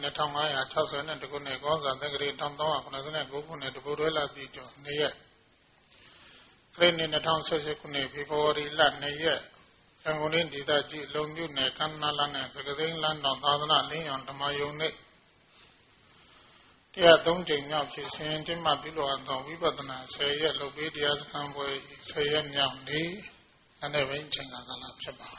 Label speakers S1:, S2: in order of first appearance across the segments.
S1: 2560ခုနှစ်ကောဇာတက္ကရာ1389ခုနှစ်တပုတ်တွဲလပြည့်ကျော်2ရက်ခရစ်နှစ်2018ခုနှစ်ဖေဖော်ဝါရီလ2ရက်ရန်ကုန်တိုင်းဒေသကြီးလုံမြို့နယ်ကမ်းနားလမ်းနဲ့စကစိမ်းလမ်းတော်သာသနာလင်းရောင်ဓမ္မယုံနဲ့103ကြိမ်မြောက်ဖြစ်စဉ်ကျင်းပပြုလုပ်အပ်သောဝိပဿနာ10ရက်လုပ်ပေးတရားစခန်းပွဲ10ရက်မြောက်နေ့အဲ့ဒီချိန်ကာလဖြစ်ပါ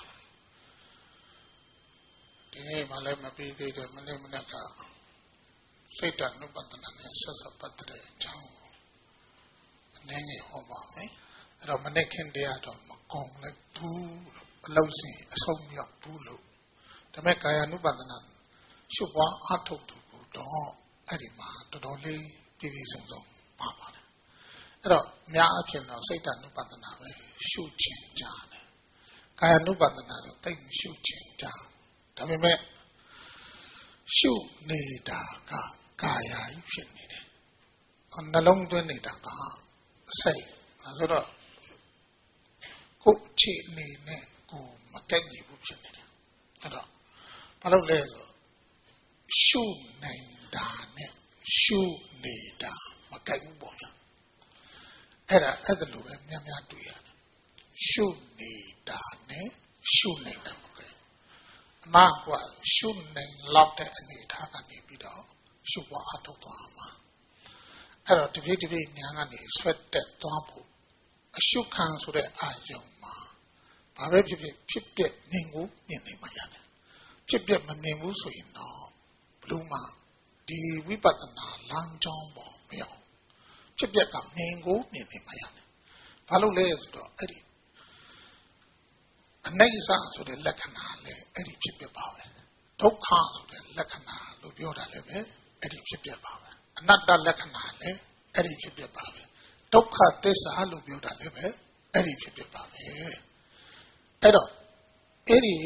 S1: ဒီနေ့မှလည်းမပြီးသေးတဲ့မနေ့မနက်ကစိတ်တ ानु ပတ္တနာနဲ့ဆက်ဆက်ပတ်တဲ့အကြောင်းနည်းနည်းဟောပါမယ်အဲ့တော့မနေ့ခင်တရားတော့မကုန်လည်းဘူးအလုံးစင်အဆုံးမြောက်ဘူးလို့ဒါပေမဲ့ကာယ ानु ပတ္တနာရှုပွားအထုတ်သူတော့အဲ့ဒီမှာတော်တော်လေးပြည့်ပြည့်စုံစုံပါပါတယ်အဲ့တော့အများအဖြစ်တော့စိတ်တ ानु ပတ္တနာပဲရှုခြင်းကြတယ်ကာယ ानु ပတ္တနာတော့တိတ်ရှုခြင်းကြဒါပေမဲ့ရှုနေတာကကာယကြီးဖြစ်နေတယ်နှလုံးသွင်းနေတာကစိတ်ဆိုတော့ကိုယ်ခြေနေနဲ့ကိုယ်မကန့်ညီဘူးဖြစ်နေတယ်အဲ့တော့ဘာလို့လဲဆိုရှုနေတာနဲ့ရှုနေတာမကန့်ဘူးပေါ့ဗျာအဲ့ဒါလိုပဲများများတွေ့ရတယ်ရှုနေတာနဲ့ရှုနေတာမကန့်အမှန်ကရှုနေလောက်တဲ့အနေထားကနေပြီးတော့ရှုပွားအထောက်သွားမှာအဲ့တော့တပြည့်တပြည့်ညာကနေဆွတ်တက်သွားဖို့အရှုခံဆိုတဲ့အာယုံမှာဘာပဲဖြစ်ဖြစ်ပြက်မြင်ကိုမြင်နေမှရတယ်ဖြစ်ပြက်မမြင်ဘူးဆိုရင်တော့ဘလို့မှဒီဝိပဿနာလမ်းကြောင်းပေါ်မရောက်ဖြစ်ပြက်ကမြင်ကိုမြင်နေမှရတယ်ဘာလို့လဲဆိုတော့အဲ့ဒီအနိစ္စဆိုတဲ့လက္ခဏာလည်းအဲ့ဒီဖြစ်ပြပါပဲဒုက္ခဆိုတဲ့လက္ခဏာလို့ပြောတာလည်းပဲအဲ့ဒီဖြစ်ပြပါပဲအနတ္တလက္ခဏာလည်းအဲ့ဒီဖြစ်ပြပါပဲဒုက္ခသစ္စာလို့ပြောတာလည်းပဲအဲ့ဒီဖြစ်ပြပါပဲအဲ့တော့အဲ့ဒီ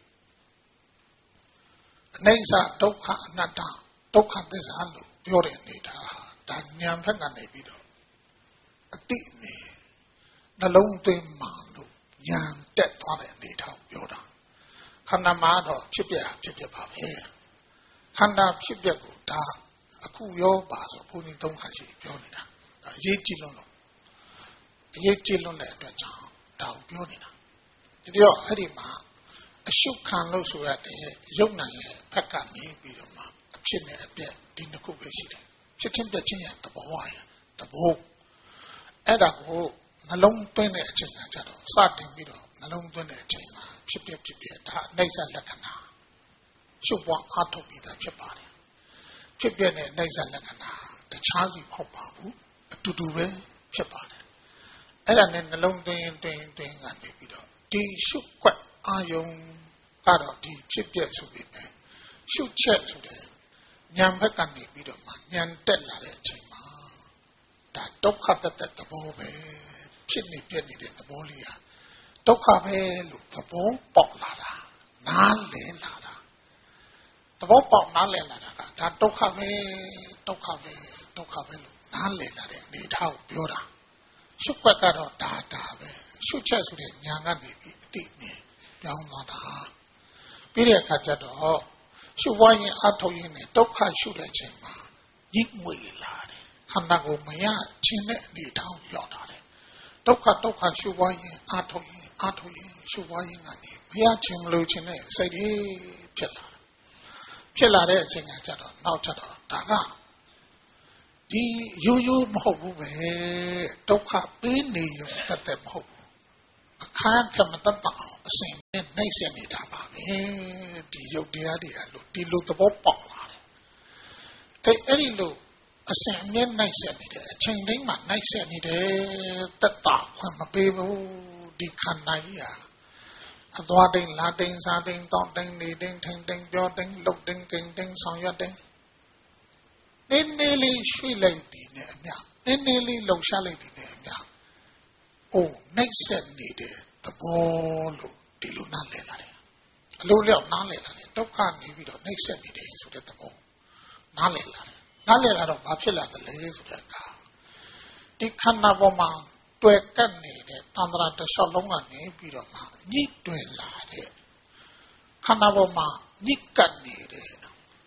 S1: အနိစ္စဒုက္ခအနတ္တဒုက္ခသစ္စာလို့ပြောတဲ့နေတာဒါဉာဏ်ဘက်ကနေပြီးတော့အတိနေနှလုံးသွင်းမှလို့ဉာဏ်တက်သွားတဲ့အနေထားပြောတာခန္ဓာမှာတော့ဖြစ်ပြပါပဲခန္ဓာဖြစ်ပြကိုဒါအခုရောပါဆိုဘုန်းကြီးသုံးခါရှိပြောနေတာဒါအရေးကြီးလို့အရေးကြီးလို့တဲ့အတွက်ကြောင့်ဒါကိုပြောနေတာဒီတော့အဲ့ဒီမှာအရှုခံလို့ဆိုရတဲ့ရုပ်နာရဲ့ဘက်ကနေပြီးတော့မှအဖြစ်နဲ့အပျက်ဒီနှစ်ခုပဲရှိတယ်ဖြစ်ချင်းပြက်ချင်းရဲ့သဘောရသဘောအဲ့ဒါကိုနှလုံးသွင်းတဲ့အချိန်ကကြတော့စတင်ပြီးတော့နှလုံးသွင်းတဲ့အချိန်မှာဖြစ်ပြဒါအနိစ္စလက္ခဏာရှုပွားအားထုတ်ပြီးသားဖြစ်ပါတယ်ဖြစ်ပြတဲ့အိဋ္ဌလက္ခဏာတခြားစီမဟုတ်ပါဘူးအတူတူပဲဖြစ်ပါတယ်အဲ့ဒါနဲ့နှလုံးသွင်းကနေပြီးတော့ဒီရှုွက်အာယုံကတော့ဒီဖြစ်ပြဆိုပြီးပဲရှုချက်ဆိုတဲ့ဉာဏ်ဘက်ကနေပြီးတော့မှဉာဏ်တက်လာတဲ့အချိန်မှာဒါဒုက္ခတတ်တဲ့သဘောပဲဖြစ်နေပြနေတဲ့သဘောလေးဟာဒုက္ခပဲလို့သဘောပေါက်လာတာနားလည်လာတာသဘောပေါက်နားလည်လာတာကဒါဒုက္ခပဲလို့နားလည်လာတဲ့အနေထားကိုပြောတာရှုွက်ကတော့ဒါပဲရှုချက်ဆိုတဲ့ဉာဏ်ကနေပြီးအတိနဲ့ပြောင်းသွားတာပြီးတဲ့အခါကျတော့ရှုပွားရင်အထုတ်ရင်နဲ့ဒုက္ခရှုတဲ့အချိန်မှာညှိမွေလာတယ်ခန္ဓာကိုမရခြင်းတဲ့အနေထားကိုရောက်လာတယ်ဒုက္ခရှုပွားရင်အထုတ်ရင်ရှုပွားရင်ကနေမရခြင်းမလို့ခြင်းနဲ့စိတ်ကြီးဖြစ်လာတဲ့အချိန်ကကျတော့နောက်ထပ်တော့ဒါကဒီရိုးမဟုတ်ဘူးပဲဒုက္ခပေးနေရုံသက်မဟုတ်ဘူးအခါကမတတ်အောင်အစဉ်နဲ့နှိမ့်ဆက်နေတာပါပဲဒီရုပ်တရားတွေအလို့ဒီလိုသဘောပေါက်လာတယ်အဲ့ဒီလိုအစဉ်အမြဲနှိမ့်ဆက်နေတယ်အချိန်တိုင်းမှာနှိမ့်ဆက်နေတယ်တက်တာခွင့်မပေးဘူးဒီခန္ဓာကြီးဟာအသွားတိုင်းလာတိုင်းစားတိုင်းတောင်းတိုင်းနေတိုင်းထိုင်တိုင်းပြောတိုင်းလှုပ်တိုင်းကိန်းတိုင်းဆောင်ရွက်တိုင်းနည်းနည်းလေးရွှေ့လိုက်သည်နဲ့အမျှနည်းနည်းလေးလှုပ်ရှားလိုက်သည်နဲ့အမျှနှိမ့်ဆက်နေတဲ့သဘောလို့ဒီလိုနားလည်လာတယ်အလိုလျောက်နားလည်လာတယ်ဒုက္ခနေပြီးတော့နှိမ့်ဆက်နေတယ်ဆိုတဲ့သဘောနားလည်လာတော့ဘာဖြစ်လာသလဲဆိုတဲ့အခါဒီခန္ဓာပေါ်မှာတွေ့ကပ်နေတဲ့သံဃာတစ်လျှောက်လုံးကနေပြီးတော့မှညှိတွေ့လာတဲ့ခန္ဓာပေါ်မှာညှိကပ်နေတဲ့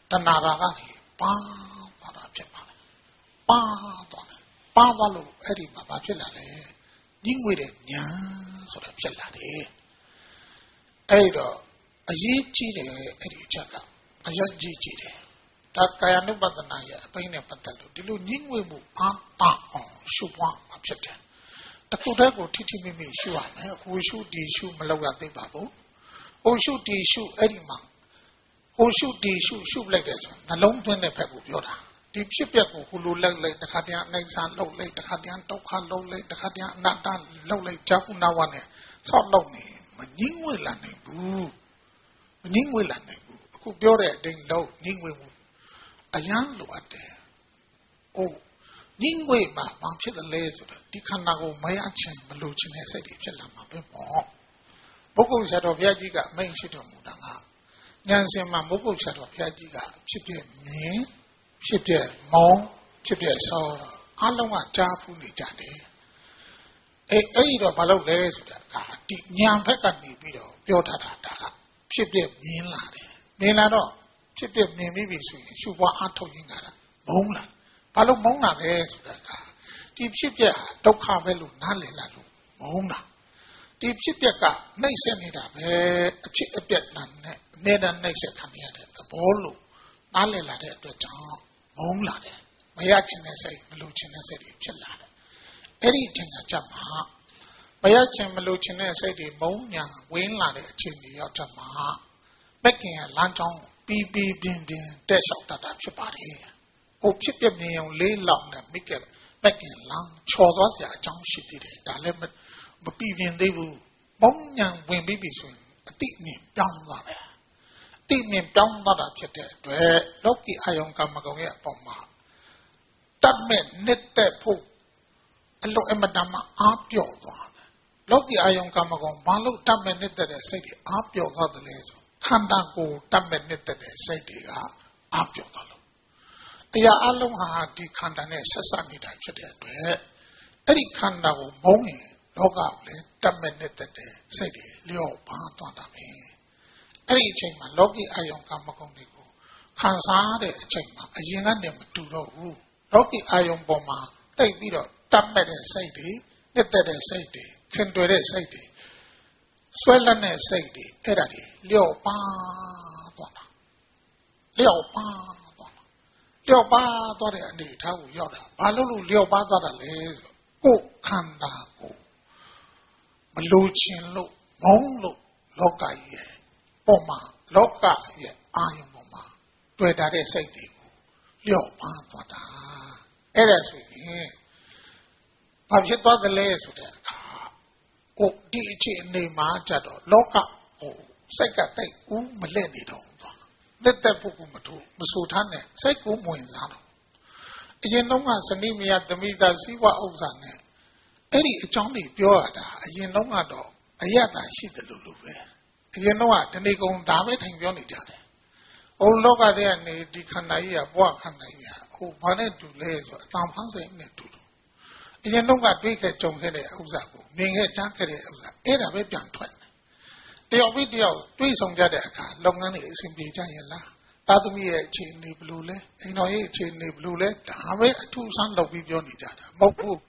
S1: တဏှာရာဂတွေပါသွားတာဖြစ်ပါလေပါသွားတယ်ပါသွားလို့အဲ့ဒီမှာဘာဖြစ်လာလဲညှိငွေတဲ့ညာဆိုတာဖြစ်လာတယ်အဲ့တော့အရေးကြီးတယ်အဲ့ဒီအချက်ကအရေးကြီးတယ်ဒါကာယ ानु ပဒနာရဲ့အပိုင်းနဲ့ပတ်သက်လို့ဒီလိုညှိငွေမှုအားပါအောင်ရှုပွားမှာဖြစ်တယ်တခုတည်းကိုထိထိမိမိရှုရမယ်ဟိုရှုဒီရှုမလောက်ရသေးပါဘူးဟိုရှုဒီရှုအဲ့ဒီမှာဟိုရှုဒီရှုရှုလိုက်တယ်ဆိုနှလုံးသွင်းတဲ့ဘက်ကိုပြောတာဒီဖြစ်ပျက်ကိုဟိုလိုလိုက်လိုက်တခါတည်းအနိစ္စလှုပ်လိုက်တခါတည်းဒုက္ခလှုပ်လိုက်တခါတည်းအနတ္တလှုပ်လိုက်ကြာခုနာဝနဲ့ဆောက်လုပ်နေမငြင်းငွေလာနိုင်ဘူးမငြင်းငွေလာနိုင်ဘူးအခုပြောတဲ့အတိုင်းလုံးငြင်းငွေမှုအရန်လိုအပ်တယ်။အိုးငြင်းငွေမှာဘာဖြစ်တယ်လဲဆိုတော့ဒီခန္ဓာကိုမရချင်မလို့ချင်တဲ့စိတ်တွေဖြစ်လာမှာပဲပေါ့။ဘုဂုတ်ဆရာတော်ဘုရားကြီးကအမိန့်ရှိတော်မူတာကဉာဏ်ရှင်မှာဘုဂုတ်ဆရာတော်ဘုရားကြီးကဖြစ်တဲ့မြင်ဖြစ်တဲ့မောင်းဖြစ်တဲ့ဆောင်းအလုံးကကြားဖူးနေကြတယ်။အဲ့ဒီတော့ဘာလို့လဲဆိုတာကဒီဉာဏ်ဘက်ကနေပြီးတော့ပြောထားတာဒါကဖြစ်တဲ့မြင်လာတယ်။မြင်လာတော့ဖြစ်တဲ့မြင်ပြီးပြီဆိုရင်ရှုပွားအားထုတ်ရင်းကတာမုန်းလာဘာလို့မုန်းလာလဲဆိုတာကဒီဖြစ်ပျက်ဒုက္ခပဲလို့နားလည်လာလို့မုန်းလာဒီဖြစ်ပျက်ကနှိမ့်ဆက်နေတာပဲအဖြစ်အပျက်နဲ့အမြဲတမ်းနှိမ့်ဆက်ခံရတဲ့သဘောလို့နားလည်လာတဲ့အတွက်ကြောင့်မုန်းလာတယ်မရချင်တဲ့စိတ်မလိုချင်တဲ့စိတ်တွေဖြစ်လာတယ်အဲ့ဒီအချိန်ကကြမှာမရချင်မလိုချင်တဲ့စိတ်တွေမုန်းညာဝင်းလာတဲ့အချိန်တွေရောက်ကြမှာမက်ကင်ကလမ်းကြောင်းပြင်းတက်လျှောက်တတ်တာဖြစ်ပါတယ်။ဟိုဖြစ်ပြမြင်ုံလေးလောက်နဲ့မိကဲမက်ကင်လမ်းချော်သွားစရာအကြောင်းရှိသေးတယ်။ဒါလည်းမပြင်းသေးဘူး။မုန်းညာဝင်ပြီးပြီဆိုရင်အတိအမြင်ပြောင်းသွားတယ်။အတိအမြင်ပြောင်းသွားတာဖြစ်တဲ့အတွက်လောကီအာယုံကမ္မကုံရဲ့အပေါ်မှာတတ်မဲ့နှစ်သက်ဖို့အလုံးအမတမအားပြော့သွားတယ်။လောကီအာယုံကမ္မကုံဘာလို့တတ်မဲ့နှစ်သက်တဲ့စိတ်တွေအားပြော့သွားတယ်လဲဆိုခန္ဓာကိုယ်တတ်မဲ့နေတဲ့စိတ်တွေကအားပြောသွားလို့တရားအလုံးဟာဒီခန္ဓာနဲ့ဆက်စပ်နေတာဖြစ်တဲ့အတွက်အဲ့ဒီခန္ဓာကိုမုန်းရင်လောကကိုလည်းတတ်မဲ့နေတဲ့စိတ်တွေလျော့ပါသွားတာပဲအဲ့ဒီအချိန်မှာလောကီအာယုံကာမဂုဏ်တွေကိုခံစားတဲ့အချိန်မှာအရင်ကနေမတူတော့ဘူးလောကီအာယုံပေါ်မှာတိတ်ပြီးတော့တတ်မဲ့တဲ့စိတ်တွေနေတဲ့စိတ်တွေခင်တွေ့တဲ့စိတ်တွေဆွဲလန်းတဲ့စိတ်တွေအဲ့ဒါတွေလျော့ပါသွားတာလျော့ပါသွားတာလျော့ပါသွားတဲ့အနေအထားကိုရောက်တာဘာလို့လျော့ပါသွားတာလဲဆိုကိုယ်ခန္ဓာကိုမလိုချင်လို့မုန်းလို့လောကကြီးရဲ့ပုံမှာလောကရဲ့အာယုံပေါ်မှာတွေ့တာတဲ့စိတ်တွေကိုလျော့ပါသွားတာအဲ့ဒါဆိုရင်ဘာဖြစ်သွားသလဲဆိုတဲ့အခါကိုဒီအခြေအနေမှာကြတော့လောကဟိုစိတ်ကတိတ်ဦးမလဲ့နေတော့သွားလက်သက်ဖို့ကိုမထူမဆိုထားနဲ့စိတ်ကိုမဝင်စားတော့အရင်တော့ကစနိမယသမိတာစီဝဥစ္စာနဲ့အဲ့ဒီအကြောင်းတွေပြောရတာအရင်တော့ကတော့အယတ္တရှိတယ်လို့ပဲအရင်တော့ကတဏီကုံဒါပဲထိုင်ပြောနေကြတယ်ဟိုလောကထဲကနေဒီခန္ဓာကြီးကဘဝခန္ဓာကြီးကဟိုဘာနဲ့တူလဲဆိုအတန်ဖန်းစိတ်နဲ့တူတယ်အရင်တော့ကတွေးခဲ့ကြုံခဲ့တဲ့ဥစ္စာကိုမြင်ခဲ့ကြားခဲ့တဲ့ဥစ္စာအဲ့ဒါပဲပြန်ထွက်တယ်တယောက်ပြီးတယောက်တွေးဆောင်ကြတဲ့အခါလုပ်ငန်းတွေအဆင်ပြေကြရဲ့လားသာသမီရဲ့အခြေအနေဘယ်လိုလဲအိမ်တော်ရဲ့အခြေအနေဘယ်လိုလဲဒါပဲအထူးဆန်းလုပ်ပြီးပြောနေကြတာမဟုတ်ဘူး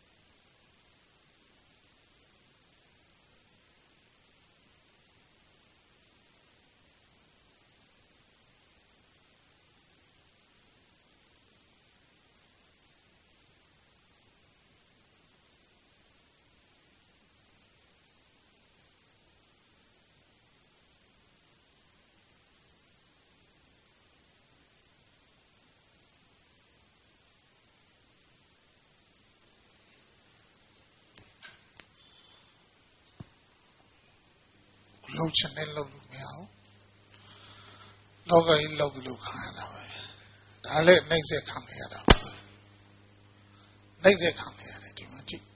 S1: လှုပ်ချင်တဲ့လှုပ်လို့မရဘူးလောကကြီးလှုပ်လို့ခံရတာပဲဒါလည်းနှိမ့်ဆက်ခံရတာပဲနှိမ့်ဆက်ခံရတယ်ဒီမှာကြည့်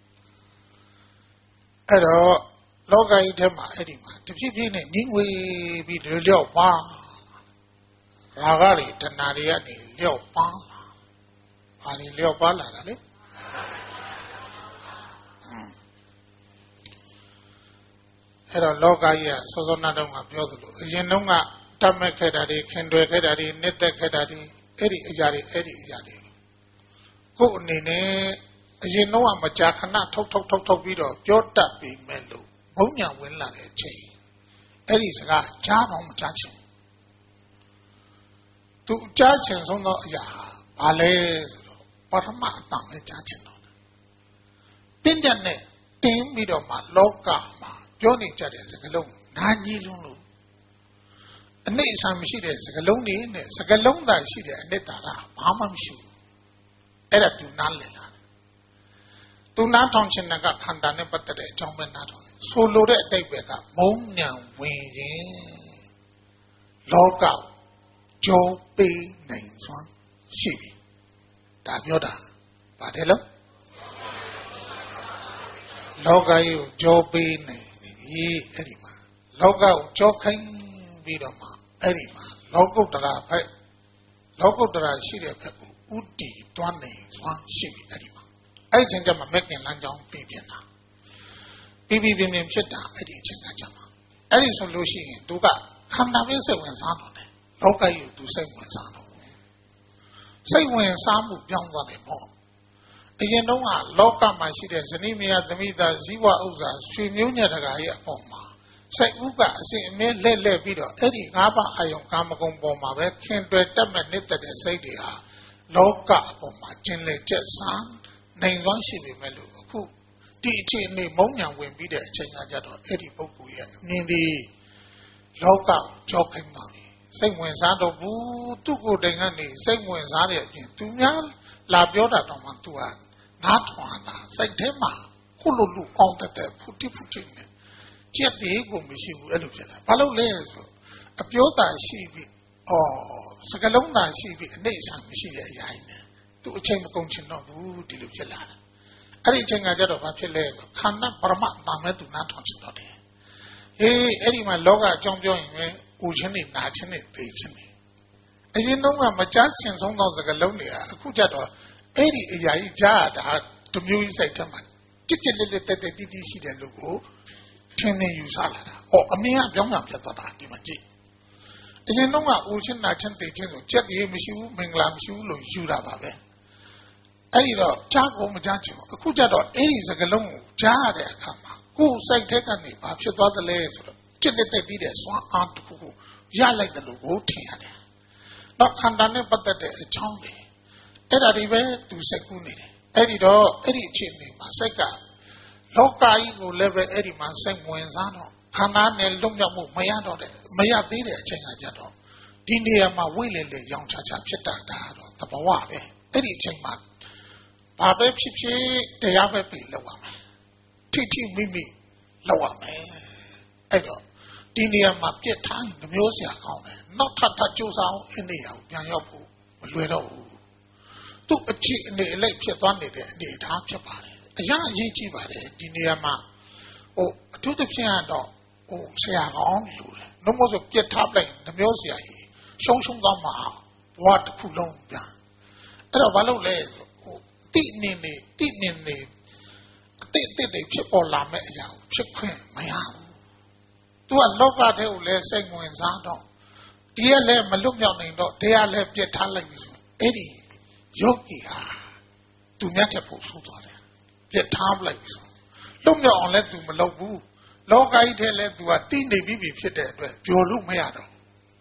S1: အဲ့တော့လောကကြီးထဲမှာအဲ့ဒီမှာတဖြည်းဖြည်းနဲ့ငြင်းဝေးပြီးလျော့ပါရာဂတွေတဏှာတွေကနေလျော့ပါဘာလို့လျော့ပါလာတာလဲအဲ့တော့လောကကြီးကစောစောနာတုန်းကပြောသလိုအရင်တုန်းကတတ်မဲ့ခဲ့တာတွေခင်တွေခဲ့တာတွေနှစ်သက်ခဲ့တာတွေအဲ့ဒီအရာတွေကိုအနေနဲ့အရင်တော့မကြာခဏထုတ်ပြီးတော့ပြောတတ်ပြီးမဲ့လို့ဘုံညာဝင်လာတဲ့အချိန်အဲ့ဒီစကားကြားတော့မကြားချင်သူကြားချင်ဆုံးသောအရာဘာလဲဆိုတော့ပထမအတန်နဲ့ကြားချင်တော့ပြင်းတဲ့နဲ့တင်းပြီးတော့မှလောကမှာပြောနေကြတဲ့စကားလုံးနာကြီးလုံးလို့အနိစ္စမရှိတဲ့စကားလုံးတွေနဲ့စကားလုံးသာရှိတဲ့အနိတ္တရာဘာမှမရှိဘူးအဲ့ဒါသူနားလည်လာသူနားထောင်ခြင်းကခန္ဓာနဲ့ပတ်သက်တဲ့အကြောင်းပဲနားထောင်ဆိုလိုတဲ့အတိတ်ပဲကမုံညံဝင်ခြင်းလောကကြုံပေးနိုင်စွမ်းရှိပြီဒါပြောတာပါတယ်လို့လောကကြီးကိုကြုံပေးနိုင်ပြီအဲ့ဒီမှာလောကကိုကြုံခိုင်းပြီးတော့မှအဲ့ဒီမှာလောကုတ္တရာဘက်လောကုတ္တရာရှိတဲ့ဘက်ကိုဥတည်တွန်းနေစွမ်းရှိပြီအဲ့ဒီမှာအဲ့ဒီချိန်ကျမှမက်ကင်လမ်းကြောင်းပြပြတာပြပြပြင်းဖြစ်တာအဲ့ဒီအချိန်ကကျမှအဲ့ဒီဆိုလို့ရှိရင်သူကခန္ဓာပဲစိတ်ဝင်စားတော့တယ်လောကကြီးကိုသူစိတ်ဝင်စားတော့စိတ်ဝင်စားမှုပြောင်းသွားတယ်ပေါ့အရင်တုန်းကလောကမှာရှိတဲ့ဇနီးမယားသမီးသားဇီဝဥစ္စာရွှေမျိုးညက်တကာရဲ့အပေါ်မှာစိတ်ဥကအစဉ်အမြဲလက်ပြီးတော့အဲ့ဒီ၅ပါးအာယုံကာမဂုဏ်ပေါ်မှာပဲခင်တွယ်တက်မဲ့နေတဲ့စိတ်တွေဟာလောကအပေါ်မှာကျင်လေကျက်စားနိုင်စွမ်းရှိပေမဲ့လို့အခုဒီအခြေအနေမုံညာဝင်ပြီးတဲ့အချိန်ကကြတော့အဲ့ဒီပုဂ္ဂိုလ်ရဲ့အမြင်ဒီလောကကြောက်ခိုင်းပါပြီစိတ်ဝင်စားတော့ဘူးသူ့ကိုယ်တိုင်ကနေစိတ်ဝင်စားတဲ့အပြင်သူများလာပြောတာတော့မှသူကနားထွာတာစိတ်ထဲမှာခုလိုလူအောင်တဲ့ဖူတိနဲ့ကြက်သေးကိုမရှိဘူးအဲ့လိုဖြစ်လာဘာလို့လဲဆိုအပြောတာရှိပြီစကလုံးသာရှိပြီအနေအထားမရှိတဲ့အရာကြီးနဲ့သူအချိန်မကုန်ချင်တော့ဘူးဒီလိုဖြစ်လာတယ်အဲ့ဒီအချိန်ကကြတော့ဘာဖြစ်လဲဆိုခန္ဓာပရမနာမဲ့သူနားထောင်ချင်တော့တယ်အဲ့ဒီမှာလောကအကြောင်းပြောရင်ပဲဦးချင်းနေနာချင်းနေပေချင်းနေအရင်တော့ကမကြားချင်ဆုံးသောစကလုံးတွေကအခုကြတော့အဲ့ဒီအရာကြီးကြားတာတမျိုးကြီးစိတ်ထဲမှာကြစ်လက်တက်တီးရှိတယ်လို့ကိုထင်နေယူဆလာတာအမြင်ကပြောင်းပြန်ဖြစ်သွားတာဒီမှာကြည့်အရင်တော့ကဦးချင်းနာချင်းပေချင်းဆိုကြက်ကြီးမရှိဘူးမင်္ဂလာမရှိဘူးလို့ယူတာပါပဲအဲ့ဒီတော့ကြားကိုမကြားချင်ဘူးအခုကြတော့အဲ့ဒီစကလုံးကိုကြားရတဲ့အခါမှာကိုယ်စိတ်ထဲကနေဘာဖြစ်သွားသလဲဆိုတော့ကြစ်လက်တက်တီးတဲ့စွမ်းအားတစ်ခုကိုရလိုက်တယ်လို့ကိုထင်ရတယ်တော့ခန္ဓာနဲ့ပတ်သက်တဲ့အကြောင်းတွေအဲ့ဒါတွေပဲသူစိတ်ကူးနေတယ်အဲ့ဒီတော့အဲ့ဒီအခြေအနေမှာစိတ်ကလောကကြီးကိုလည်းပဲအဲ့ဒီမှာစိတ်ဝင်စားတော့ခန္ဓာနဲ့လွတ်မြောက်မှုမရတော့တဲ့မရသေးတဲ့အချိန်ကကြတော့ဒီနေရာမှာဝိလေလေရောင်ချဖြစ်တာတော့သဘောဝပဲအဲ့ဒီအချိန်မှာဘာပဲဖြစ်ဖြစ်တရားပဲပြီလောက်ရမယ်ထိမိလောက်ရမယ်အဲ့တော့ဒီနေရာမှာပြစ်ထားရင်မျိုးစရာကောင်းတယ်နောက်ထပ်ကြိုးစားအောင်အဲ့နေရာကိုပြန်ရောက်ဖို့မလွယ်တော့ဘူးသူ့အခြေအနေအလိုက်ဖြစ်သွားနေတဲ့အနေအထားဖြစ်ပါတယ်အရာအရေးကြီးပါတယ်ဒီနေရာမှာအထူးသဖြင့်တော့ဆရာကောင်းလို့လေနှမို့ဆိုပြစ်ထားလိုက်နှမျိုးစရာကြီးရှုံးသွားမှာဘဝတစ်ခုလုံးပြန်အဲ့တော့ဘာလို့လဲဆိုတိနေအတိတွေဖြစ်ပေါ်လာမဲ့အရာကိုဖြစ်ခွင့်မရဘူးသူကလောကထဲကိုလည်းစိတ်ဝင်စားတော့ဒီကလည်းမလွတ်မြောက်နိုင်တော့တရားလည်းပြစ်ထားလိုက်ပြီဆိုအဲ့ဒီယောဂီဟာသူမြတ်တဲ့ဖို့ဆိုသွားတယ်ပြစ်ထားလိုက်ပြီဆိုလွတ်မြောက်အောင်လည်းသူမလုပ်ဘူးလောကကြီးထဲလည်းသူကတိနေပြီဖြစ်တဲ့အတွက်ပျော်လို့မရတော့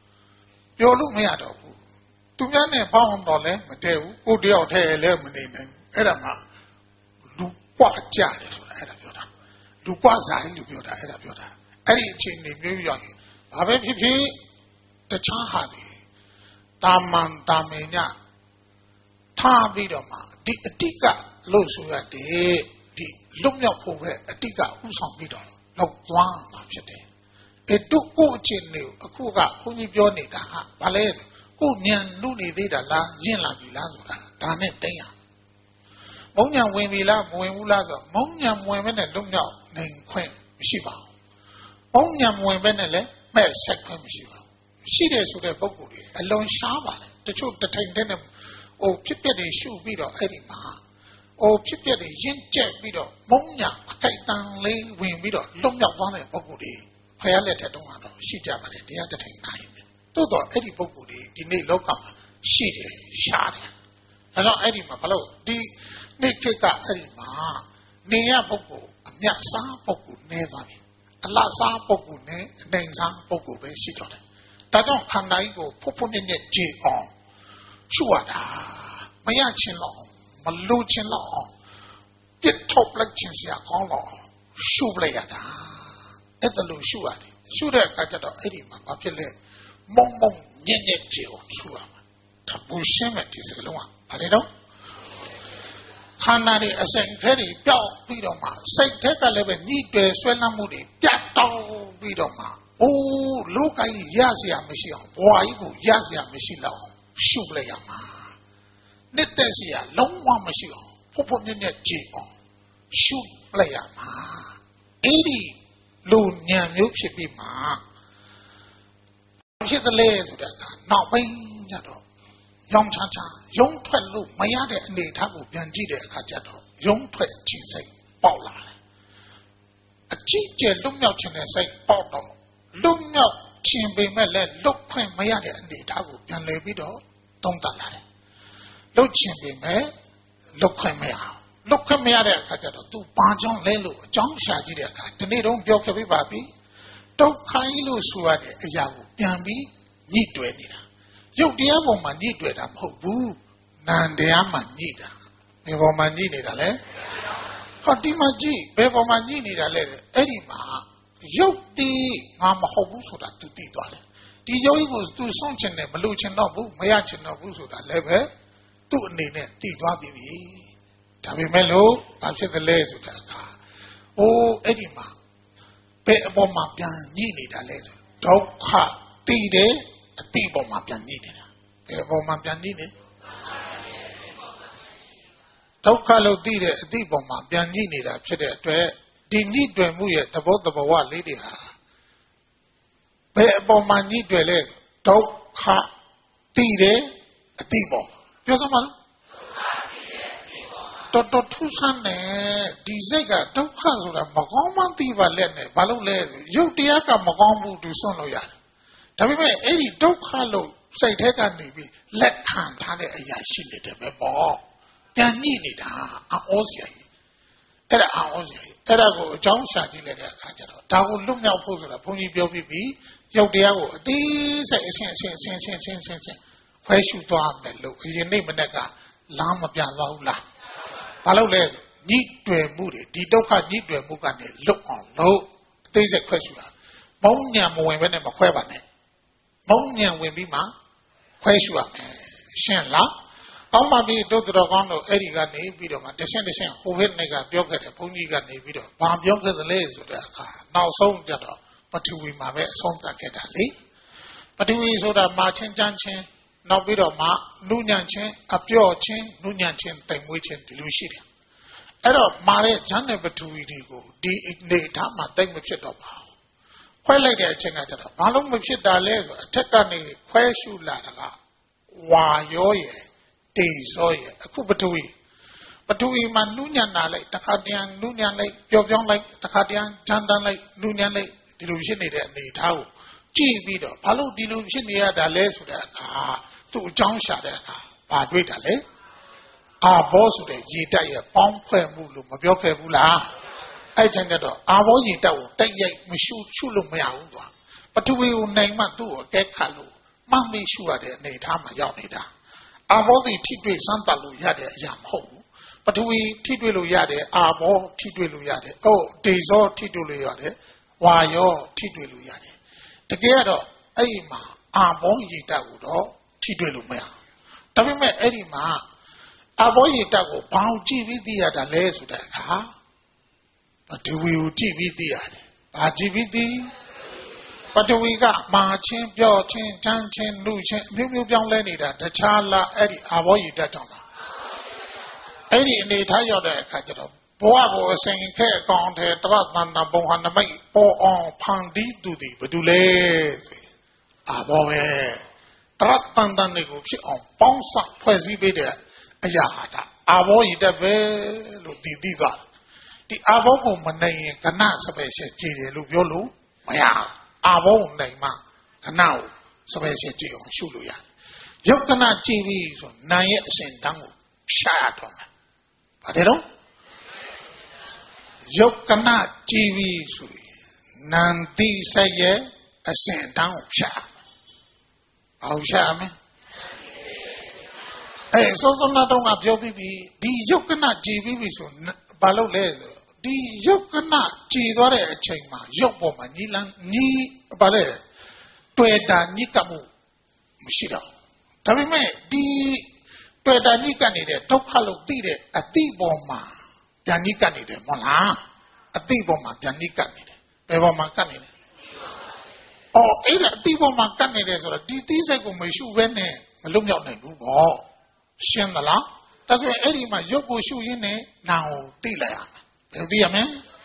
S1: ဘူးသူများနဲ့ပေါင်းတော့လည်းမတည့်ဘူးကိုတယောက်ထဲလည်းမနေနိုင်အဲ့ဒါမှလူပွားကြတယ်ဆိုတာအဲ့ဒါပြောတာလူပွားဆိုင်လို့ပြောတာအဲ့ဒါပြောတာအဲ့ဒီအချိန်နေမျိုးရောက်ရင်ဘာပဲဖြစ်ဖြစ်တခြားဟာလေတာမန်တာမင်ညထားပြီးတော့မှဒီအတိကလို့ဆိုရတယ်ဒီလွတ်မြောက်ဖို့ပဲအတိကဥဆောင်ပြီးတော့လောက်သွားမှာဖြစ်တယ်အဲ့တို့ကိုအချင်းနေအခုကဘုန်းကြီးပြောနေတာဟာဘာလဲကိုညံလူနေသေးတာလားရင့်လာပြီလားဆိုတာဒါနဲ့တိတ်ရမုံညံဝင်ပြီလားမဝင်ဘူးလားဆိုမုံညံဝင်ပဲနဲ့လွတ်မြောက်နိုင်ခွင့်မရှိပါဘူးမုံညံဝင်ပဲနဲ့လည်းမဲ့ဆက်ခွင့်မရှိပါဘူးရှိတယ်ဆိုတဲ့ပုဂ္ဂိုလ်တွေအလွန်ရှားပါတယ်တချို့တထိန်တဲ့နဲ့ဖြစ်ပျက်တွေရှုပြီးတော့အဲ့ဒီမှာဖြစ်ပျက်တွေရင့်ကျက်ပြီးတော့မုံညာအကြိုက်တန်လေးဝင်ပြီးတော့လွတ်မြောက်သွားတဲ့ပုဂ္ဂိုလ်တွေဖယားလက်ထက်တုန်းကတော့ရှိကြပါတယ်တရားတထိန်နိုင်တယ်သူတို့တော့အဲ့ဒီပုဂ္ဂိုလ်တွေဒီနေ့လောကမှာရှိတယ်ရှားတယ်ဒါကြောင့်အဲ့ဒီမှာဘာလို့ဒီနေ့ခေတ်ကအဲ့ဒီမှာနေရပုဂ္ဂိုလ်အမြတ်စားပုဂ္ဂိုလ်နေသွားပြီအလတ်စားပုဂ္ဂိုလ်နဲ့အနိုင်စားပုဂ္ဂိုလ်ပဲရှိတော့တယ်ဒါကြောင့်ခန္ဓာကြီးကိုဖုတ်ဖုတ်နဲ့ကြည်အောင်ရှုရတာမရချင်းတော့မလို့ချင်းတော့ပြစ်ထုတ်လိုက်ချင်းစရာကောင်းတော့ရှုလိုက်ရတာအဲ့ဒါလို့ရှုရတယ်ရှုတဲ့အခါကျတော့အဲ့ဒီမှာဘာဖြစ်လဲမုံမုံညက်ညက်ကြည်အောင်ရှုရမှာဒါဘူးရှင်းမဲ့ဒီစကလုံးကဘာလဲတော့ခန္ဓာတွေအစိမ်ခဲတွေပျောက်ပြီးတော့မှစိတ်ထက်ကလည်းပဲညှိတွယ်ဆွဲလမ်းမှုတွေပြတ်တောက်ပြီးတော့မှအိုးလောကကြီးရစရာမရှိအောင်ဘဝကြီးကိုရစရာမရှိတော့ရှုလိုက်ရမှာနှစ်သက်စရာလုံးဝမရှိအောင်ဖို့ဖို့ညက်ညက်ကြည်အောင်ရှုလိုက်ရမှာအဲ့ဒီလူညံမျိုးဖြစ်ပြီးမှဖြစ်တယ်လေဆိုတဲ့အခါနောက်ပိုင်းကျတော့ရောင်ချာချာရုံးထွက်လို့မရတဲ့အနေအထားကိုပြန်ကြည့်တဲ့အခါကျတော့ရုံးထွက်ခြင်းစိတ်ပေါက်လာတယ်အကြည့်ကျလွတ်မြောက်ခြင်းနဲ့စိတ်ပေါက်တော့လွတ်မြောက်ခြင်းပေမဲ့လည်းလွတ်ခွင့်မရတဲ့အနေအထားကိုပြန်လည်ပြီးတော့သုံးသပ်လာတယ်လွတ်ခြင်းပေမဲ့လွတ်ခွင့်မရအောင်လွတ်ခွင့်မရတဲ့အခါကျတော့သူဘာကြောင့်လဲလို့အကြောင်းရှာကြည့်တဲ့အခါဒီနေ့တော့ပြောခဲ့ပြပါပြီဒုက္ခကြီးလို့ဆိုရတဲ့အရာကိုပြန်ပြီးညှိတွယ်နေတာရုပ်တရားပေါ်မှာညှိတွယ်တာမဟုတ်ဘူးနံတရားမှာညှိတာဘယ်ပေါ်မှာညှိနေတာလဲဟောဒီမှာကြည့်ဘယ်ပေါ်မှာညှိနေတာလဲအဲ့ဒီမှာရုပ်တည်ငါမဟုတ်ဘူးဆိုတာသူသိသွားတယ်ဒီရုပ်ကြီးကိုသူဆုံးချင်တယ်မလို့ချင်တော့ဘူးမရချင်တော့ဘူးဆိုတာလည်းပဲသူ့အနေနဲ့သိသွားပြီဒါပေမဲ့လို့ဘာဖြစ်သလဲဆိုတာကအိုးအဲ့ဒီမှာဘယ်အပေါ်မှာပြန်ညှိနေတာလဲဆိုဒုက္ခတည်တယ်အတိပေါ်မှာပြန်ညှိနေတာဘယ်အပေါ်မှာပြန်ညှိနေဒုက္ခလို့သိတဲ့အတိပေါ်မှာပြန်ညှိနေတာဖြစ်တဲ့အတွက်ဒီညှိတွယ်မှုရဲ့သဘောတဘာဝလေးတွေဟာဘယ်အပေါ်မှာညှိတွယ်လဲဒုက္ခတည်တယ်အတိပေါ်ပြောစမ်းပါတော်တော်ထူးဆန်းတယ်ဒီစိတ်ကဒုက္ခဆိုတာမကောင်းမှသိပါလက်နဲ့ဘာလို့လဲရုပ်တရားကမကောင်းဘူးသူစွန့်လို့ရတယ်ဒါပေမဲ့အဲ့ဒီဒုက္ခလို့စိတ်ထဲကနေပြီးလက်ခံထားတဲ့အရာရှိနေတယ်ပဲပေါ့ပြန်ညှိနေတာအောစရာကြီးအဲ့ဒါအောစရာကြီးအဲ့ဒါကိုအကြောင်းရှာကြည့်လိုက်တဲ့အခါကျတော့ဒါကိုလွတ်မြောက်ဖို့ဆိုတာဘုန်းကြီးပြောပြီးပြီရုပ်တရားကိုအသေးစိတ်အရှင်းခွဲရှုသွားမယ်လို့အရင်နေ့မနေ့ကလမ်းမပြသွားဘူးလားဘာလို့လဲညှိတွယ်မှုတွေဒီဒုက္ခညှိတွယ်မှုကနေလွတ်အောင်လို့အသေးစိတ်ခွဲရှုတာမုံညံမဝင်ဘဲနဲ့မခွဲပါနဲ့မုံညံဝင်ပြီးမှခွဲရှုရမယ်ရှင်းလားအောက်မှာဒီဒုက္ခတော်ကောင်းတို့အဲ့ဒီကနေပြီးတော့မှတရှင်းဟိုဘက်နဲ့ကပြောခဲ့တယ်ဘုန်းကြီးကနေပြီးတော့ဘာပြောခဲ့သလဲဆိုတဲ့အခါနောက်ဆုံးကြတော့ပထဝီမှာပဲအဆုံးသတ်ခဲ့တာလေပထဝီဆိုတာမာချင်းချမ်းချင်းနောက်ပြီးတော့မှနုညံ့ချင်းအပြော့ချင်းနုညံ့ချင်းတိမ်မွေးချင်းဒီလိုရှိတယ်အဲ့တော့မာတဲ့ဇန်နဲ့ပထဝီတွေကိုဒီအနေထားမှာတိတ်မဖြစ်တော့ပါဘူးခွဲလိုက်တဲ့အချိန်ကကျတော့ဘာလို့မဖြစ်တာလဲဆိုအထက်ကနေခွဲရှုလာတာကဝါရောရဲ့တေဇောရဲ့အခုပထဝီမှာနုညံ့လာလိုက်တခါတည်းနုညံ့လိုက်ပျော့ပြောင်းလိုက်တခါတည်းဂျန်တန်းလိုက်နုညံ့လိုက်ဒီလိုဖြစ်နေတဲ့အနေထားကိုကြည့်ပြီးတော့ဘာလို့ဒီလိုဖြစ်နေရတာလဲဆိုတဲ့အခါသူ့အကြောင်းရှာတဲ့အခါဘာတွေ့တာလဲအာဘောဆိုတဲ့ရေတက်ရဲ့ပေါင်းဖွဲ့မှုလို့မပြောခဲ့ဘူးလားအဲ့ကျန်တော့အာဘောရေတက်ကိုတိုက်ရိုက်မရှုလို့မရဘူးကွာပထဝီကိုနိုင်မှသူ့ကိုအကဲခတ်လို့မှတ်မိရှုရတဲ့အနေအထားမှာရောက်နေတာအာဘောဒီထိတွေ့စမ်းသပ်လို့ရတဲ့အရာမဟုတ်ဘူးပထဝီထိတွေ့လို့ရတယ်အာဘောထိတွေ့လို့ရတယ်ဒေဇောထိတွေ့လို့ရတယ်ဝါယောထိတွေ့လို့ရတယ်တကယ်တော့အဲ့ဒီမှာအာဘောရေတက်ကိုတော့ထိတွေ့လို့မရဒါပေမဲ့အဲ့ဒီမှာအဘောရေတက်ကိုဘောင်ကြည့်ပြီးသိရတာလဲဆိုတဲ့အခါပထဝီကိုကြည့်ပြီးသိရတယ်။ဘာကြည့်ပြီးသိပထဝီကမာချင်းပြော့ချင်းတန်းချင်းလူချင်းအမျိုးမျိုးပြောင်းလဲနေတာတခြားလားအဲ့ဒီအဘောရေတက်ကြောင့်လားအဲ့ဒီအနေထားရောက်တဲ့အခါကျတော့ဘဝကိုအစဉ်ခဲအကောင်ထဲတရသန္တာဘုံဟာနမိတ်ပေါ်အောင်ဖန်တီးသူသည်ဘယ်သူလဲဆိုအဘောပဲတရသန္တာနေကိုဖြစ်အောင်ပေါင်းစပ်ဖွဲ့စည်းပေးတဲ့အရာဟာဒါအာဘောရည်တက်ပဲလို့သိသွားဒီအာဘောကိုမနိုင်ရင်ကဏစပယ်ရှယ်ကြည်တယ်လို့ပြောလို့မရအာဘောကိုနိုင်မှကဏကိုစပယ်ချက်ကြည့်အောင်ရှုလို့ရတယ်ယုတ်ကနာကြည့်ပြီးဆိုနာရဲ့အစဉ်တန်းကိုရှာရတော့မယ်ဘာတဲ့တော့ယုတ်ကနာကြည့်ပြီးဆိုနန္တိစိတ်ရဲ့အစဉ်တန်းကိုရှာအောင်ရှာမယ်စောစောနာတော့ငါပြောပြီးပြီဒီယုတ်ကနာကြည်ပြီးပြီဆိုဘာလို့လဲဆိုဒီယုတ်ကနာကြည်သွားတဲ့အချိန်မှာယုတ်ပေါ်မှာညီဘာလဲတွေ့တာညစ်ကမှုမရှိတော့ဒါပေမဲ့ဒီတွေ့တာညစ်ကနေတဲ့ဒုက္ခလို့သိတဲ့အတိပေါ်မှာဉာဏ်ညစ်ကနေတယ်မဟုတ်လားအတိပေါ်မှာဉာဏ်ညစ်ကနေတယ်ဘယ်ပေါ်မှာကနေလဲအဲ့ဒါအတိပေါ်မှာကနေတယ်ဆိုတော့ဒီသိစိတ်ကိုမရှိဘဲနဲ့မလွတ်မြောက်နိုင်ဘူးပေါ့ရှင်းသလားဒါဆိုရင်အဲ့ဒီမှာရုပ်ကိုရှုရင်းနဲ့နာကိုသိလိုက်ရမယ်ဘယ်လိုသိရမလဲ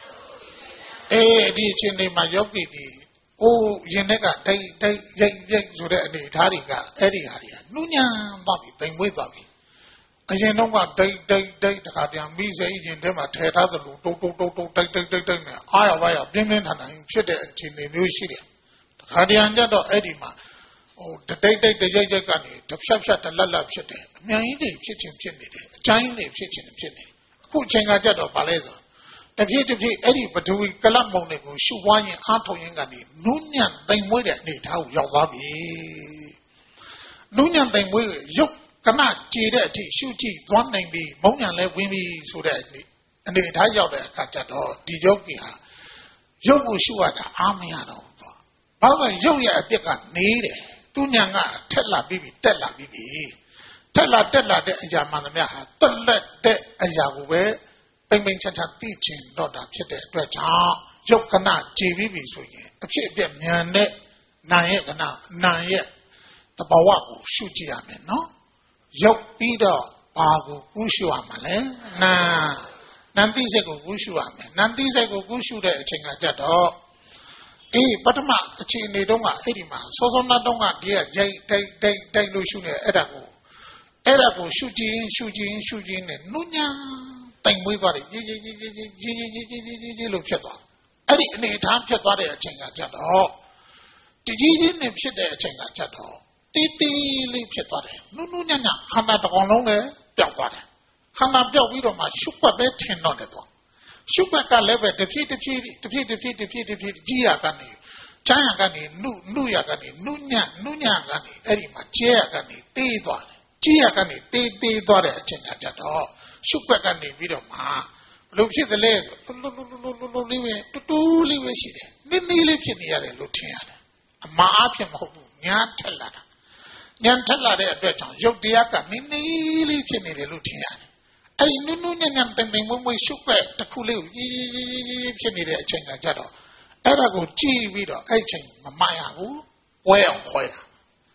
S1: ဒီအချိန်လေးမှာယောဂီဒီရင်ထဲကဒိတ်ရိတ်ဆိုတဲ့အနေအထားတွေကအဲ့ဒီဟာတွေကနုညံသွားပြီတိမ်မွေးသွားပြီအရင်တော့ကဒိတ်တခါပြန်မိစေရင်ထဲမှာထဲထားသလိုတုတ်ဒိတ်နဲ့အားရပါရပြင်းထန်ဖြစ်တဲ့အခြေအနေမျိုးရှိတယ်တခါတည်းကြတော့အဲ့ဒီမှာတရိတ်ကနေတဖြတ်တလက်ဖြစ်တယ်အမြန်ကြီးတွေဖြစ်နေတယ်အချိုင်းတွေဖြစ်နေအခုအချိန်ကကြတော့ဗာလဲဆိုတဖြည်းအဲ့ဒီပထဝီကလပ်မုံတွေကိုရှုပွားရင်အားထုတ်ရင်ကနေနုညံ့တိမ်မွေးတဲ့အနေထားကိုရောက်သွားပြီနုညံ့တိမ်မွေးရုပ်ကနကြည်တဲ့အထိရှုကြည့်သွားနိုင်ပြီမုံညံလဲဝင်ပြီဆိုတဲ့အနေထားရောက်တဲ့အခါကျတော့ဒီယောဂီဟာရုပ်ကိုရှုရတာအားမရတော့ဘူးဘာလို့လဲရုပ်ရဲ့အပြစ်ကနေတယ်သူညာကထက်လာပြီးတက်လာပြီးထက်လာတဲ့အရာမှန်သမျှဟာတက်လက်တဲ့အရာကိုပဲပိန်ချမ်းသိချင်တော့တာဖြစ်တဲ့အတွက်ကြောင့်ယုတ်ကနာကြည်ပြီးဆိုရင်အဖြစ်အပျက်မြန်တဲ့နာရဲ့ကနာနာရဲ့တဘာဝကိုရှုကြည့်ရမယ်နော်ယုတ်ပြီးတော့ဘာကိုကူးရှုရမှာလဲနန္တိစိတ်ကိုကူးရှုရမယ်နန္တိစိတ်ကိုကူးရှုတဲ့အချိန်ကကြတော့ပထမအခြေအနေတုန်းကအဲ့ဒီမှာစောစောနာတုန်းကဒီကဂျိုက်တိုက်လို့ရှုနေအဲ့ဒါကိုရှုကြည့်နဲ့နုညံတိုင်မွေးသွားတယ်ကြီးလို့ဖြစ်သွားအဲ့ဒီအနေထားဖြစ်သွားတဲ့အချိန်ကကြတော့တကြီးနဲ့ဖြစ်တဲ့အချိန်ကကြတော့တီလေးဖြစ်သွားတယ်နုညံ့ခန္ဓာတစ်ကောင်လုံးလည်းပျောက်သွားတယ်ခန္ဓာပျောက်ပြီးတော့မှရှုပ်ွက်ပဲထင်တော့တယ်တော့ရှုပ်ွက်ကလည်းပဲတဖြည်းကြီးရကနေချမ်းရကနေနုရကနေနုညံ့ကနေအဲ့ဒီမှာကျဲရကနေတေးသွားတယ်ကြီးရကနေတေးသွားတဲ့အချိန်ကကြတော့ရှုပ်ွက်ကနေပြီးတော့မှဘလို့ဖြစ်သလဲဆိုလို့လေးပဲတူးလေးပဲရှိတယ်နည်းလေးဖြစ်နေရတယ်လို့ထင်ရတယ်အမှားအဖြစ်မဟုတ်ဘူးညာထက်လာတဲ့အတွက်ကြောင့်ရုပ်တရားကနည်းလေးဖြစ်နေတယ်လို့ထင်ရတယ်အဲ့ဒီနုညံ့တိမ်မွေးရှုပ်ွက်တစ်ခုလေးကိုကြီးဖြစ်နေတဲ့အချိန်ကကြတော့အဲ့ဒါကိုကြည့်ပြီးတော့အဲ့ချိန်မမှန်ရဘူးဝဲအောင်ခွဲရ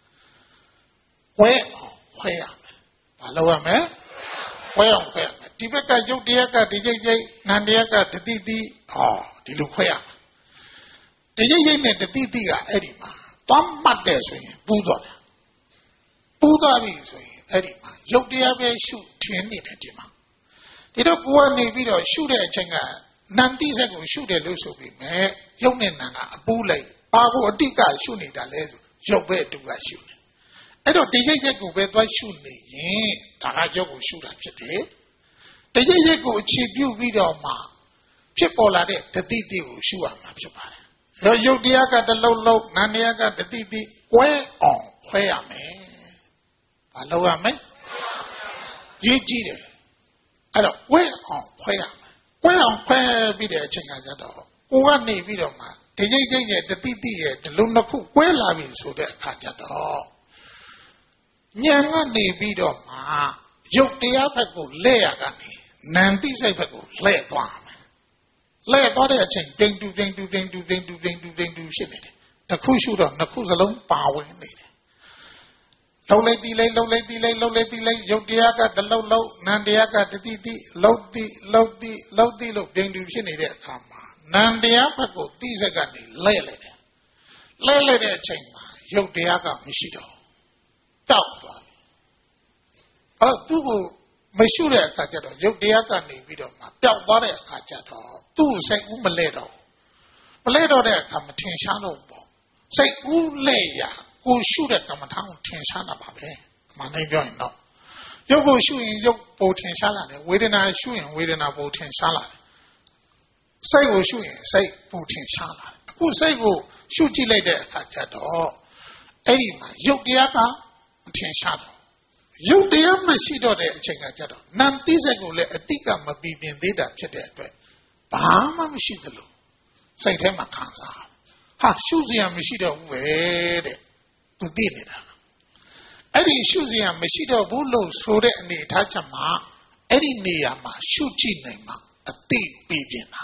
S1: မယ်ဘာလုပ်ရမလဲခွဲအောင်ခွဲရမယ်ဒီဘက်ကရုပ်တရားကဒီရိတ်နံတရားကတတိဒီလိုခွဲရမယ်ဒီရိတ်နဲ့တတိကအဲ့ဒီမှာသွားမှတ်တယ်ဆိုရင်ပူးသွားပြီဆိုရင်အဲ့ဒီမှာရုပ်တရားပဲရှုထင်နေတယ်ဒီမှာဒီတော့ကိုကနေပြီးတော့ရှုတဲ့အချိန်ကနန္တိစက်ကိုရှုတယ်လို့ဆိုပြီးမဲ့ရုပ်နဲ့နံကအပူးလိုက်ဘာကိုအတိကရှုနေတာလဲဆိုရုပ်ပဲအတူကရှုနေအဲ့တော့ဒီရိတ်ကိုပဲသွားရှုနေရင်ဒါကရုပ်ကိုရှုတာဖြစ်တယ်ဒီရိတ်ကိုအခြေပြုပြီးတော့မှဖြစ်ပေါ်လာတဲ့တတိကိုရှုရမှာဖြစ်ပါတယ်ရုပ်တရားကတလုံးနံတရားကတတိကွဲအောင်ခွဲရမယ်ဘာလုပ်ရမလဲရေးကြည့်တယ်အဲ့တော့ကွဲအောင်ခွဲရမယ်ကွဲအောင်ခွဲပြီးတဲ့အချိန်ကကြတော့ကိုကနေပြီးတော့မှဒီရိတ်ရဲ့တတိရဲ့ဒီလိုနှစ်ခုကွဲလာပြီဆိုတဲ့အခါကျတော့ဉာဏ်ကနေပြီးတော့မှရုပ်တရားဘက်ကိုလဲရကနေနန္တိစိတ်ဘက်ကိုလဲသွားမယ်လဲသွားတဲ့အချိန်တိမ်တူဖြစ်နေတယ်တစ်ခုရှုတော့နှစ်ခုစလုံးပါဝင်နေတယ်လှုပ်လိုက်တီးလိုက်ရုပ်တရားကတလုံးနံတရားကတတိလှုပ်တိလို့တိမ်တူဖြစ်နေတဲ့အခါမှာနံတရားဘက်ကိုတိစက်ကနေလဲလိုက်တဲ့အချိန်မှာရုပ်တရားကမရှိတော့တောက်သွားအဲ့သူ့ကိုမရှိတဲ့အခါကျတော့ရုပ်တရားကနေပြီးတော့မှပျောက်သွားတဲ့အခါကျတော့သူ့စိတ်ဦးမလဲတော့တဲ့အခါမထင်ရှားတော့ဘူးစိတ်ဦးလဲရကိုရှုတဲ့ကမ္မထာကိုထင်ရှားတာပါပဲမနိုင်ပြောရင်တော့ရုပ်ကိုရှုရင်ရုပ်ပိုထင်ရှားလာတယ်ဝေဒနာရှုရင်ဝေဒနာပိုထင်ရှားလာတယ်စိတ်ကိုရှုရင်စိတ်ပိုထင်ရှားလာတယ်အခုစိတ်ကိုရှုကြည့်လိုက်တဲ့အခါကျတော့အဲ့ဒီမှာရုပ်တရားကမထင်ရှားတော့ရုပ်တရားမရှိတော့တဲ့အချိန်ကကျတော့နာမ်တိစိတ်ကိုလည်းအတိကမပြီးပြင်သေးတာဖြစ်တဲ့အတွက်ဘာမှမရှိသလိုစိတ်ထဲမှာခံစားဟာရှုစရာမရှိတော့ဘူးပဲတဲ့သူသိနေတာအဲ့ဒီရှုစရာမရှိတော့ဘူးလို့ဆိုတဲ့အနေအထားချက်မှာအဲ့ဒီနေရာမှာရှုကြည့်နိုင်မှာအတိပြီးပြင်တာ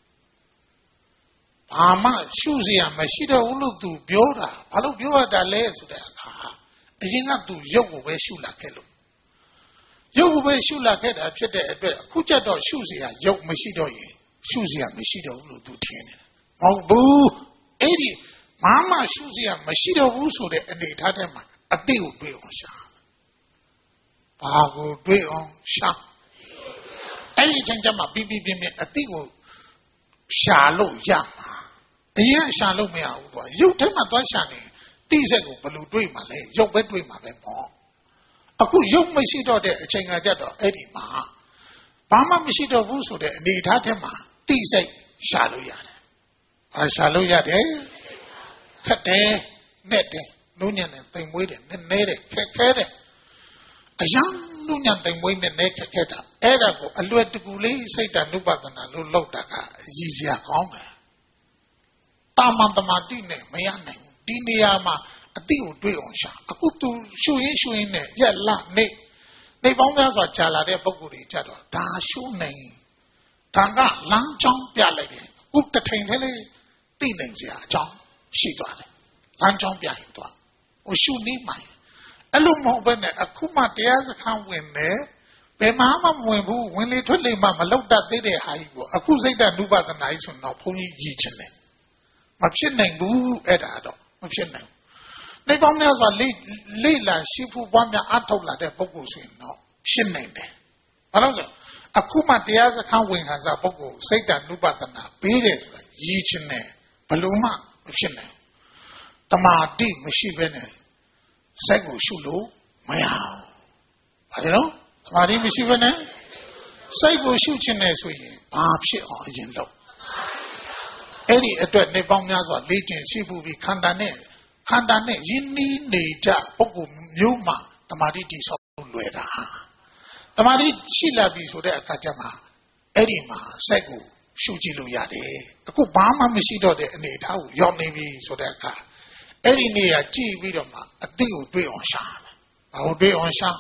S1: ဘာမှရှုစရာမရှိတော့ဘူးလို့သူပြောတာဘာလို့ပြောရတာလဲဆိုတဲ့အခါအရင်ကသူရုပ်ကိုပဲရှုလာခဲ့လို့ရုပ်ကိုပဲရှုလာခဲ့တာဖြစ်တဲ့အတွက်အခုကျတော့ရှုစရာရုပ်မရှိတော့ရင်ရှုစရာမရှိတော့ဘူးလို့သူထင်တယ်မဟုတ်ဘူးအဲ့ဒီဘာမှရှုစရာမရှိတော့ဘူးဆိုတဲ့အနေအထားထဲမှာအတိကိုတွေ့အောင်ရှာဘာကိုတွေ့အောင်ရှာအဲ့ဒီအချိန်ကျမှပြီးပြီးပြင်းပြင်းအတိကိုရှာလို့ရမှာအရင်ရှာလို့မရဘူးကွာရုပ်ထဲမှာသွားရှာနေတိစက်ကိုဘယ်လိုတွေ့မှာလဲရုပ်ပဲတွေ့မှာပဲပေါ့အခုရုပ်မရှိတော့တဲ့အချိန်ကကြတော့အဲ့ဒီမှာဘာမှမရှိတော့ဘူးဆိုတဲ့အနေအထားထဲမှာတိစက်ရှာလို့ရတယ်ဘာရှာလို့ရတယ်ခက်တယ်နဲ့တယ်နုညံ့တယ်တိမ်မွေးတယ်နဲ့နဲတယ်ခက်ခဲတယ်အယံနုညံ့တိမ်မွေးနဲ့နဲခက်ခဲတာအဲ့ဒါကိုအလွယ်တကူလေးစိတ်တ ानु ပဒနာလို့လောက်တာကအရည်စရာကောင်းတယ်တာမန်တမာတိနဲ့မရနိုင်ဘူးဒီနေရာမှာအတိကိုတွေ့အောင်ရှာအခုသူရှုရင်းနဲ့ရက်လနေပေါင်းများစွာကြာလာတဲ့ပုံကိုယ်တွေကြတော့ဒါရှုနိုင်ဒါကလမ်းကြောင်းပြလိုက်တယ်အခုတထိန်ထဲလေးသိနိုင်စရာအကြောင်းရှိသွားတယ်လမ်းကြောင်းပြရင်သွားဟိုရှုနေမှအဲ့လိုမဟုတ်ဘဲနဲ့အခုမှတရားစခန်းဝင်တယ်ဘယ်မှမဝင်ဘူးဝင်လေထွက်လေမှမလောက်တတ်သေးတဲ့ဟာကြီးကိုအခုစိတ်တ ानु ပဒနာကြီးဆိုတော့ဘုန်းကြီးရည်ချင်တယ်မဖြစ်နိုင်ဘူးအဲ့ဒါတော့မဖြစ်နိုင်ဘူးနေပေါင်းများစွာလေ့လာရှိဖို့ပွားများအထောက်လာတဲ့ပုဂ္ဂိုလ်ဆိုရင်တော့ဖြစ်နိုင်တယ်ဘာလို့ဆိုအခုမှတရားစခန်းဝင်ခါစားပုဂ္ဂိုလ်စိတ်တ ानु ပဒနာပေးတယ်ဆိုတာရည်ချင်တယ်ဘလို့မှမဖြစ်နိုင်တမာတိမရှိဘဲနဲ့စိတ်ကိုရှုလို့မရဘူးဘာလို့တမာတိမရှိဘဲနဲ့စိတ်ကိုရှုချင်တယ်ဆိုရင်ဘာဖြစ်အောင်အရင်လုပ်အဲ့ဒီအတွက်နေပေါင်းများစွာလေ့ကျင့်ရှိဖို့ပြီးခန္ဓာနဲ့ယဉ်နီးနေကြပုဂ္ဂိုလ်မျိုးမှတမာတိတိဆောက်လွယ်တာတမာတိရှိလာပြီဆိုတဲ့အခါကျမှအဲ့ဒီမှာစိတ်ကိုရှုကြည့်လို့ရတယ်အခုဘာမှမရှိတော့တဲ့အနေအထားကိုရောက်နေပြီဆိုတဲ့အခါအဲ့ဒီနေရာကြည့်ပြီးတော့မှအတိကိုတွေ့အောင်ရှာမယ်ဘာကိုတွေ့အောင်ရှာ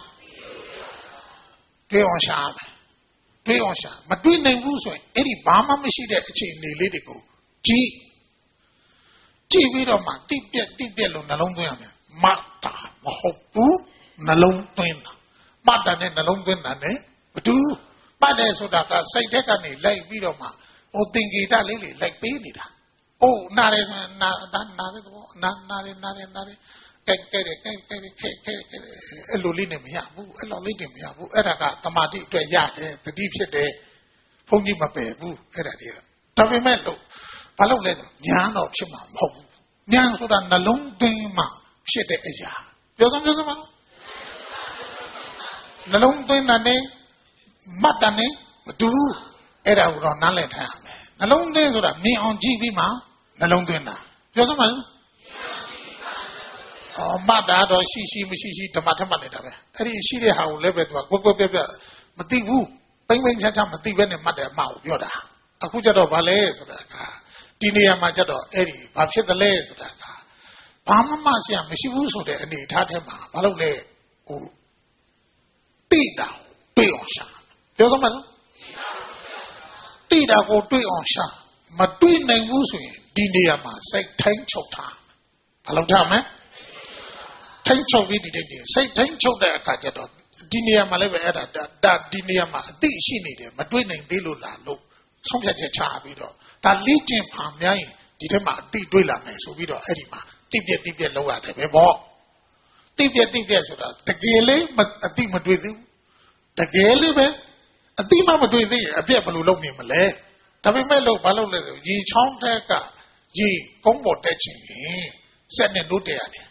S1: မတွေ့နိုင်ဘူးဆိုရင်အဲ့ဒီဘာမှမရှိတဲ့အခြေအနေလေးတွေကိုကြည့်ပြီးတော့မှတိပြက်လို့နှလုံးသွင်းရမယ်မတ်တာမဟုတ်ဘူးနှလုံးသွင်းတာမတ်တာနဲ့နှလုံးသွင်းတာနဲ့ဘတူမှတ်တယ်ဆိုတာကစိတ်ထဲကနေလိုက်ပြီးတော့မှဟိုသင်္ကေတလေးတွေလိုက်ပေးနေတာအိုးနားတယ်တော့နားတယ်ကဲအဲ့လိုလေးနဲ့မရဘူးအဲ့လိုလေးတွေမရဘူးအဲ့ဒါကတမာတိအတွက်ရတယ်တတိဖြစ်တယ်ဘုန်းကြီးမပယ်ဘူးအဲ့ဒါတွေကဒါပေမဲ့လို့ဘာလို့လဲဆိုညာတော့ဖြစ်မှာမဟုတ်ဘူးညာဆိုတာနှလုံးသွင်းမှဖြစ်တဲ့အရာပြောစမ်းမနှလုံးသွင်းတာနဲ့မှတ်တာနဲ့မတူဘူးအဲ့ဒါကိုတော့နားလည်ထားရမယ်နှလုံးသွင်းဆိုတာမြင်အောင်ကြည့်ပြီးမှနှလုံးသွင်းတာပြောစမ်းမမှတ်တာတော့ရှိမရှိဓမ္မထမှတ်နေတာပဲအဲ့ဒီရှိတဲ့ဟာကိုလည်းပဲသူကကွက်ပြက်မသိဘူးပိမ့်ချမသိဘဲနဲ့မှတ်တယ်အမှားကိုပြောတာအခုကျတော့ဗာလဲဆိုတာကဒီနေရာမှာကျတော့အဲ့ဒီဘာဖြစ်သလဲဆိုတာကဘာမှဆရာမရှိဘူးဆိုတဲ့အနေအထားထဲမှာဘာလို့လဲဟိုတိတာတွေ့အောင်ရှာပြောစမ်းမလားတိတာကိုတွေ့အောင်ရှာမတွေ့နိုင်ဘူးဆိုရင်ဒီနေရာမှာစိတ်ထိုင်းချုပ်ထားဘာလို့ထားမလဲထိုင်းချုပ်ပြီးဒီစိတ်ထိုင်းချုပ်တဲ့အခါကျတော့ဒီနေရာမှာလည်းပဲအဲ့ဒါဒီနေရာမှာအတိရှိနေတယ်မတွေ့နိုင်သေးလို့လားလို့ဆုံးဖြတ်ချက်ချပြီးတော့ဒါလေ့ကျင့်ပါများရင်ဒီထဲမှာအတိတွေ့လာမယ်ဆိုပြီးတော့အဲ့ဒီမှာတိပြက်လောက်ရတယ်ပဲပေါ့တိပြက်ဆိုတာတကယ်လေးအတိမတွေ့သေးဘူးတကယ်လေးပဲအတိမတွေ့သေးရင်အပြက်ဘယ်လိုလုပ်နေမလဲဒါပေမဲ့လို့ဘာလုပ်လဲဆိုရေချောင်းတက်ကရေကုန်းပေါ်တက်ချင်ရင်စက်နဲ့နှုတ်တက်ရတယ်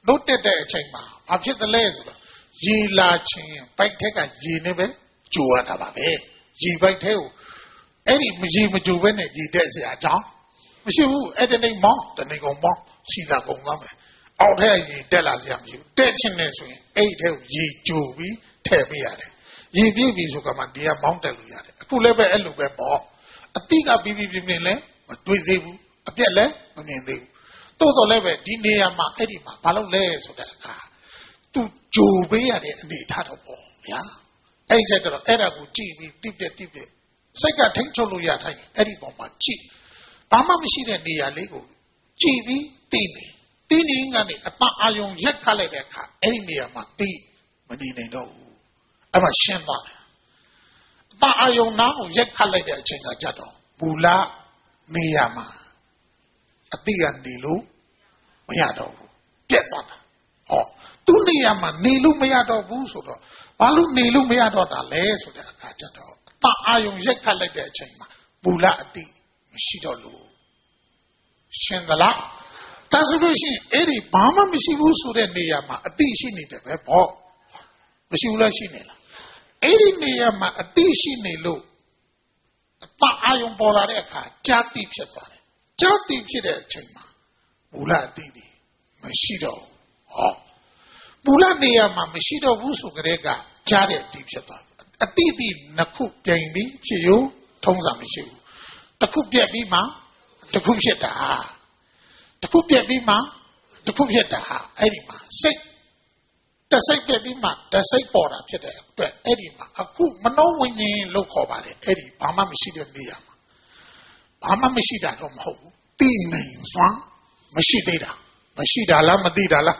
S1: နိုးတက်တဲ့အချိန်မှာဘာဖြစ်သလဲဆိုတော့ရေလာချင်းပိုက်ထက်ကရေနဲ့ပဲကြိုရတာပါပဲရေပိုက်ထဲကိုအဲ့ဒီရေမကြိုဘဲနဲ့ရေတက်เสียအကြောင်းမရှိဘူးအဲ့ဒီနေ့မောင်းတနေ့ကုန်မောင်းစီသာကုန်သွားမယ်အောက်ထက်ရေတက်လာเสียမရှိဘူးတက်ချင်းနဲ့ဆိုရင်အဲ့ဒီထဲကိုရေကြိုပြီးထည့်ပေးရတယ်ရေပြည့်ပြီဆိုကမှဒီကမောင်းတက်လို့ရတယ်အခုလည်းပဲအဲ့လိုပဲပေါ့အတိကပြီးပြီးပြင်းပြင်းလဲမတွေ့သေးဘူးအပြက်လည်းမမြင်သေးဘူးတိုးတော်လည်းပဲဒီနေရာမှာအဲ့ဒီမှာဘာလို့လဲဆိုတဲ့အခါသူကြိုပေးရတဲ့အနေထားတော့ပေါ့ဗျာအဲ့ဒီကျတော့အဲ့ဒါကိုကြည့်ပြီးတိပြက်စိတ်ကထိန်းချုပ်လို့ရထိုင်အဲ့ဒီပေါ်မှာကြည့်ဘာမှမရှိတဲ့နေရာလေးကိုကြည့်ပြီးတင်းနေကနေအပအာယုံရက်ခတ်လိုက်တဲ့အခါအဲ့ဒီနေရာမှာတင်းမနေနိုင်တော့ဘူးအဲ့မှာရှင်းသွားတယ်အပအာယုံနာကိုရက်ခတ်လိုက်တဲ့အချိန်ကကြတော့မူလနေရာမှာအတိကနေလို့မရတော့ဘူးပြက်သွားတာဟောသူ့နေရာမှာနေလို့မရတော့ဘူးဆိုတော့ဘာလို့နေလို့မရတော့တာလဲဆိုတဲ့အခါကျတော့အပအာယုံရက်ခတ်လိုက်တဲ့အချိန်မှာမူလအတိမရှိတော့လို့ရှင်းသလားဒါဆိုလို့ရှိရင်အဲ့ဒီဘာမှမရှိဘူးဆိုတဲ့နေရာမှာအတိရှိနေတယ်ပဲပေါ့မရှိဘူးလားရှိနေလားအဲ့ဒီနေရာမှာအတိရှိနေလို့အပအာယုံပေါ်လာတဲ့အခါကြာတိဖြစ်သွားတယ်ကြာတိဖြစ်တဲ့အချိန်မှာမူလအတိမရှိတော့ဟောမူလနေရာမှာမရှိတော့ဘူးဆိုကြတဲ့ကကြားတဲ့အတိဖြစ်သွားအတိနှစ်ခုပြိုင်ပြီးဖြစ်ရုံထုံးစံမရှိဘူးတစ်ခုပြက်ပြီးမှတစ်ခုဖြစ်တာတစ်ခုပြက်ပြီးမှတစ်ခုဖြစ်တာအဲ့ဒီမှာစိတ်တစ်စိတ်ပြက်ပြီးမှတစ်စိတ်ပေါ်တာဖြစ်တဲ့အတွက်အဲ့ဒီမှာအခုမနောဝိညာဉ်လို့ခေါ်ပါတယ်အဲ့ဒီဘာမှမရှိတဲ့နေရာမှာဘာမှမရှိတာတော့မဟုတ်ဘူးသိနိုင်စွမ်းမရှိသေးတာမရှိတာလားမသိတာလား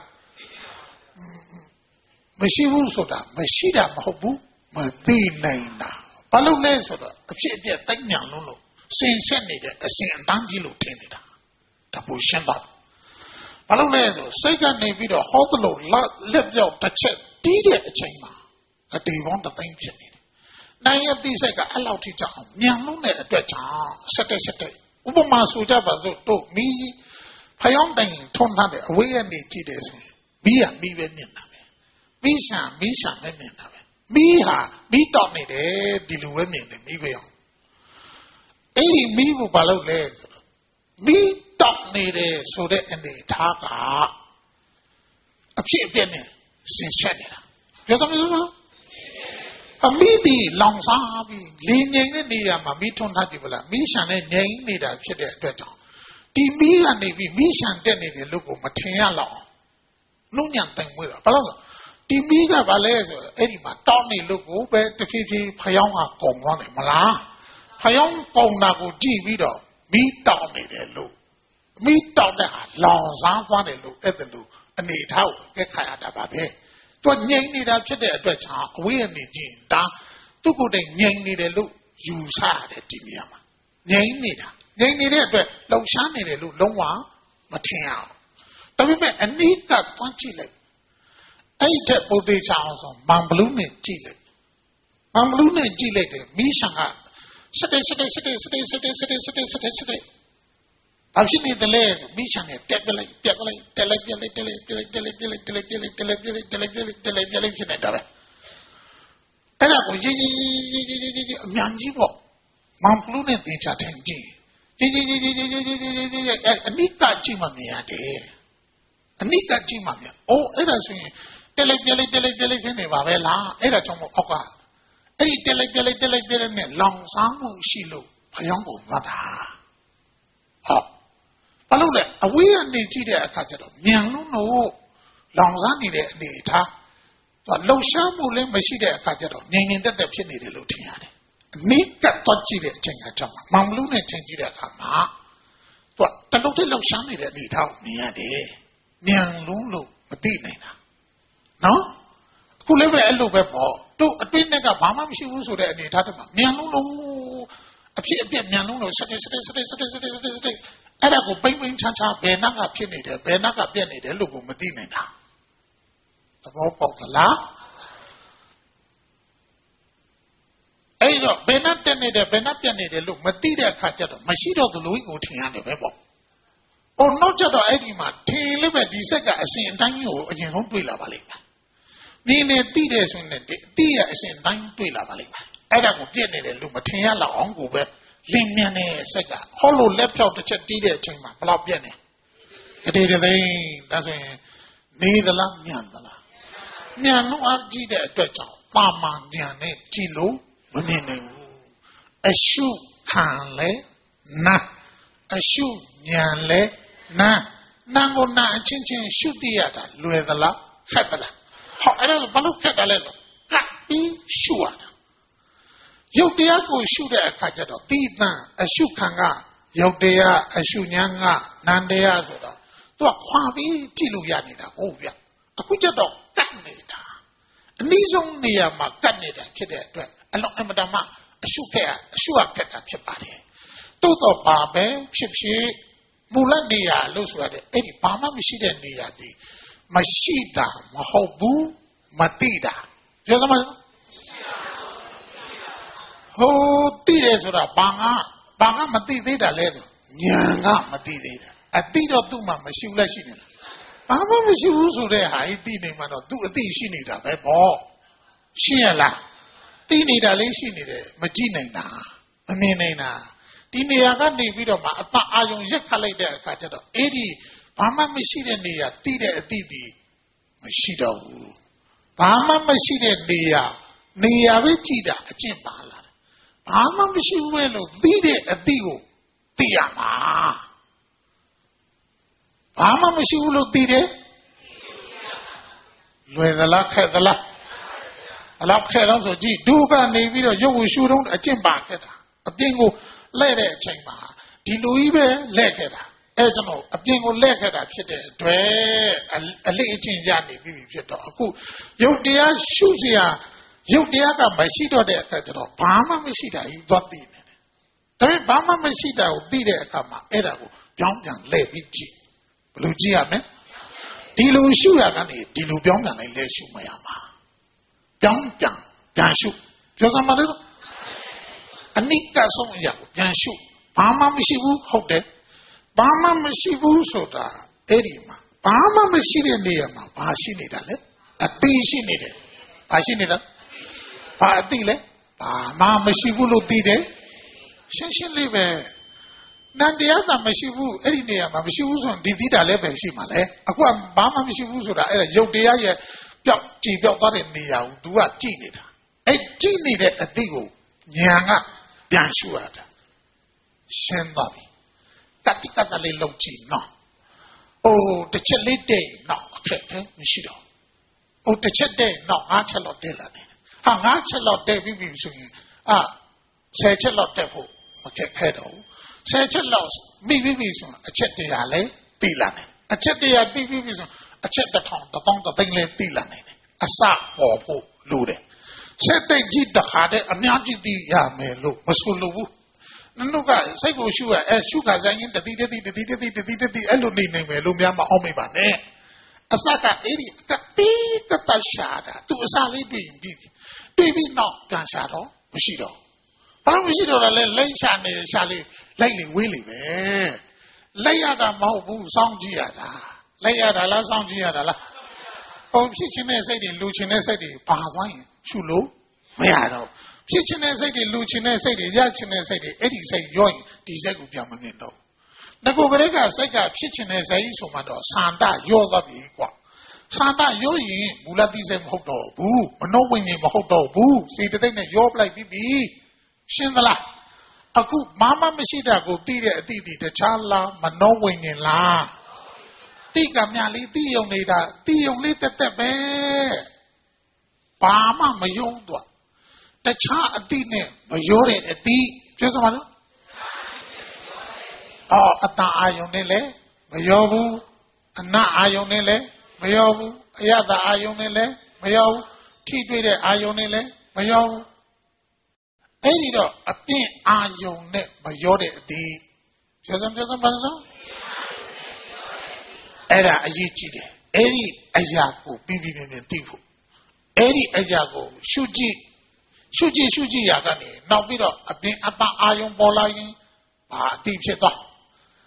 S1: မရှိဘူးဆိုတာမရှိတာမဟုတ်ဘူးမသိနိုင်တာဘာလို့လဲဆိုတော့အဖြစ်အပျက်တိုက်ညာလုံးလို့စင်ဆက်နေတဲ့အစဉ်အတန်းကြီးလို့ထင်နေတာဒါပိုရှင်းပါဘာလို့လဲဆိုစိတ်ကနေပြီးတော့ဟောသလိုလက်ပြောက်တစ်ချက်တီးတဲ့အချိန်မှာအတေပေါင်းတစ်သိန်းဖြစ်နေတယ်နိုင်ရတိစိတ်ကအဲ့လောက်ထိကြောက်အောင်မြန်လုံးတဲ့အတွက်ကြောင့်ဆက်တဲ့ဥပမာဆိုကြပါစို့တို့မီးဖယောင်းတိုင်ထွန်းထားတဲ့အဝေးကနေကြည့်တယ်ဆိုရင်မီးပဲမြင်တာပဲမီးရှာပဲမြင်တာပဲမီးဟာမီးတောက်နေတယ်ဒီလိုပဲမြင်တယ်မီးပဲအောင်အဲ့ဒီမီးကိုဘာလုပ်လဲဆိုတော့မီးတောက်နေတယ်ဆိုတဲ့အနေထားကအဖြစ်အပျက်နဲ့ဆင်ဆက်နေတာပြောသမီးလားအမီးဒီလောင်စားပြီးလင်းငိမ့်တဲ့နေရာမှာမီးထွန်းထားကြည့်ပါလားမီးရှံနဲ့ငိမ့်နေတာဖြစ်တဲ့အတွက်ကြောင့်ဒီမီးကနေပြီးမီးရှံတက်နေတယ်လို့ကိုမထင်ရလောက်နှုံညံတိုင်မွေးတာဘာလို့လဲဒီမီးကဘာလဲဆိုအဲ့ဒီမှာတောက်နေလို့ကိုပဲတဖြည်းဖြည်းဖယောင်းကကုန်သွားတယ်မလားဖယောင်းကုန်တာကိုကြည့်ပြီးတော့မီးတောက်နေတယ်လို့မီးတောက်တဲ့ဟာလောင်စားသွားတယ်လို့အဲ့ဒါလို့အနေထားကိုကဲခါရတာပါပဲသူငိမ့်နေတာဖြစ်တဲ့အတွက်ကြောင့်အဝေးကနေကြည့်ဒါသူ့ကိုယ်တိုင်ငိမ့်နေတယ်လို့ယူဆရတယ်ဒီနေရာမှာငိမ့်နေတဲ့အတွက်လှုပ်ရှားနေတယ်လို့လုံးဝမထင်အောင်ဒါပေမဲ့အနိကသွားကြည့်လိုက်အဲ့တဲ့ပုသေးချအောင်ဆိုမန်ဘလူးနဲ့ကြည့်လိုက်တယ်မိရှံကစတဲ့ဘာဖြစ်နေတယ်လဲမိရှံနဲ့ပြက်လိုက်ဖြစ်နေတာပဲအဲ့ဒါကိုရေးအမြန်ကြီးပေါ့မန်ဘလူးနဲ့တင်ချထိုင်ကြည့်ရေးအနိကကြည့်မှမြင်ရတယ်အနိကကြည့်မှမြင်အိုးအဲ့ဒါဆိုရင်တက်လိုက်ဖြစ်နေပါပဲလားအဲ့ဒါကြောင့်မို့အောက်ကအဲ့ဒီတက်လိုက်နဲ့လောင်စားမှုရှိလို့ဖယောင်းပုံသွားတာဟုတ်ဘာလို့လဲအဝေးကနေကြည့်တဲ့အခါကျတော့မြန်လို့လောင်စားနေတဲ့အနေထားလှုပ်ရှားမှုလည်းမရှိတဲ့အခါကျတော့ငြိမ်တက်ဖြစ်နေတယ်လို့ထင်ရတယ်အနိကတော့ကြည့်တဲ့အချိန်ကကြောင့်မောင်ဘလူးနဲ့ထင်ကြည့်တဲ့အခါမှာတလုံးတည်းလှုပ်ရှားနေတဲ့အနေထားကိုမြင်ရတယ်မြန်လို့မသိနိုင်တာနော်အခုလည်းပဲအဲ့လိုပဲပေါ့တို့အတွင်းနဲ့ကဘာမှမရှိဘူးဆိုတဲ့အနေထားတည်းမှာမြန်လို့အဖြစ်အပျက်မြန်လို့စတဲ့အဲ့ဒါကိုပိမ့်ချမ်းဘယ်နှကဖြစ်နေတယ်ဘယ်နှကပြက်နေတယ်လို့ကိုမသိနိုင်တာသဘောပေါက်သလားအဲ့တော့ဘယ်နှတက်နေတယ်ဘယ်နှပြက်နေတယ်လို့မသိတဲ့အခါကျတော့မရှိတော့သလိုကိုထင်ရတယ်ပဲပေါ့哦，နောက်ကြတော့အဲ့ဒီမှာထင်လို့ပဲဒီစက်ကအရှင်အတိုင်းကိုအရင်ဆုံးတွေ့လာပါလိမ့်မယ်။နေနေတိတဲ့ဆိုရင်တိရဲ့အရှင်တိုင်းတွေ့လာပါလိမ့်မယ်။အဲ့ဒါကိုပြည့်နေတယ်လို့မထင်ရလောက်အောင်ကိုပဲလင်းမြန်တဲ့စက်ကဟောလို့လက်ဖြောက်တစ်ချက်တီးတဲ့အချိန်မှာဘယ်လောက်ပြည့်နေ။တည်းဒါဆိုရင်နေသလားမြန်သလား။မြန်လို့အကြည့်တဲ့အတွက်ကြောင့်ပါမန်မြန်နဲ့ကြည့်လို့မမြင်နိုင်ဘူး။အရှုခံလဲနာအရှုမြန်လဲနာကိုနာအချင်းချင်းရှုတည်ရတာလွယ်သလားခက်သလားဟောအဲ့ဒါဘာလို့ခက်တယ်လဲဆိုကပ်ပြီးရှုရတာရုပ်တရားကိုရှုတဲ့အခါကျတော့တိတန်အရှုခံကရုပ်တရားအရှုဉာဏ်ကနန္တရားဆိုတော့သူကခွာပြီးကြည့်လို့ရနေတာဟုတ်ဗျအခုကျတော့ကတ်နေတာအနည်းဆုံးနေရာမှာကတ်နေတာဖြစ်တဲ့အတွက်အလုံးအမတမအရှုခက်တာဖြစ်ပါတယ်တိုးတော့ပါပဲဖြစ်မူလနေရာလို့ဆိုရတယ်အဲ့ဒီဘာမှမရှိတဲ့နေရာဒီမရှိတာမဟုတ်ဘူးမတိတာပြောစမ်းဟိုတိတယ်ဆိုတာဘာကမတိသေးတာလဲဆိုညာကမတိသေးတာအတိတော့သူ့မှာမရှိဘူးလက်ရှိနေလားဘာမှမရှိဘူးဆိုတဲ့ဟာကြီးတိနေမှတော့သူ့အတိရှိနေတာပဲပေါ့ရှင်းရလားတိနေတာလေးရှိနေတယ်မကြည့်နိုင်တာမမြင်နိုင်တာဒီနေရာကနေပြီးတော့မှအတအာယုံရက်ခတ်လိုက်တဲ့အခါကျတော့အဲ့ဒီဘာမှမရှိတဲ့နေရာတိတဲ့အတိဒီမရှိတော့ဘူးဘာမှမရှိတဲ့နေရာပဲကြည့်တာအကျင့်ပါလာတယ်ဘာမှမရှိဘူးပဲလို့သိတဲ့အတိကိုသိရမှာဘာမှမရှိဘူးလို့သိတယ်လွယ်သလားခက်သလားအဲ့လောက်ခဲတော့ဆိုကြည့်ဒုကနေပြီးတော့ရုပ်ကိုရှုတော့အကျင့်ပါခဲ့တာအပြင်ကိုလဲတဲ့အချိန်မှာဒီလူကြီးပဲလဲခဲ့တာအဲကျွန်တော်အပြင်ကိုလဲခဲ့တာဖြစ်တဲ့အတွက်အလေးအကျင့်ရနေပြီဖြစ်တော့အခုရုပ်တရားရှုစရာရုပ်တရားကမရှိတော့တဲ့အခါကျတော့ဘာမှမရှိတာကြီးသွားသိနေတယ်ဒါပေမဲ့ဘာမှမရှိတာကိုသိတဲ့အခါမှာအဲ့ဒါကိုပြောင်းပြန်လဲပြီးကြည့်ဘယ်လိုကြည့်ရမလဲဒီလိုရှုရကနေဒီလိုပြောင်းပြန်လိုက်လဲရှုမရမှာပြောင်းပြန်ရှုပြောစမ်းပါလေအနိကဆုံးအရာကိုပြန်ရှုဘာမှမရှိဘူးဟုတ်တယ်ဘာမှမရှိဘူးဆိုတာအဲ့ဒီမှာဘာမှမရှိတဲ့နေရာမှာဘာရှိနေတာလဲအတိရှိနေတယ်ဘာရှိနေတာဘာအတိလဲဘာမှမရှိဘူးလို့သိတယ်ရှင်းလေးပဲနန္တရားသာမရှိဘူးအဲ့ဒီနေရာမှာမရှိဘူးဆိုရင်ဒီသိတာလည်းပဲရှိမှာလေအခုကဘာမှမရှိဘူးဆိုတာအဲ့ဒါရုပ်တရားရဲ့ပျောက်ကြည်ပျောက်သွားတဲ့နေရာကို तू ကကြည့်နေတာအဲ့ကြည့်နေတဲ့အတိကိုဉာဏ်ကပြန်ရှုရတာရှင်းသွားပြီတတ်လေးလုံးကြည့်နော်အိုးတစ်ချက်လေးတဲ့နော်အခက်ခဲမရှိတော့အိုးတစ်ချက်တဲ့နော်၅ချက်လောက်တဲ့လာတယ်ဟာ၅ချက်လောက်တဲ့ပြီးပြီဆိုရင်10ချက်လောက်တဲ့ဖို့မခက်ခဲတော့ဘူး10ချက်လောက်မိပြီဆိုရင်အချက်တရာလဲပြီးလာတယ်အချက်တရာပြီးပြီဆိုအချက်1000 1000လဲပြီးလာတယ်အစပေါ်ဖို့လိုတယ်စိတ်တိတ်ကြီးတခါတည်းအများကြီးသိရမယ်လို့မဆိုလိုဘူးနင်တို့ကစိတ်ကိုရှုရရှုခါဆိုင်ရင်တတိအဲ့လိုနေနိုင်မယ်လို့များမအောင်မိပါနဲ့အစကအဲ့ဒီကတိကတရှာတာသူအစလေးတွေ့ပြီးနောက်ပြန်ရှာတော့မရှိတော့ဘာလို့မရှိတော့လဲလိမ့်ရှာနေရှာလေးလိုက်လေဝေးလေပဲလိုက်ရတာမဟုတ်ဘူးစောင့်ကြည့်ရတာလိုက်ရတာလားစောင့်ကြည့်ရတာလားဟိုဖြစ်ချင်းတဲ့စိတ်တွေလူချင်းတဲ့စိတ်တွေပါသွားရင်ရှုလို့မရတော့ဖြစ်ချင်းတဲ့စိတ်တွေလူချင်းတဲ့စိတ်တွေရချင်းတဲ့စိတ်တွေအဲ့ဒီစိတ်ရောရင်ဒီစိတ်ကိုပြန်မမြင်တော့ငကိုကလေးကစိတ်ကဖြစ်ချင်းတဲ့စိတ်ဆိုမှတော့သန္တာရောသွားပြီကွာသန္တာရောရင်မူလတိစိတ်မဟုတ်တော့ဘူးမနှုတ်ဝင်ရင်မဟုတ်တော့ဘူးစေတသိက်နဲ့ရောပလိုက်ပြီရှင်းသလားအခုဘာမှမရှိတာကိုသိတဲ့အတိတခြားလားမနှုတ်ဝင်ရင်လားတိကမြလေးတိယုံနေတာတိယုံလေးတက်ပဲဘာမှမယုံတော့တခြားအတိနဲ့မရောတဲ့အတိပြောစမ်းပါလို့အတအာယုံနဲ့လည်းမရောဘူးအနအာယုံနဲ့လည်းမရောဘူးအယတအာယုံနဲ့လည်းမရောဘူးထိတွေ့တဲ့အာယုံနဲ့လည်းမရောဘူးအဲ့ဒီတော့အပြင်အာယုံနဲ့မရောတဲ့အတိပြောစမ်းပါလို့အဲ့ဒါအရေးကြီးတယ်အဲ့ဒီအရာကိုပြီးမြင်သိဖို့အဲ့ဒီအရာကိုရှုကြည့်ရကနေနောက်ပြီးတော့အပြင်အပအာယုံပေါ်လာရင်ဘာအတိဖြစ်သွား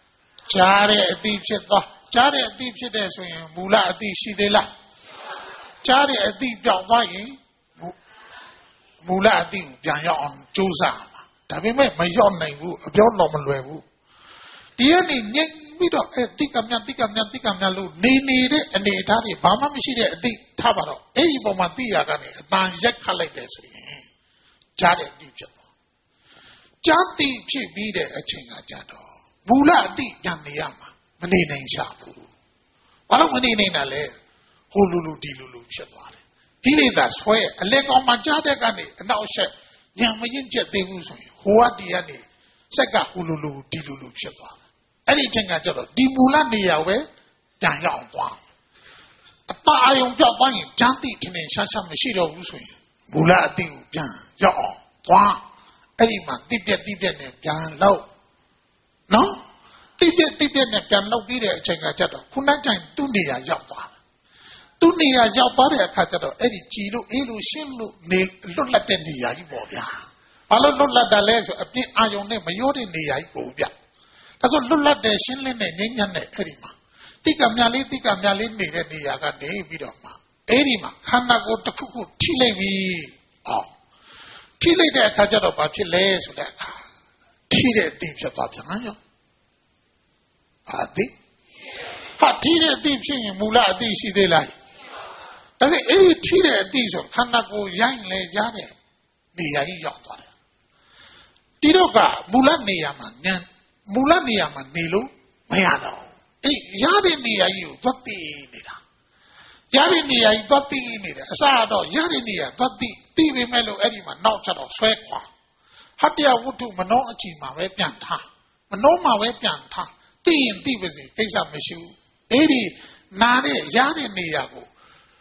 S1: ကြားတဲ့အတိဖြစ်သွားကြားတဲ့အတိဖြစ်တဲ့ဆိုရင်မူလအတိရှိသေးလားကြားတဲ့အတိပြောင်းသွားရင်မူလအတိကိုပြန်ရောက်အောင်ကြိုးစားမှာဒါပေမဲ့မရောက်နိုင်ဘူးအပြောတော့မလွယ်ဘူးဒီကနေ့ညင်ပြီးတော့တိကမြလို့နေနေတဲ့အနေအထားတွေဘာမှမရှိတဲ့အတိထားပါတော့အဲ့ဒီပုံမှာသိရကနေအတန်ရက်ခတ်လိုက်တယ်ဆိုရင်ကြားတဲ့အတိဖြစ်သွားကြားတိဖြစ်ပြီးတဲ့အချိန်ကကြတော့မူလအတိပြန်နေရမှာမနေနိုင်ရှာဘူးဘာလို့မနေနိုင်တာလဲဟိုလူဒီလူဖြစ်သွားတယ်ဒီလေသာဆွဲအလက်ကောင်မှကြားတဲ့ကနေအနောက်ဆက်ညံမရင်ကျက်သေးဘူးဆိုရင်ဟိုကဒီကနေစက်ကဟိုလူဒီလူဖြစ်သွားတယ်အဲ့ဒီအချိန်ကကြတော့ဒီမူလနေရာပဲပြန်ရောက်သွားအတအာယုံပြောက်သွားရင်ဂျန်တိထင်းရှားမရှိတော့ဘူးဆိုရင်မူလအတိကိုပြန်ရောက်အောင်သွားအဲ့ဒီမှာတိပြက်နဲ့ပြန်လောက်နော်တိပြက်နဲ့ပြန်လောက်ပြီးတဲ့အချိန်ကကြတော့ခုနကသူ့နေရာရောက်သွားသူ့နေရာရောက်သွားတဲ့အခါကျတော့အဲ့ဒီကြည်လို့အေးလို့ရှင်းလို့နေလွတ်လပ်တဲ့နေရာကြီးပေါ့ဗျာဘာလို့လွတ်လပ်တာလဲဆိုအပြင်းအာယုံနဲ့မရိုးတဲ့နေရာကြီးပေါ့ဗျာဒါဆိုလွတ်လပ်တဲ့ရှင်းလင်းတဲ့ငြိမ်းချမ်းတဲ့အဲ့ဒီမှာတိကမြလေးနေတဲ့နေရာကနေပြီးတော့မှအဲ့ဒီမှာခန္ဓာကိုယ်တစ်ခုခုထိလိုက်ပြီထိလိုက်တဲ့အခါကျတော့ဘာဖြစ်လဲဆိုတဲ့အခါထိတဲ့အတိဖြစ်သွားပြန်ရောဟာတိဟာထိတဲ့အတိဖြစ်ရင်မူလအတိရှိသေးလားဒါပေမဲ့အဲ့ဒီထိတဲ့အတိဆိုခန္ဓာကိုယ်ရိုင်းလေကြတဲ့နေရာကြီးရောက်သွားတယ်ဒီတော့ကမူလနေရာမှာနေလို့မရတော့အဲ့ရတဲ့နေရာကြီးကိုသွားတည်နေတာရတဲ့နေရာကြီးသွားတည်နေတယ်အစတော့ရတဲ့နေရာသွားတည်ပေမဲ့လို့အဲ့ဒီမှာနောက်ကျတော့ဆွဲခွာဟတ္တယဝတ္ထုမနောအချီမှာပဲပြန်ထားမနောမှာပဲပြန်ထားတည်ရင်တည်ပါစေကိစ္စမရှိဘူးအဲ့ဒီနာတဲ့ရတဲ့နေရာကို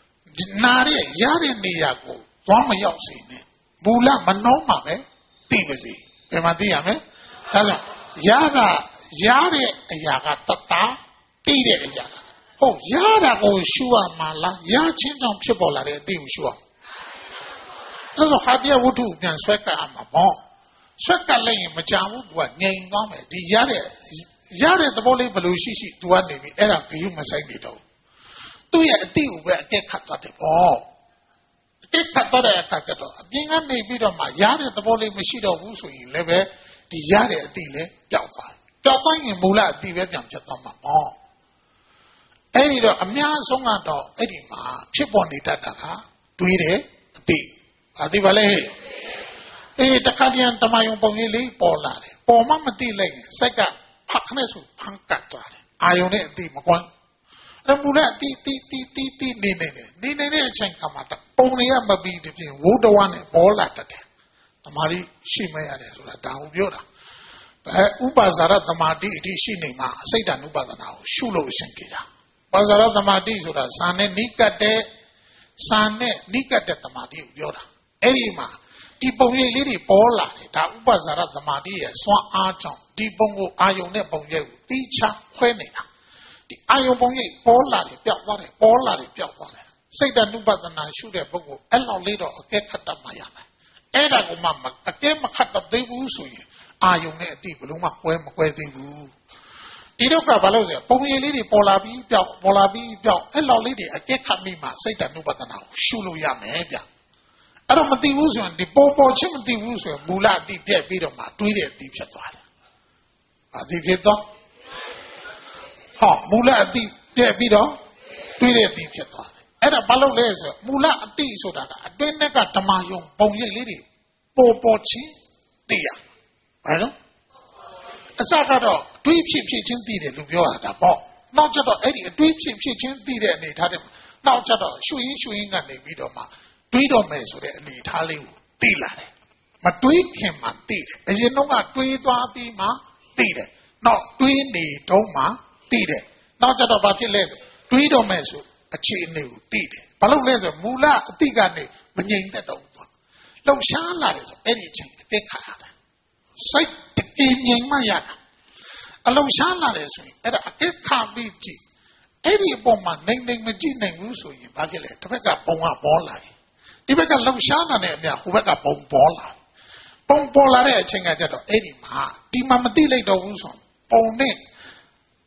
S1: သွားမရောက်စေနဲ့မူလမနောမှာပဲတည်ပါစေဘယ်မှာတည်ရမလဲဒါကြောင့်ရတဲ့အရာကတတ်တာတည်တဲ့အရာဟုတ်ရတာကိုရှုရမှာလားရချင်းကြောင့်ဖြစ်ပေါ်လာတဲ့အသိကိုရှုရဒါဆိုဟာတရားဝတ္ထုပြန်ဆွဲကပ်အမှာပေါ့ဆွဲကပ်လိုက်ရင်မကြဘူးသူကငြိမ်သွားမယ်ဒီရတဲ့သဘောလေးဘယ်လိုရှိသူကနေပြီးအဲ့ဒါဂယုမဆိုင်နေတော့သူ့ရဲ့အတိကိုပဲအကဲခတ်သွားတယ်ပေါ့အကဲခတ်သွားတဲ့အခါကျတော့အပြင်ကနေပြီးတော့မှရတဲ့သဘောလေးမရှိတော့ဘူးဆိုရင်လည်းပဲဒီရတဲ့အတိလည်းပျောက်သွားရင်မူလအတိပဲပြန်ဖြစ်သွားမှာပေါ့အဲ့ဒီတော့အများဆုံးကတော့အဲ့ဒီမှာဖြစ်ပေါ်နေတတ်တာကတွေးတယ်အတိဘာသိပါလဲတခါတည်းတမယုံပုံကြီးလေးပေါ်လာတယ်ပေါ်မှမသိလိုက်ရင်စိတ်ကဖတ်ခနဲ့ဆိုဖန်ကတ်သွားတယ်အာယုံနဲ့အတိမကွမ်းအဲ့မူလအတိနေနေတဲ့အချိန်ကမှပုံတွေကမပြီးတပြင်းဝုဒ္ဓဝါနဲ့ပေါ်လာတတ်တယ်တမာရီရှိမရတယ်ဆိုတာဒါကိုပြောတာဥပါဇာရသမာဓိအထိရှိနေမှာအစိတ်တ ानु ပါဒနာကိုရှုလို့အရှင်ကြတာပါဇာရသမာဓိဆိုတာဇာနဲ့နိကတ်တဲ့သမာဓိကိုပြောတာအဲ့ဒီမှာဒီပုံရိပ်လေးတွေပေါ်လာတယ်ဒါဥပါဇာရသမာဓိရဲ့စွမ်းအားကြောင့်ဒီပုံကိုအာယုံနဲ့ပုံရိပ်ကိုတိချခွဲနေတာဒီအာယုံပုံရိပ်ပေါ်လာတယ်ပျောက်သွားတယ်စိတ်တ ानु ပါဒနာရှုတဲ့ပုဂ္ဂိုလ်အဲ့လောက်လေးတော့အကဲခတ်တတ်မှရမယ်အဲ့ဒါကိုမှအကဲမခတ်တတ်သေးဘူးဆိုရင်အာယုံနဲ့အတိဘလုံးမကွဲသေးဘူးဒီတော့ကဘာလို့လဲပုံရိပ်လေးတွေပေါ်လာပြီးပျောက်အဲ့လောက်လေးတွေအကဲခတ်မိမှစိတ်တ ानु ပါဒနာကိုရှုလို့ရမယ်ဗျအဲ့တော့မသိဘူးဆိုရင်ဒီပေါ်ချင်းမသိဘူးဆိုရင်မူလအတိပြက်ပြီးတော့မှတွေးတဲ့အတိဖြစ်သွားတယ်အတိဖြစ်တော့မူလအတိပြက်ပြီးတော့တွေးတဲ့အတိဖြစ်သွားတယ်အဲ့ဒါဘာလို့လဲဆိုမူလအတိဆိုတာကအတွင်းကဓမ္မယုံပုံရိပ်လေးတွေပေါ်ချင်းသိရဘာလို့အစကတော့တွေးဖြစ်ချင်းသိတယ်လို့ပြောရတာပေါ့နောက်ကျတော့အဲ့ဒီအတွေးဖြစ်ချင်းသိတဲ့အနေထားတွေနောက်ကျတော့ရှုရင်းကနေပြီးတော့မှတွေးတော့မယ်ဆိုတဲ့အနေထားလေးကိုသိလာတယ်မတွေးခင်မှသိတယ်အရင်တော့ကတွေးသွားပြီးမှသိတယ်နောက်တွေးနေတော့မှသိတယ်နောက်ကျတော့ဘာဖြစ်လဲတွေးတော့မယ်ဆိုအခြေအနေကိုသိတယ်ဘာလို့လဲဆိုမူလအတိကနေမငြိမ်သက်တော့ဘူးလှုပ်ရှားလာတယ်ဆိုအဲ့ဒီအချိန်တက်ခါရတယ်စိတ်တကယ်ငြိမ်မှရတာအလှုပ်ရှားလာတယ်ဆိုရင်အဲ့ဒါအတက်ခါပြီးကြည့်အဲ့ဒီအပေါ်မှာနိုင်မကြည့်နိုင်ဘူးဆိုရင်ဘာဖြစ်လဲတစ်ဖက်ကပုံကပေါ်လာတယ်ဒီဘက်ကလှုပ်ရှားလာတဲ့အမြဟိုဘက်ကပုံပေါ်လာတဲ့အချိန်ကကျတော့အဲ့ဒီမှာဒီမှာမသိလိုက်တော့ဘူးဆိုပုံနဲ့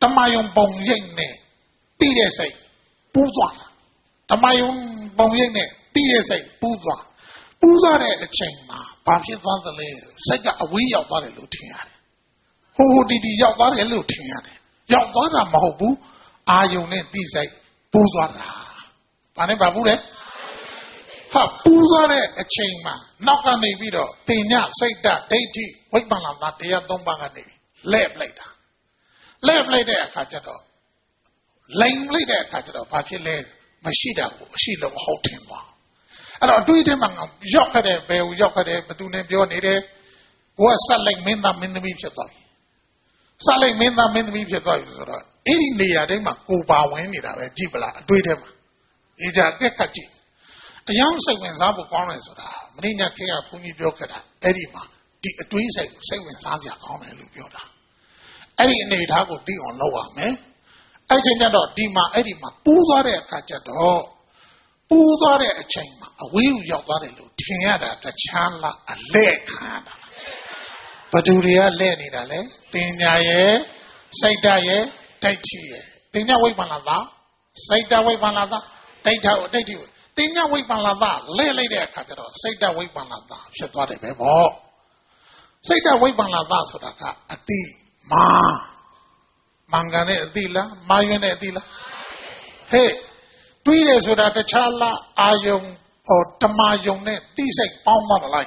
S1: တမယုံပုံရိပ်နဲ့တိတဲ့စိတ်ပူးသွားတာတမယုံပုံရိပ်နဲ့တိတဲ့စိတ်ပူးသွားတဲ့အချိန်မှာဘာဖြစ်သွားသလဲစိတ်ကအဝေးရောက်သွားတယ်လို့ထင်ရတယ်ဟိုတီရောက်သွားတယ်လို့ထင်ရတယ်ရောက်သွားတာမဟုတ်ဘူးအာယုံနဲ့တိစိတ်ပူးသွားတာဘာနဲ့ဘာဘူးလဲဟာပူးသွားတဲ့အချိန်မှာနောက်ကနေပြီးတော့တင်ညစိတ်ဓာတ်ဒိဋ္ဌိဝိပ္ပန္နတာတရား၃ပါးကနေလဲပလိုက်တာလဲပလိုက်တဲ့အခါကျတော့လိမ်လိုက်တဲ့အခါကျတော့ဘာဖြစ်လဲမရှိတာကိုအရှိလို့ဟုတ်ထင်သွားအဲ့တော့အတွေ့အကြုံမှာရောက်ခဲ့တဲ့ဘယ်ကိုရောက်ခဲ့တဲ့ဘသူနဲ့ပြောနေတယ်ကိုကဆက်လိုက်မင်းသားမင်းသမီးဖြစ်သွားပြီဆက်လိုက်မင်းသားမင်းသမီးဖြစ်သွားပြီဆိုတော့အဲ့ဒီနေရာတိုင်းမှာကိုပါဝင်နေတာပဲကြည့်ပလားအတွေ့အထဲမှာအေးကြကက်ကကြည့်အယောင်စိတ်ဝင်စားဖို့ကောင်းတယ်ဆိုတာမင်းညခေကဘုန်းကြီးပြောခဲ့တာအဲ့ဒီမှာဒီအတွေးစိတ်ဝင်စားစရာကောင်းတယ်လို့ပြောတာအဲ့ဒီအနေထားကိုသိအောင်လုပ်ရမယ်အဲ့ချိန်ကျတော့ဒီမှာအဲ့ဒီမှာပူးသွားတဲ့အခါကျတော့ပူးသွားတဲ့အချိန်မှာအဝေးကိုရောက်သွားတယ်လို့ထင်ရတာတခြားလားအလဲခံရတာဘသူတွေကလဲနေတာလဲတင်ညာရဲ့စိတ်ဓာတ်ရဲ့ဒိဋ္ဌိရဲ့တင်ညာဝိပ္ပန္နတာစိတ်ဓာတ်ဝိပ္ပန္နတာဒိဋ္ဌိတင်ညာဝိပ္ပန္နတာလဲလိုက်တဲ့အခါကျတော့စိတ်ဓာတ်ဝိပ္ပန္နတာဖြစ်သွားတယ်ပဲပေါ့စိတ်ဓာတ်ဝိပ္ပန္နတာဆိုတာကအတိမာမင်္ဂန်နဲ့အတိလားမာယွန်းနဲ့အတိလားဟဲ့တွေးတယ်ဆိုတာတခြားလားအာယုံဟောတမယုံနဲ့တိစိတ်ပေါင်းသွားလား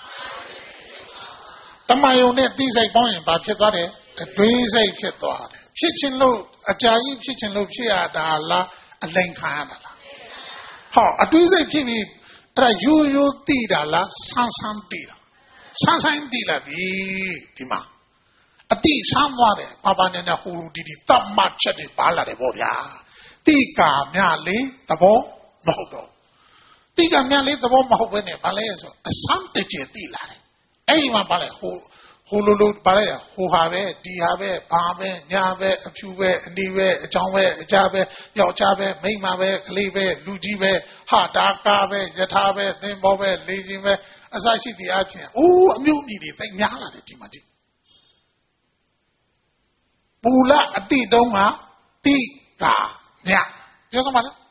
S1: တမယုံနဲ့တိစိတ်ပေါင်းရင်ဘာဖြစ်သွားတယ်အတွေးစိတ်ဖြစ်သွားတယ်ဖြစ်ခြင်းလို့အကြာကြီးဖြစ်ခြင်းလို့ဖြစ်ရတာလားအလိန်ခံရတာလားဟောအတွေးစိတ်ဖြစ်ပြီးအဲ့ဒါရိုးတိတာလားဆန်းတိတာဆန်းတိလာပြီဒီမှာအတိဆန်းသွားတယ်ဘာနဲ့ဟိုဒီတတ်မှတ်ချက်တွေပါလာတယ်ပေါ့ဗျာတိကာမြလေးသဘောမဟုတ်တော့တိကာမြလေးသဘောမဟုတ်ဘဲနဲ့ဘာလဲဆိုအစမ်းတကျတိလာတယ်အဲ့ဒီမှာဘာလဲဟိုလိုဘာလဲဟိုဟာပဲဒီဟာပဲဘာပဲညာပဲအဖြူပဲအနီပဲအချောင်းပဲအကြပဲယောက်ျားပဲမိန်းမပဲကလေးပဲလူကြီးပဲဟာတာကားပဲယထာပဲသင်္ဘောပဲလေခြင်းပဲအစရှိသည့်အချင်းအိုးအမျိုးမြည်တွေသိများလာတယ်ဒီမှာဒီပူလအတိတုံးကတိကာမြပြောသမှာလား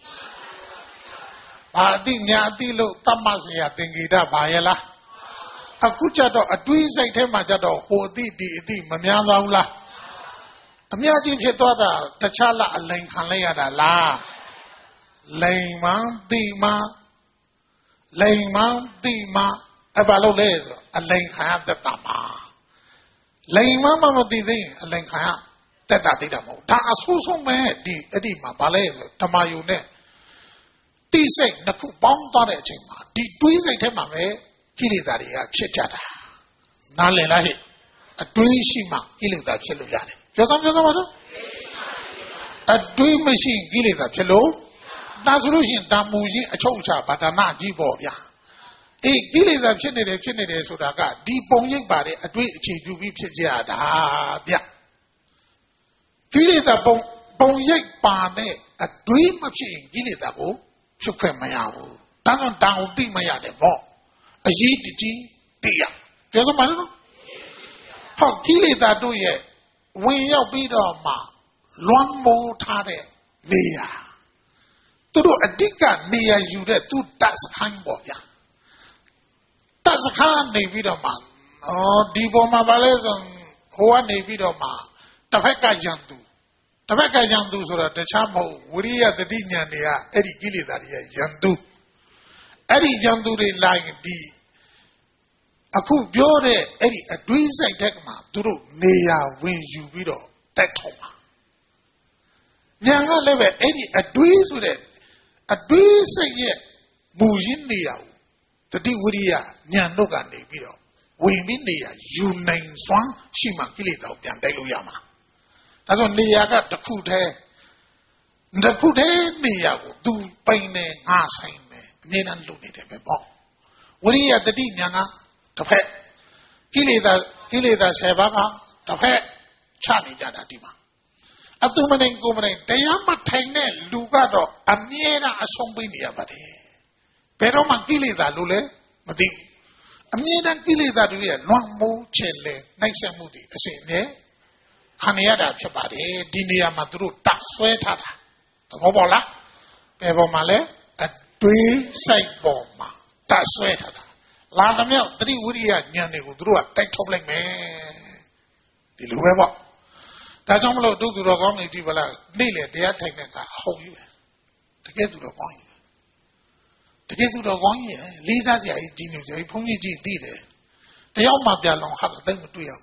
S1: ဘာအတိညာအတိလို့တတ်မှတ်เสียသင်္ကေတဘာရဲ့လားအခုကြတော့အတွေးစိတ်ထဲမှာကြတော့ဟိုအတိဒီအတိမများသွားဘူးလားအများကြီးဖြစ်သွားတာတခြားလားအလိန်ခံလိုက်ရတာလားလိန်မှန်တိမှလိန်မှန်တိမှအဲ့ဘာလို့လဲဆိုအလိန်ခံရတတ်တာမှာလိန်မှမသိသေးရင်အလိန်ခံရတက်တာသိတာမဟုတ်ဒါအဆိုးဆုံးပဲဒီအဲ့ဒီမှာဘာလဲဆိုဓမ္မယုံနဲ့တိစိတ်နှစ်ခုပေါင်းသွားတဲ့အချိန်မှာဒီတွေးစိတ်ထဲမှာပဲကိလေသာတွေကဖြစ်ကြတာနားလည်လားဟဲ့အတွေးရှိမှကိလေသာဖြစ်လို့ရတယ်ပြောစမ်းပါတော့အတွေးမရှိကိလေသာဖြစ်လို့ဒါဆိုလို့ရှိရင်တာမူချင်းအချုပ်အခြာဗဒနာကြီးပေါ့ဗျာအေးကိလေသာဖြစ်နေတယ်ဆိုတာကဒီပုံရိပ်ပါတဲ့အတွေးအခြေပြုပြီးဖြစ်ကြတာဗျကိလေသာပုံရိပ်ပါတဲ့အတွေးမဖြစ်ရင်ကိလေသာကိုချုပ်ခွင့်မရဘူးဒါကြောင့်တောင်သိမရတယ်ပေါ့အရေးတကြီးသိရပြောစမ်းပါလို့ဟောကိလေသာတို့ရဲ့ဝင်ရောက်ပြီးတော့မှလွမ်းမိုးထားတဲ့နေရာသူတို့အဓိကနေရာယူတဲ့သူတတ်စခန်းပေါ့ဗျာတတ်စခန်းနေပြီးတော့မှဒီပေါ်မှာဘာလဲဆိုဟိုကနေပြီးတော့မှတစ်ဖက်ကယံသူဆိုတာတခြားမဟုတ်ဝိရိယတတိညာတွေကအဲ့ဒီကိလေသာတွေယံသူအဲ့ဒီယံသူတွေလာရင်ဒီအခုပြောတဲ့အဲ့ဒီအတွေးစိတ်တဲ့မှာသူတို့နေရာဝင်ယူပြီးတော့တက်ထုံပါညာကလည်းပဲအဲ့ဒီအတွေးဆိုတဲ့အတွေးစိတ်ရဲ့မူရင်းနေရာကိုတတိဝိရိယညာတို့ကနေပြီးတော့ဝင်ပြီးနေရာယူနိုင်စွမ်းရှိမှကိလေသာကိုပြန်တိုက်လို့ရမှာဒါဆိုနေရာကတစ်ခုတည်းနေရာကိုသူပိန်နေငါဆိုင်နေအမြဲတမ်းလုပ်နေတယ်ပဲပေါ့ဝိရိယတတိညာကတစ်ဖက်ကိလေသာ10ပါးကတစ်ဖက်ချနေကြတာဒီမှာအတုမနိုင်ကိုမနိုင်တရားမထိုင်တဲ့လူကတော့အမြဲတမ်းအဆုံးပေးနေရပါတယ်ဘယ်တော့မှကိလေသာလို့လဲမသိအမြဲတမ်းကိလေသာတွေရဲ့လွန်မိုးချင်လေနှိုက်ဆက်မှုတွေအစဉ်နဲ့ Khaniada Chapari, Dinia Madru, Tak Sweatada. The Bobola, Pebomale, a three side bomb, Tak Sweatada. Lana Mel, 3 Woodya, Yanni, who drew a tight toppling me. The Lueva. Tajamlo do the Rogong, Lily, they are taking a whole year to get to the point. To get to the 1 year, Lisa, the idea, Pungi did it. They all might be along, have a thing to you.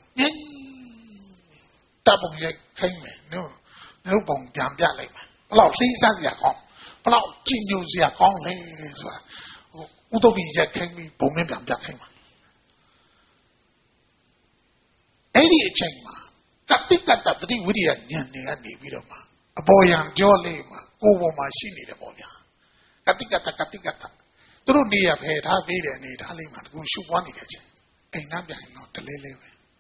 S1: Double yet came no bone down that lake. Allow Lisa, the home. Allow Genius, the home. Udobi yet came me, boning down that came. Any chamber. That the thing with you, Yanni, Vidoma. A boy and jolly, over my shinny, the boy. Katikata. Through the of head, I made a need Halima who should want it. Ain't not dying, not the lily.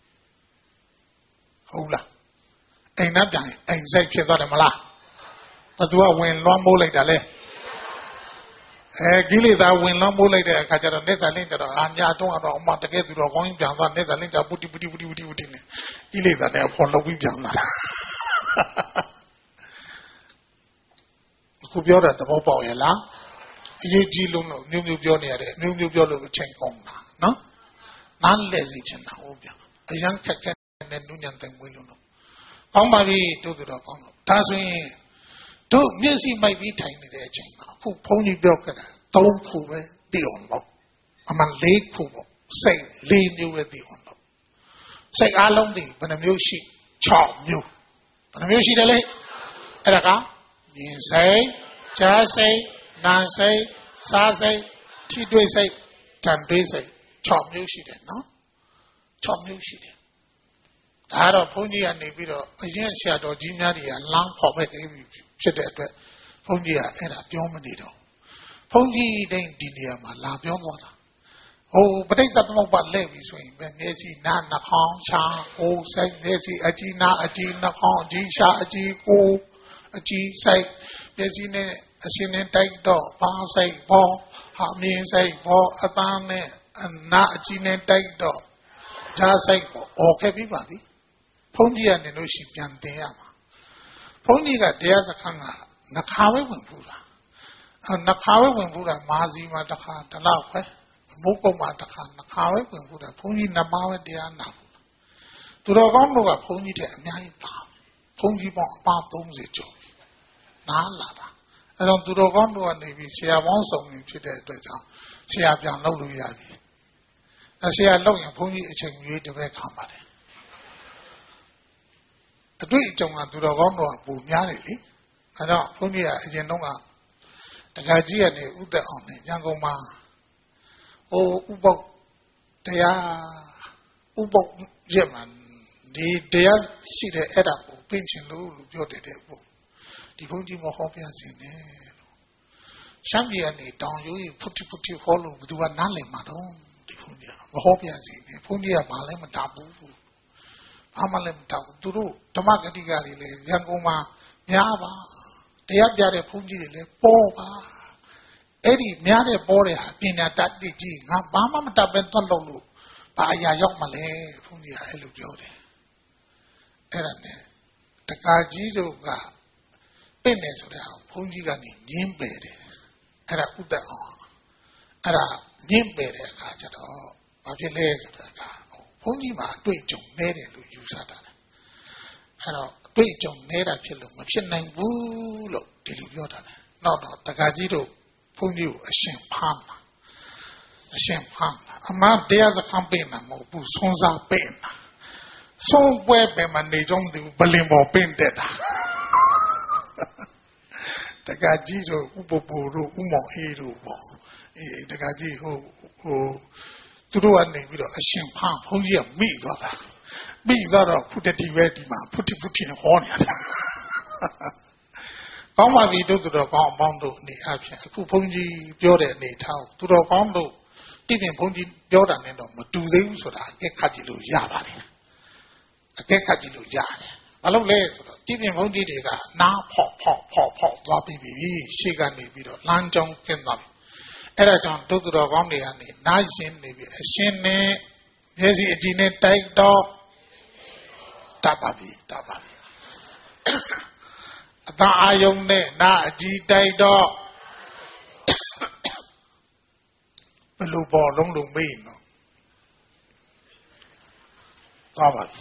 S1: Hola. Ain't not dying, ain't safe, she's not a mala. But do I win long more like that? Gilly, that win long more like that. Kajar and Neta Linda, and Yaton or Montague to the going down on Neta Linda, Booty. Gilly, that they are for Louisiana. Could be at the mobile, Ye Luno, New Journey, New Jolo Chenkong, no? None lazy Chenna, a young cat and Nunian thing will know. How might we do the dog? Does we do music might be tiny there, Chenna, who pony milk at don't pull the on low. A man late pull, say, lean you with the on low. Say, I long thee, when a music chop you. When a music the late, Eraka, you say, just say, Nan say, Sa say, Ti do say, Tan do say, chop music, no? Chop music. I had a pony and a bit of a young shadow, Jimmy, and long pop at every shit at Pony and a Diomanido. Pony then Dinia, my love, your water. Oh, but it's a mobile levy swing, when there's Nan the Kong, Cha, oh, say, there's a Gina Kong, G, Sha, G, oh, a G, say, there's in a sin take dog, pa say, ball, how me say, ball, a down there, and not a chin take dog. Just say, okay, everybody. Pony and the no ship yan deama. Pony got there's a kanga, Nakawe Wimpura. And Nakawe Wimpura, Mazi Mataka, the Lape, Moko Mataka, Nakawe Wimpura, Pony Namawe deana. To the Gondo, Pony de Nyaita. Pony Bon Tomzi. Nalada. I don't do the Gondo and maybe she have also been today. She have done no Luyadi. As she had looking Pony a the way company. A great young to the Gondo of Bunyari. I don't Pony a Genoma. The Gaji and the Uda on the Yangoma. Oh, Ubok, they are Ubok German. They are see the Edap, pinching Lulu, Jody. The Punji Mohopias in there. Shambiani, down you put follow, do a nale madon, the Punja. Mohopias in there. Punja Malem Tabu. Amalem Tabu, Tomagati Galile, Yangoma, Yava. They are there a Punji, Boba. Eddie, Miane Bore, been at that DG, Bama Tabenton Lulu. Baya Yokmale, Punja, Elu Jode. Erane. The Gajido ga. Pennes of the Punjigani, Nimbere, Era Uda, Era Nimbere, Kajato, Bajiles of the car. Punjima, Twitchum, Nere, Lusata. Era Twitchum, Nera Chilum, Machin Bulo, Deliviota. No, the Gajido, Punju, a champagne. A champagne. A man there's a campaign, Mobu, Sonza Pen. So web and they don't do Balimbo Pen dead. The Gaji Uboburu, Umo Hero, the Gaji who threw a name with a champagne, who you me, me, that put it ready, man, put it in a horn. Come on, we do the Bondo, the action, Pupunji, Jordan, the town, to the Bondo, didn't Punji, Jordan, and do they so that get Kajilu Yabari. I get Kajilu Yabari. Hello, Tipping Punji, now pop, baby, she got me with a Lanjong Kendall. Eraton to the Gondi and the nice in the Shine, Jesse, a genetic dog. Tababi. Ata ayong ne na ajitai do. Belu bolong lumbi no. Tababi.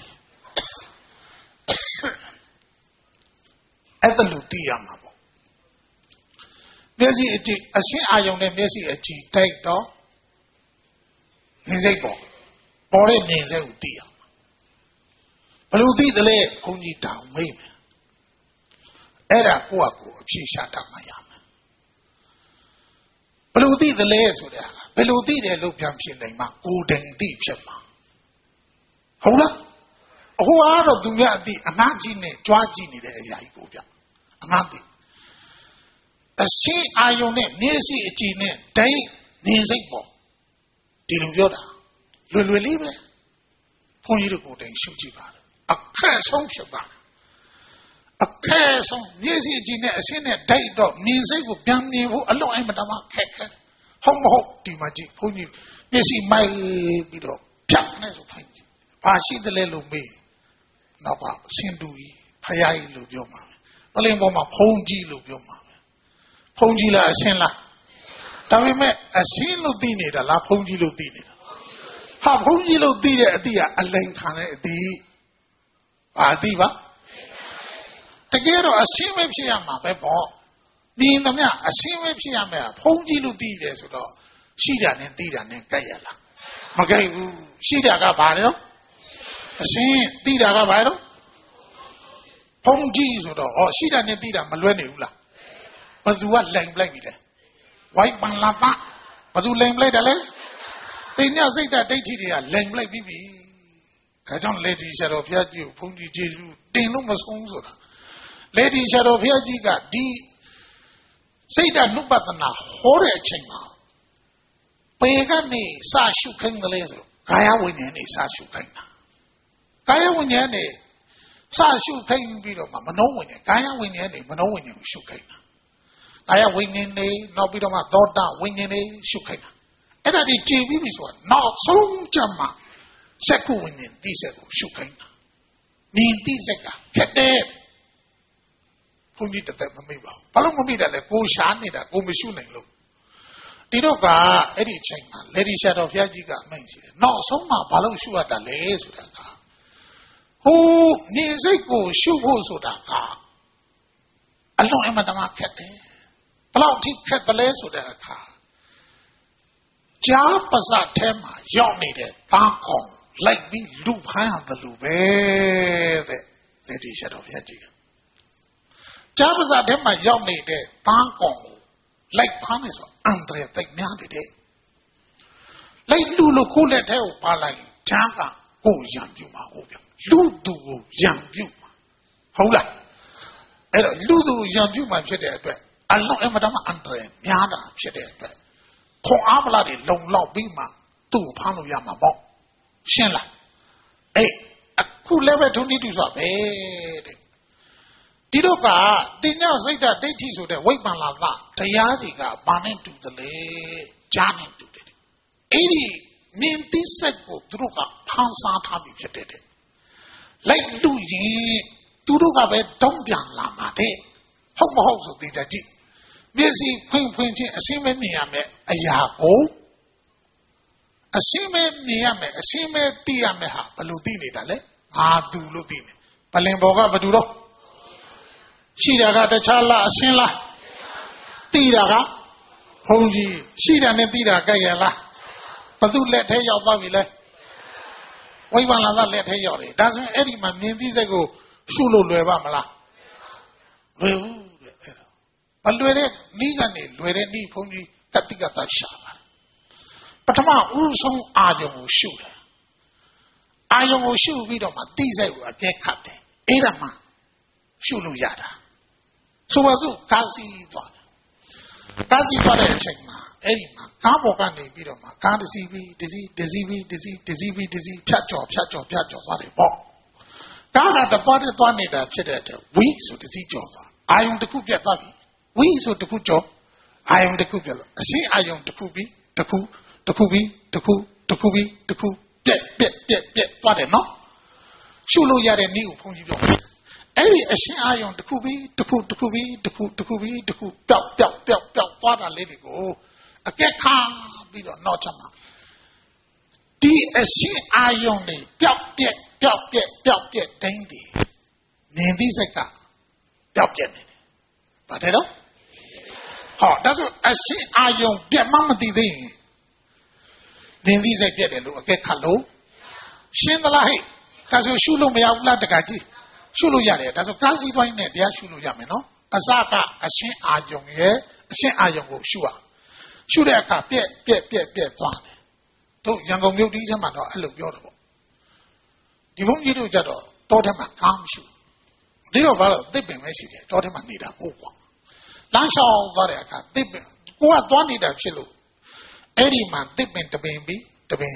S1: Ata luti yama bo. Mesi aji asin ayong ne mesi ajitai do. Nisay bo. Bore nisay uti yama. Belu uti dale kunji tao may me. Era kuwa ko apsisha tamayama. Belu uti dale suda. Belu uti de lo pyam phin nai ma ko ding ti phit ma.ဟုတ်လားအခုကတော့သူများအတိအငှားကြီးနဲ့ကြွားကြည့်နေတဲ့အရာကြီးကိုဗျအငှားတိအရှင်းအာယုံနဲ့မျက်စိအကြည့်နဲ့ဒိုင်းနေစိတ်ပေါ့ဒီလိုပြောတာလွယ်လွယ်လေးပဲဘုန်းကြီးတို့ကိုယ်တိုင်ရှုကြည့်ပါလားအခက်ဆုံးဖြစ်ပါအခက်ဆုံးမျက်စိအကြည့်နဲ့အရှင်းနဲ့ဒိုင်းတော့မြင်စိတ်ကိုပြန်မြင်ဖို့အလွန်အိမ်မတမခက်ဟုတ်မဟုတ်ဒီမှာကြည့်ဘုန်းကြီးမျက်စိမိုက်ပြီးတော့ဖြတ်နေဆိုဖိုင်ဘာရှိတယ်လဲလို့မေးနောက်ကစင်တူကြီးဖယားကြီးလို့ပြောမှာပလင်ပေါ်မှာဖုံးကြီးလို့ပြောမှာဖုံးကြီးလားအရှင်းလားဒါပေမဲ့အရှင်းလို့သိနေတာလားဖုံးကြီးလို့သိနေတာဟာဖုံးကြီးလို့သိတဲ့အတိကအလိန်ခံတဲ့အတိအာတိပါတကယ်တော့အရှင်းပဲဖြစ်ရမှာပဲပေါ့ဒီသမျှအရှင်းပဲဖြစ်ရမယ်ဖုံးကြီးလို့သိတယ်ဆိုတော့ရှိတာနဲ့သိတာနဲ့ကြိုက်ရလားမကြိုက်ဘူးရှိတာကဘာလဲအရှင်းသိတာကဘာလဲဖုံးကြီးဆိုတော့ရှိတာနဲ့သိတာမလွဲနေဘူးလားဘယ်သူကလိန်ပလိုက်ပြီလဲဝိုက်ပန်လာပါဘယ်သူလိန်ပလိုက်တယ်လဲသိညစိတ်ဓာတ်ဒိဋ္ဌိတွေကလိန်ပလိုက်ပြီဒါကြောင့်လေဒီဆရာတော်ဘုရားကြီးကိုဘုန်းကြီးကျေးဇူးတင်လို့မဆုံးဆိုတာလေဒီဆရာတော်ဘုရားကြီးကဒီစိတ်ဓာတ်နုပဒနာဟောတဲ့အချိန်မှာပေကနေစရှုခိုင်းတယ်လေဆိုကာယဝိညာဉ်နဲ့စရှုခိုင်းတာကာယဝိညာဉ်နဲ့စရှုခိုင်းပြီးတော့မှမနောဝိညာဉ်ကာယဝိညာဉ်နဲ့မနောဝိညာဉ်ကိုရှုခိုင်းတာကာယဝိညာဉ်နဲ့နောက်ပြီးတော့မှသောတာဝိညာဉ်နဲ့ရှုခိုင်းတာအဲ့ဒါဒီကြည်ပြီးပြီဆိုတာနောက်ဆုံးကြမှာစက္ခုဝိညာဉ်တိစက်ကိုရှုခိုင်းတာနိတိစက်ကခက်တဲ့ဘုန်းကြီးတက်မမိပါဘူးဘာလို့မမိတာလဲကိုရှားနေတာကိုမရှုနိုင်လို့ဒီတော့ကအဲ့ဒီအချိန်မှာလေဒီဆရာတော်ဘုရားကြီးကအမိန့်ရှိတယ်နောက်ဆုံးမှဘာလို့ရှုရတာလဲဆိုတာကဟိုနေစိတ်ကိုရှုဖို့ဆိုတာကအလွန်အမတမခက်တယ်ဘလောက်ထိခက်တယ်လဲဆိုတဲ့အခါကြားပါစထဲမှာရောက်နေတဲ့သားကောင်လိုက်ပြီးလူဖမ်းရတယ်လို့ပဲတဲ့လေဒီဆရာတော်ဘုရားကြီးကကြားပါစထဲမှာရောက်နေတဲ့သားကောင်လိုက်ဖမ်းနေဆိုအန္တရာယ်သိများတယ်တဲ့လိုက်လူလို့ခိုးလက်ထဲကိုပါလိုက်ချမ်းကကိုရံပြူမှာဟုတ်ဗျလူသူကိုရံပြူမှာဟုတ်လားအဲ့တော့လူသူကိုရံပြူမှာဖြစ်တဲ့အတွက်အလုံးအမတမအန္တရာယ်များတာဖြစ်တဲ့အတွက်ခွန်အားမလားတွေလုံလောက်ပြီးမှသူ့ကိုဖမ်းလို့ရမှာပေါ့ရှင်းလားအေးအခုလည်းပဲထုံးတိတူဆိုပဲတဲ့ဒီတော့ကတင်ညစိတ်ဓာတ်ဒိဋ္ဌိဆိုတဲ့ဝိပ္ပန္နသတရားတွေကဘာနဲ့တူတယ်လဲကြားနဲ့တူတယ်အဲ့ဒီမြင်သိစိတ်ကိုသူတို့ကဖန်ဆာထားပြီးဖြစ်တဲ့လိုက်လူရင်သူတို့ကပဲတုံးပြန်လာမှာတဲ့ဟုတ်မဟုတ်ဆိုသိကြကြည့်မျက်စိဖွင့်ချင်းအရှင်းမဲမြင်ရမယ်အရာကိုအရှင်းမဲမြင်ရမယ်အရှင်းမဲသိရမယ်ဟာဘယ်လိုသိနေတာလဲငါသူလို့သိနေပလင်ဘော်ကဘယ်သူတော့ရှိတာကတခြားလားအရှင်းလားသိတာကဘုံကြီးရှိတာနဲ့သိတာကြိုက်ရလားဘသူလက်ထဲရောက်သွားပြီလဲဝိပ္ပန္နသလက်ထဲရောက်တယ်ဒါဆိုရင်အဲ့ဒီမှာမြင်သိစိတ်ကိုရှုလို့လွယ်ပါမလားလွယ်ဘူးတဲ့အဲ့ဒါအလွယ်တဲ့နီးကနေလွယ်တဲ့နီးဘုံကြီးတတိကတရှာပါပထမဦးဆုံးအာယုံကိုရှုတယ်အာယုံကိုရှုပြီးတော့မှသိစိတ်ကိုအကျက်ခတ်တယ်အဲ့ဒါမှရှုလို့ရတာဆိုပါစို့ကာစီသွားကာစီသွားတဲ့အချိန်မှာအဲ့ဒီမှာကားပေါ်ကနေပြီးတော့မှကားတစ်စီးပြီးဖြတ်ကျော်သွားတယ်ပေါ့ကားကတပတ်သွားနေတာဖြစ်တဲ့အတွက်ဝီဆိုတစ်စီးကျော်သွားအာယုံတစ်ခုပြတ်သွားပြီဝီဆိုတစ်ခုကျော်အာယုံတစ်ခုပြတ်လို့အရှင်းအာယုံတစ်ခုပြီးတစ်ခုပြက်သွားတယ်နော်ရှုလို့ရတဲ့နည်းကိုဘုန်းကြီးပြောတယ်အဲ့ဒီအရှင်အာယုံတစ်ခုပြီးတစ်ခုပျောက်သွားတာလေးတွေကိုအကဲခါပြီးတော့နောက်ချက်မှာဒီအရှင်အာယုံတွေပျောက်ပြက်တိုင်းတည်နေသည့်စိတ်ကပျောက်ပြက်နေတယ်။ဘာတဲ့တော့ဟောဒါဆိုအရှင်အာယုံပြက်မှမသိသေးရင်နေသည့်စိတ်ပြက်တယ်လို့အကဲခတ်လို့ရှင်းသလားဟဲ့ဒါဆိုရှုလို့မရဘူးလားတကကြီးရှုလို့ရတယ်ဒါဆိုကားစီးပိုင်းနဲ့တရားရှုလို့ရမယ်နော်အစကအရှင်အာယုံရဲ့အရှင်အာယုံကိုရှုရရှုတဲ့အခါပြက်သွားတယ်တို့ရန်ကုန်မြို့ဒီထဲမှာတော့အဲ့လိုပြောတယ်ပေါ့ဒီဘုန်းကြီးတို့ကြတော့တောထဲမှာကားမရှိဘူးဒီတော့ဘာလို့သစ်ပင်ပဲရှိတယ်တောထဲမှာနေတာဟုတ်ကွာလမ်းလျှောက်သွားတဲ့အခါသစ်ပင်ကိုကသွားနေတာဖြစ်လို့အဲ့ဒီမှာသစ်ပင်တပင်ပြီးတပင်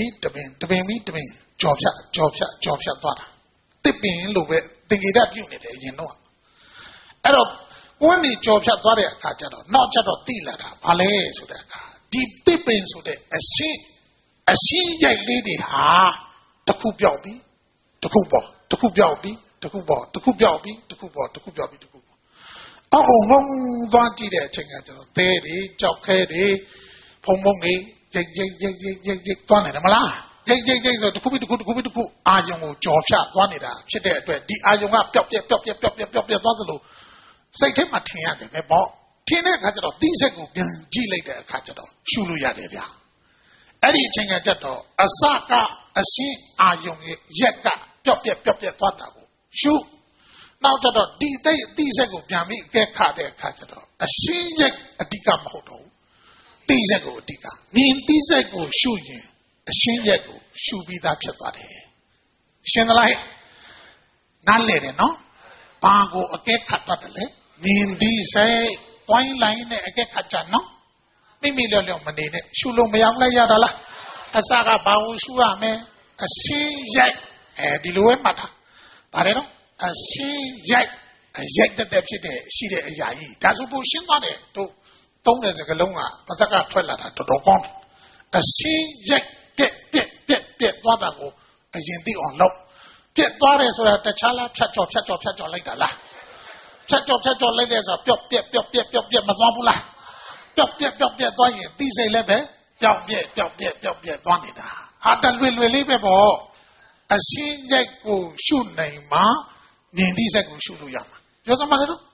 S1: ကြော်ဖြတ်သွားတာသစ်ပင်လို့ပဲသင်္ကေတပြုတ်နေတယ်အရင်တော့အဲ့တော့ကိုကနေကြော်ဖြတ်သွားတဲ့အခါကျတော့နောက်ကျတော့တိလာတာဘာလဲဆိုတဲ့အခါဒီသစ်ပင်ဆိုတဲ့အရှင်းရိုက်လေးတွေဟာတစ်ခုပြောက်ပြီးတစ်ခုပေါ်တစ်ခုပြောက်ပြီးတစ်ခုပေါ်တစ်ခုပြောက်ပြီးတစ်ခုပေါ်အော်ငုံသွားကြည့်တဲ့အချိန်ကကျတော့သဲတွေကြောက်ခဲတွေဖုံတွေရိတ်သွားနေတယ်မလားရိတ်ဆိုတစ်ခုပြီးတစ်ခုအာယုံကိုကြော်ဖြတ်သွားနေတာဖြစ်တဲ့အတွက်ဒီအာယုံကပျောက်ပြက်သွားသလိုစိတ်ထဲမှာထင်ရတယ်ပဲပေါ့ထင်တဲ့အခါကျတော့ဒီစိတ်ကိုပြန်ကြည့်လိုက်တဲ့အခါကျတော့ရှုလို့ရတယ်ဗျာအဲ့ဒီအချိန်ကကျတော့အစကအရှင်းအာယုံရဲ့ရက်ကပျောက်ပြက်သွားတာကိုရှုနောက်ကျတော့ဒီစိတ်ကိုပြန်ပြီးအကဲခတ်တဲ့အခါကျတော့အရှင်းရက်အဓိကမဟုတ်တော့ဘူးတိစိတ်ကိုအဓိကမြင်တိစိတ်ကိုရှုရင်အရှင်းရက်ကိုရှုပြီးသားဖြစ်သွားတယ်ရှင်းသလားနားလည်တယ်နော်ဘာကိုအကဲခတ်တတ်တယ်လဲမြင်တိစိတ်တွိုင်းလိုက်နဲ့အကဲခတ်ကြနော်မိလျော့မနေနဲ့ရှုလို့မရဘူးလားရတာလားအစကဘာကိုရှုရမလဲအရှင်းရက်ဒီလိုပဲမှတ်ထားပါတယ်နော်အရှင်းရိုက်တဲ့ဖြစ်တဲ့ရှိတဲ့အရာကြီးဒါဆိုပိုရှင်းသွားတယ်တို့သုံးတဲ့စကားလုံးကပါဇက်ကထွက်လာတာတော်တော်ကောင်းတယ်အရှင်းရိုက်ပြက်သွားတာကိုအရင်သိအောင်လုပ်ပြက်သွားတယ်ဆိုတာတခြားလားဖြတ်ကျော်လိုက်တာလားဖြတ်ကျော်လိုက်တဲ့ဆိုပျောက်ပြက်မသွားဘူးလားပျောက်ပြက်သွားရင်သိစိတ်လည်းပဲပျောက်ပြက်သွားနေတာဟာတလွယ်လေးပဲပေါ့အရှင်းရိုက်ကိုရှုနိုင်မှာမြင်သည့်စိတ်ကိုရှုလို့ရမှာပြောစမ်းပါလေတော့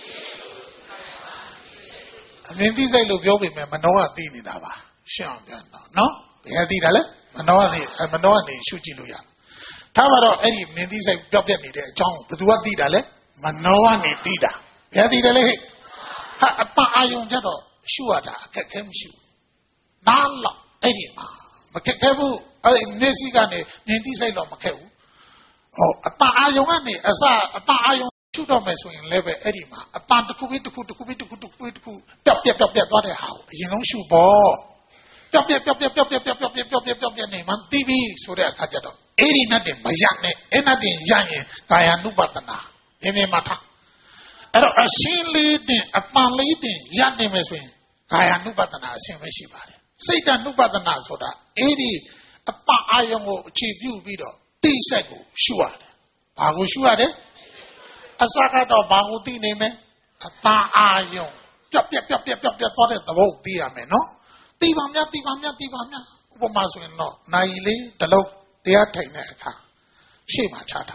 S1: အမြင်သည့်စိတ်လို့ပြောပေမဲ့မနှောကသိနေတာပါရှင်းအောင်ပြန်တော့နော်ဘယ်သိတာလဲမနှောကနေရှုကြည့်လို့ရထားပါတော့အဲ့ဒီမြင်သည့်စိတ်ပျောက်ပြက်နေတဲ့အကြောင်းဘယ်သူကသိတာလဲမနှောကနေသိတာဘယ်သိတယ်လဲဟဲ့ဟာအပအာယုံကြတော့ရှုရတာအခက်ခဲမရှိဘူးနားလောက်အဲ့ဒီမှာမခက်ခဲဘူးအဲ့ဒီမျက်စိကနေမြင်သည့်စိတ်တော့မခက်ဘူးဟောအပအာယုံကနေအစအပအာယုံရှုတော့မယ်ဆိုရင်လည်းပဲအဲ့ဒီမှာအပတစ်ခုပြီးတစ်ခုပျောက်ပြက်သွားတဲ့ဟာကိုအရင်ဆုံးရှုပေါ့ပျောက်ပြက်နေမှသိပြီဆိုတဲ့အခါကျတော့အဲ့ဒီနဲ့တင်မရနဲ့အဲ့နဲ့တင်ရရင်ကာယ ानु ပတနာနည်းနည်းမှထားအဲ့တော့အရှင်းလေးတင်အပန်လေးတင်ရနေမယ်ဆိုရင်ကာယ ानु ပတနာအရှင်းပဲရှိပါတယ်စိတ်တ ानु ပတနာဆိုတာအဲ့ဒီအပအာယုံကိုအခြေပြုပြီးတော့တိစိတ်ကိုရှုရတယ်ဘာကိုရှုရလဲအစကတော့ဘာကိုသိနေမလဲအပအာယုံပျောက်ပြက်သွားတဲ့သဘောသိရမယ်နော်သိပါများဥပမာဆိုရင်တော့နိုင်လေးတလုံးတရားထိုင်တဲ့အခါရှေ့မှာချတာ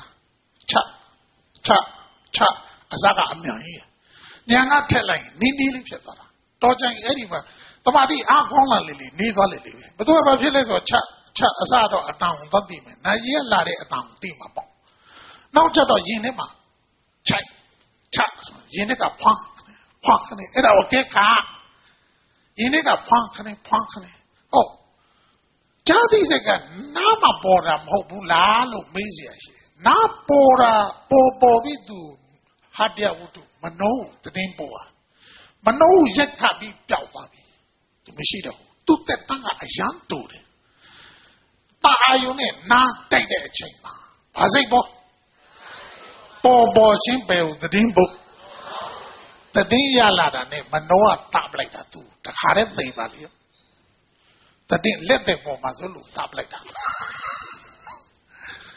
S1: ချအစကအမြန်ကြီးညာကထက်လိုက်နီးလေးဖြစ်သွားတာတော့ကြိုင်အဲ့ဒီမှာတမာတိအားကောင်းလာလေနေသွားလေဘယ်သူကဘာဖြစ်လဲဆိုတော့ချအစတော့အတောင်သတ်သိမယ်နိုင်ရလာတဲ့အတောင်သိမှာပေါ့နောက်ကျတော့ယင်ထဲမှာချယင်ထဲကဖွမ်းခနဲ့အဲ့ဒါကိုကဲခါယင်ထဲကဖွမ်းခနဲ့ဟုတ်ကြားသိစကနားမပေါ်တာမဟုတ်ဘူးလားလို့မေးเสียရှိတယ်နားပေါ်တာပေါ်ပြီးသူဟာတရားဝတ္ထုမနှုံးတင်းပေါ်မနှုံးရက်ခပြီးပျောက်သွားပြီသူမရှိတော့ဘူးသူတက်တန်းကအရန်တူတယ်ပါအာယုံနဲ့နားတိုက်တဲ့အချိန်မှာဘာစိတ်ပေါ်ချင်းပဲတင်းပုတ်တည်ရလာတာနဲ့မနှောကတပ်လိုက်တာသူတခါတည်းသိပါလေတည်လက်တဲ့ပေါ်မှာဆိုလို့တပ်လိုက်တာ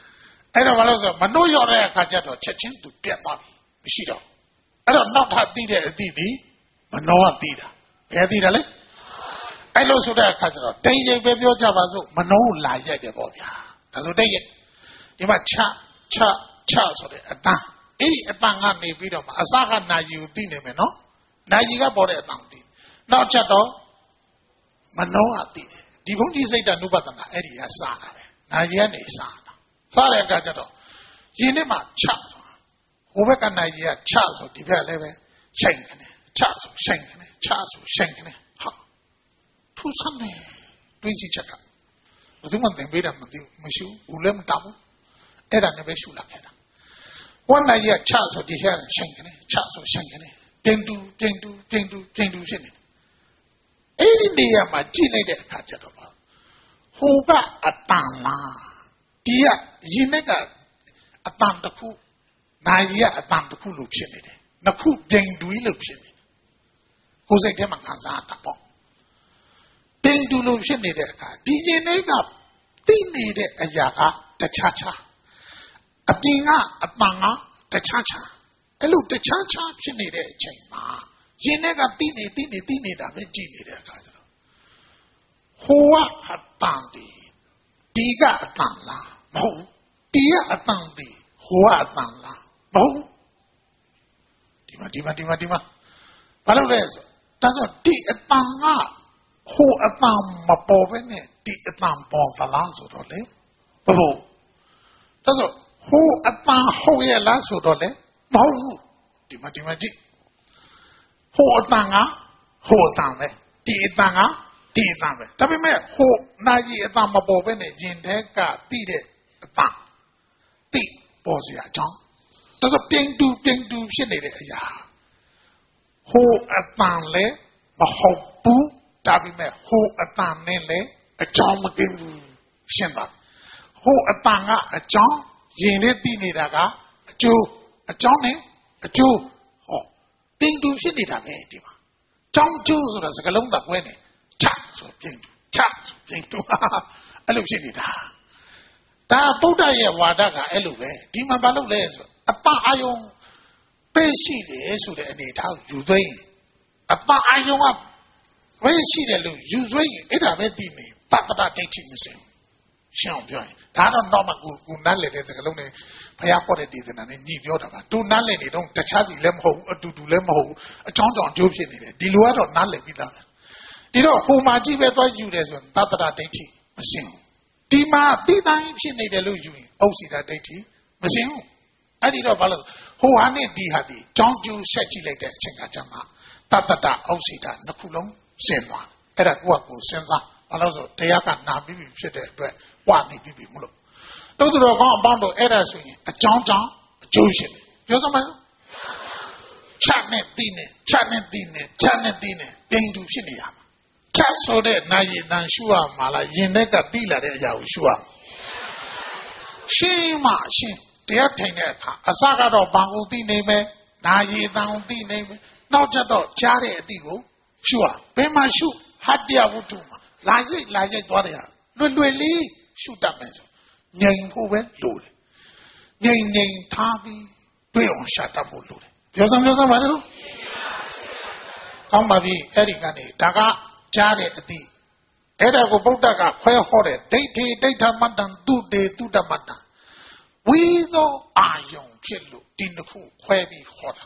S1: အဲ့တော့ဘာလို့ဆိုမနှိုးရောတဲ့အခါကျတော့ချက်ချင်းသူပြတ်သွားပြီမရှိတော့အဲ့တော့နောက်ထပ်သိတဲ့အသည့်ဒီမနှောကသိတာဘယ်သိတယ်လဲအဲ့လိုဆိုတဲ့အခါကျတော့တိတ်ရိပ်ပဲပြောကြပါစို့မနှောလာရိုက်တယ်ပေါ့ဗျာဒါဆိုတိတ်ရိပ်ဒီမှာချဆိုတဲ့အတန်းအဲ့ဒီအတန်းကနေပြီးတော့မှအစကနာယီကိုသိနေမယ်နော်နာယီကပေါ်တဲ့အတန်းသိနောက်ချက်တော့မနှောကသိတယ်ဒီဘုန်းကြီးစိတ်တနုပဒနာအဲ့ဒီကစားတာပဲနာယီကနေစားတာစားတဲ့အခါကျတော့ယင်းနဲ့မှချဟိုဘက်ကနာယီကချဆိုဒီဘက်လည်းပဲချိန်နေချဆိုချိန်နေချဆိုချိန်နေဟာထူးဆန်းနေတွေးကြည့်ချက်ကဘယ်သူမှသင်ပေးတာမသိဘူးမရှိဘူးလည်းမတောက်ဘူးအဲ့ဒါနဲ့ပဲရှုလာခဲ့တာဝန်နာကြီးကချဆိုဒီထဲချိန်နေချဆိုချိန်နေတင်တူဖြစ်နေအဲ့ဒီနေရာမှာကြည့်လိုက်တဲ့အခါကျတော့ဟိုကအတန်လားဒီကရင်နဲ့ကအတန်တစ်ခုနိုင်ကြီးကအတန်တစ်ခုလို့ဖြစ်နေတယ်နှစ်ခုတင်တူလို့ဖြစ်နေတယ်ကိုယ်စိတ်ထဲမှာခံစားတာပေါ့တင်တူလို့ဖြစ်နေတဲ့အခါဒီရင်နဲ့ကသိနေတဲ့အရာကတခြားအပြင်ကအတန်ကတခြားအဲ့လိုတခြားဖြစ်နေတဲ့အချိန်မှာရင်နဲ့ကသိနေတာပဲကြည့်နေတဲ့အခါကျတော့ဟိုကအတန်ဒီကအတန်လားမဟုတ်ဒီကအတန်ဒီဟိုကအတန်လားမဟုတ်ဒီမှာဘာလို့လဲဆိုဒါဆိုဒီအတန်ကဟိုအတန်မပေါ်ဘဲနဲ့ဒီအတန်ပေါ်သလားဆိုတော့လေဘဘဒါဆိုဟိုအတန်ဟုတ်ရဲ့လားဆိုတော့လေမဟုတ်ဘူးဒီမှာကြည့်ဟိုအတန်ကဟိုအတန်ပဲဒီအတန်ကဒီအတန်ပဲဒါပေမဲ့ဟိုနာကြီးအတန်မပေါ်ဘဲနဲ့ရင်ထဲကတိတဲ့အတန်တိပေါ်စရာအကြောင်းဒါဆိုပြင်းတူဖြစ်နေတဲ့အရာဟိုအတန်လည်းမဟုတ်ဘူးဒါပေမဲ့ဟိုအတန်နဲ့လည်းအကြောင်းမကင်းဘူးရှင်းပါဟိုအတန်ကအကြောင်းရင်နဲ့တိနေတာကအကျိုးအကြောင်းနဲ့အကျိုးဟောပြင်းတူဖြစ်နေတာပဲဒီမှာကြောင်းကျိုးဆိုတာစကားလုံးသက်ကွဲနေချဆိုပြင်းတူချဆိုပြင်းတူအဲ့လိုဖြစ်နေတာဒါဗုဒ္ဓရဲ့ဝါဒကအဲ့လိုပဲဒီမှာဘာလို့လဲဆိုအပအာယုံပေးရှိတယ်ဆိုတဲ့အနေထားယူသွင်းအပအာယုံကဝေးရှိတယ်လို့ယူသွင်းအဲ့ဒါပဲသိနေပတ္တဒိဋ္ဌိမစင်ရှင်းအောင်ပြောရင်ဒါတော့တော့မှကိုနတ်လေတဲ့စကားလုံးနဲ့ဘုရားခေါ်တဲ့ဒေသနာနဲ့ညီပြောတာပါသူနတ်လေနေတော့တခြားစီလည်းမဟုတ်ဘူးအတူတူလည်းမဟုတ်ဘူးအကြောင်းကြောင့်အကျိုးဖြစ်နေတယ်ဒီလိုကတော့နတ်လေပြီးသားပဲဒီတော့ဟိုမှာကြည့်ပဲသွားယူတယ်ဆိုရင်ပတ္တဒိဋ္ဌိမစင်ဘူးဒီမှာပြီးတိုင်းဖြစ်နေတယ်လို့ယူရင်ဩစီတာဒိဋ္ဌိမစင်ဘူးအဲ့ဒီတော့ဘာလို့ဟိုဟာနဲ့ဒီဟာဒီကြောင်းကျိုးဆက်ကြည့်လိုက်တဲ့အချိန်ကကျမှတတ္တဩစီတာနှစ်ခုလုံးစင်သွားအဲ့ဒါကိုစဉ်းစားဘာလို့ဆိုတရားကနာပြီးပြီဖြစ်တဲ့အတွက်ဝနေပြီးပြီမလို့တို့တော်ကောင်းအပေါင်းတို့အဲ့ဒါဆိုရင်အကြောင်းကြောင့်အကျိုးရှင်ပြောစမ်းပါချက်နဲ့တီးတင်တူဖြစ်နေရမှာချက်ဆိုတဲ့နာယီတန်ရှုရမှာလားရင်ထဲကတီးလာတဲ့အရာကိုရှုရရှင်းမှရှင်းတရားထိုင်တဲ့အခါအစကတော့ဘာကိုသိနေမယ်နာယီတန်ကိုသိနေမယ်နောက်ကျတော့ကြားတဲ့အသည့်ကိုရှုရဘယ်မှာရှုဟတ္တယဝတ္ထုမှာလာရိတ်သွားတယ်လွယ်လေးရှုတတ်မယ်ဆိုငြိမ်ဖို့ပဲလိုတယ်ငြိမ်ထားပြီးတွေ့အောင်ရှာတတ်ဖို့လိုတယ်ပြောစမ်းပါလို့ကောင်းပါပြီအဲ့ဒီကနေဒါကကြားတဲ့အသည့်အဲ့ဒါကိုဗုဒ္ဓကခွဲဟောတဲ့ဒိဋ္ဌိဒိဋ္ဌမတ္တံတုတေတုတ္တမတ္တံဝိသောအာယုံဖြစ်လို့ဒီနှစ်ခုခွဲပြီးဟောတာ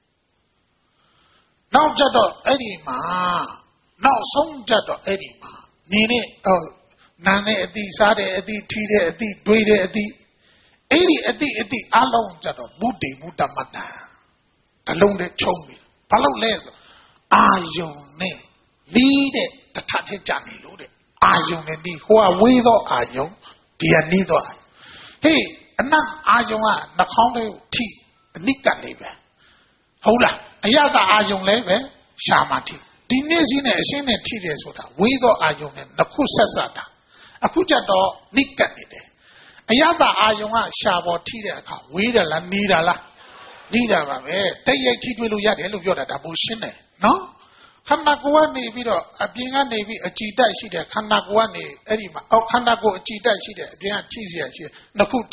S1: နောက်ကြတော့အဲ့ဒီမှာနောက်ဆုံးကြတော့အဲ့ဒီမှာနေနဲ့နာနဲ့အတိစားတဲ့အတိထီးတဲ့အတိတွေးတဲ့အတိအဲ့ဒီအတိအလုံးကြတော့မုတေမုတ္တမတ္တတလုံးနဲ့ချုံပြီးဘာလို့လဲဆိုအာယုံနဲ့နီးတဲ့တထထကြနေလို့တဲ့အာယုံနဲ့နီးဟိုကဝေးသောအာယုံဒီကနီးသောဟေးအနတ်အာယုံကနှာခေါင်းလေးကိုထိအနိကလေးပဲဟုတ်လားအရသာအာယုံလည်းပဲရှာမှထိဒီနေ့စီးနဲ့အရှင်းနဲ့ထိတယ်ဆိုတာဝေးသောအာယုံနဲ့နှစ်ခုဆက်တာအခုကြတော့နိကတ်နေတယ်အရသာအာယုံကရှာပေါ်ထိတဲ့အခါဝေးတယ်လားနီးတာလားနီးတာပါပဲတိတ်ရိုက်ထိတွေ့လို့ရတယ်လို့ပြောတာဒါပိုရှင်းတယ်နော်ခန္ဓာကိုယ်ကနေပြီးတော့အပြင်ကနေပြီးအကြည်တိုက်ရှိတဲ့ခန္ဓာကိုယ်ကနေအဲ့ဒီမှာခန္ဓာကိုယ်အကြည်တိုက်ရှိတဲ့အပြင်ကထိเสียရှိနှစ်ခုထိ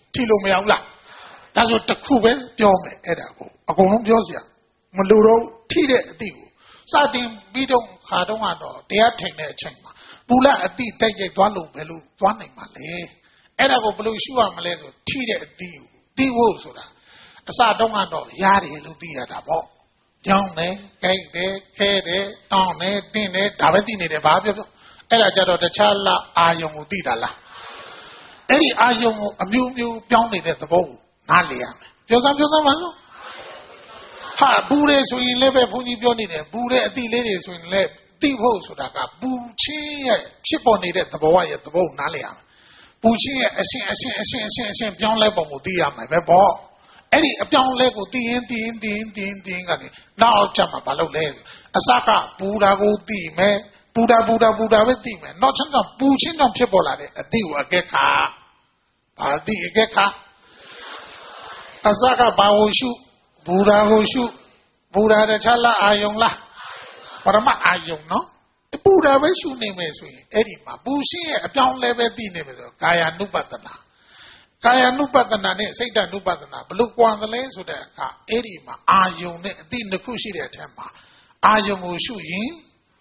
S1: ထိလို့မရဘူးလားဒါဆိုတစ်ခုပဲပြောမယ်အဲ့ဒါကိုအကုန်လုံးပြောစရာမလိုတော့ထိတဲ့အတိကိုစတင်ပြီးတော့ခါတော့ကတော့တရားထိုင်တဲ့အချိန်မှာပူလာအတိတိုက်ရိုက်သွားလို့ဘယ်လိုသွားနိုင်မှာလဲအဲ့ဒါကိုဘယ်လိုရှုရမလဲဆိုထိတဲ့အတိကိုတိဖို့ဆိုတာအစတုန်းကတော့ရတယ်လို့သိရတာပေါ့ကြောင်းတယ်ကြိုက်တယ်ခဲတယ်တောင်းတယ်တင်းတယ်ဒါပဲသိနေတယ်ဘာပြောပြောအဲ့ဒါကြတော့တခြားလာအာယုံကိုသိတာလားအဲ့ဒီအာယုံကိုအမျိုးမျိုးပြောင်းနေတဲ့သဘောကိုနားလည်ရမယ်ပြောစမ်းပါလို့ဟာဘူးတယ်ဆိုရင်လည်းပဲဘုန်းကြီးပြောနေတယ်ဘူးတဲ့အတိလေးတွေဆိုရင်လည်းသိဖို့ဆိုတာကဘူးချင်းရဲ့ဖြစ်ပေါ်နေတဲ့သဘောရဲ့သဘောကိုနားလည်ရမယ်ဘူးချင်းရဲ့အရှင်ပြောင်းလဲပုံကိုသိရမယ်ပဲပေါ့အဲ့ဒီအပြောင်းလဲကိုသိရင်ကနေနောက်ကျမှဘာလုပ်လဲအစကပူတာကိုသိမယ်ပူတာပဲသိမယ်နောက်ချမ်းကပူချင်းတော့ဖြစ်ပေါ်လာတဲ့အတိကိုအကဲခါဘာတိအကဲခါအစကဘာကိုရှုပူတာကိုရှုပူတာတခြားလားအာယုံလားပရမအာယုံနော်ပူတာပဲရှုနေမယ်ဆိုရင်အဲ့ဒီမှာပူရှင်းရဲ့အပြောင်းလဲပဲသိနေမယ်ဆိုကာယ ानु ပတနာကာယ ानु ပတနာနဲ့စိတ်တ ानु ပတနာဘလို့ကွာသလဲဆိုတဲ့အခါအဲ့ဒီမှာအာယုံနဲ့အတိနှစ်ခုရှိတဲ့အထက်မှာအာယုံကိုရှုရင်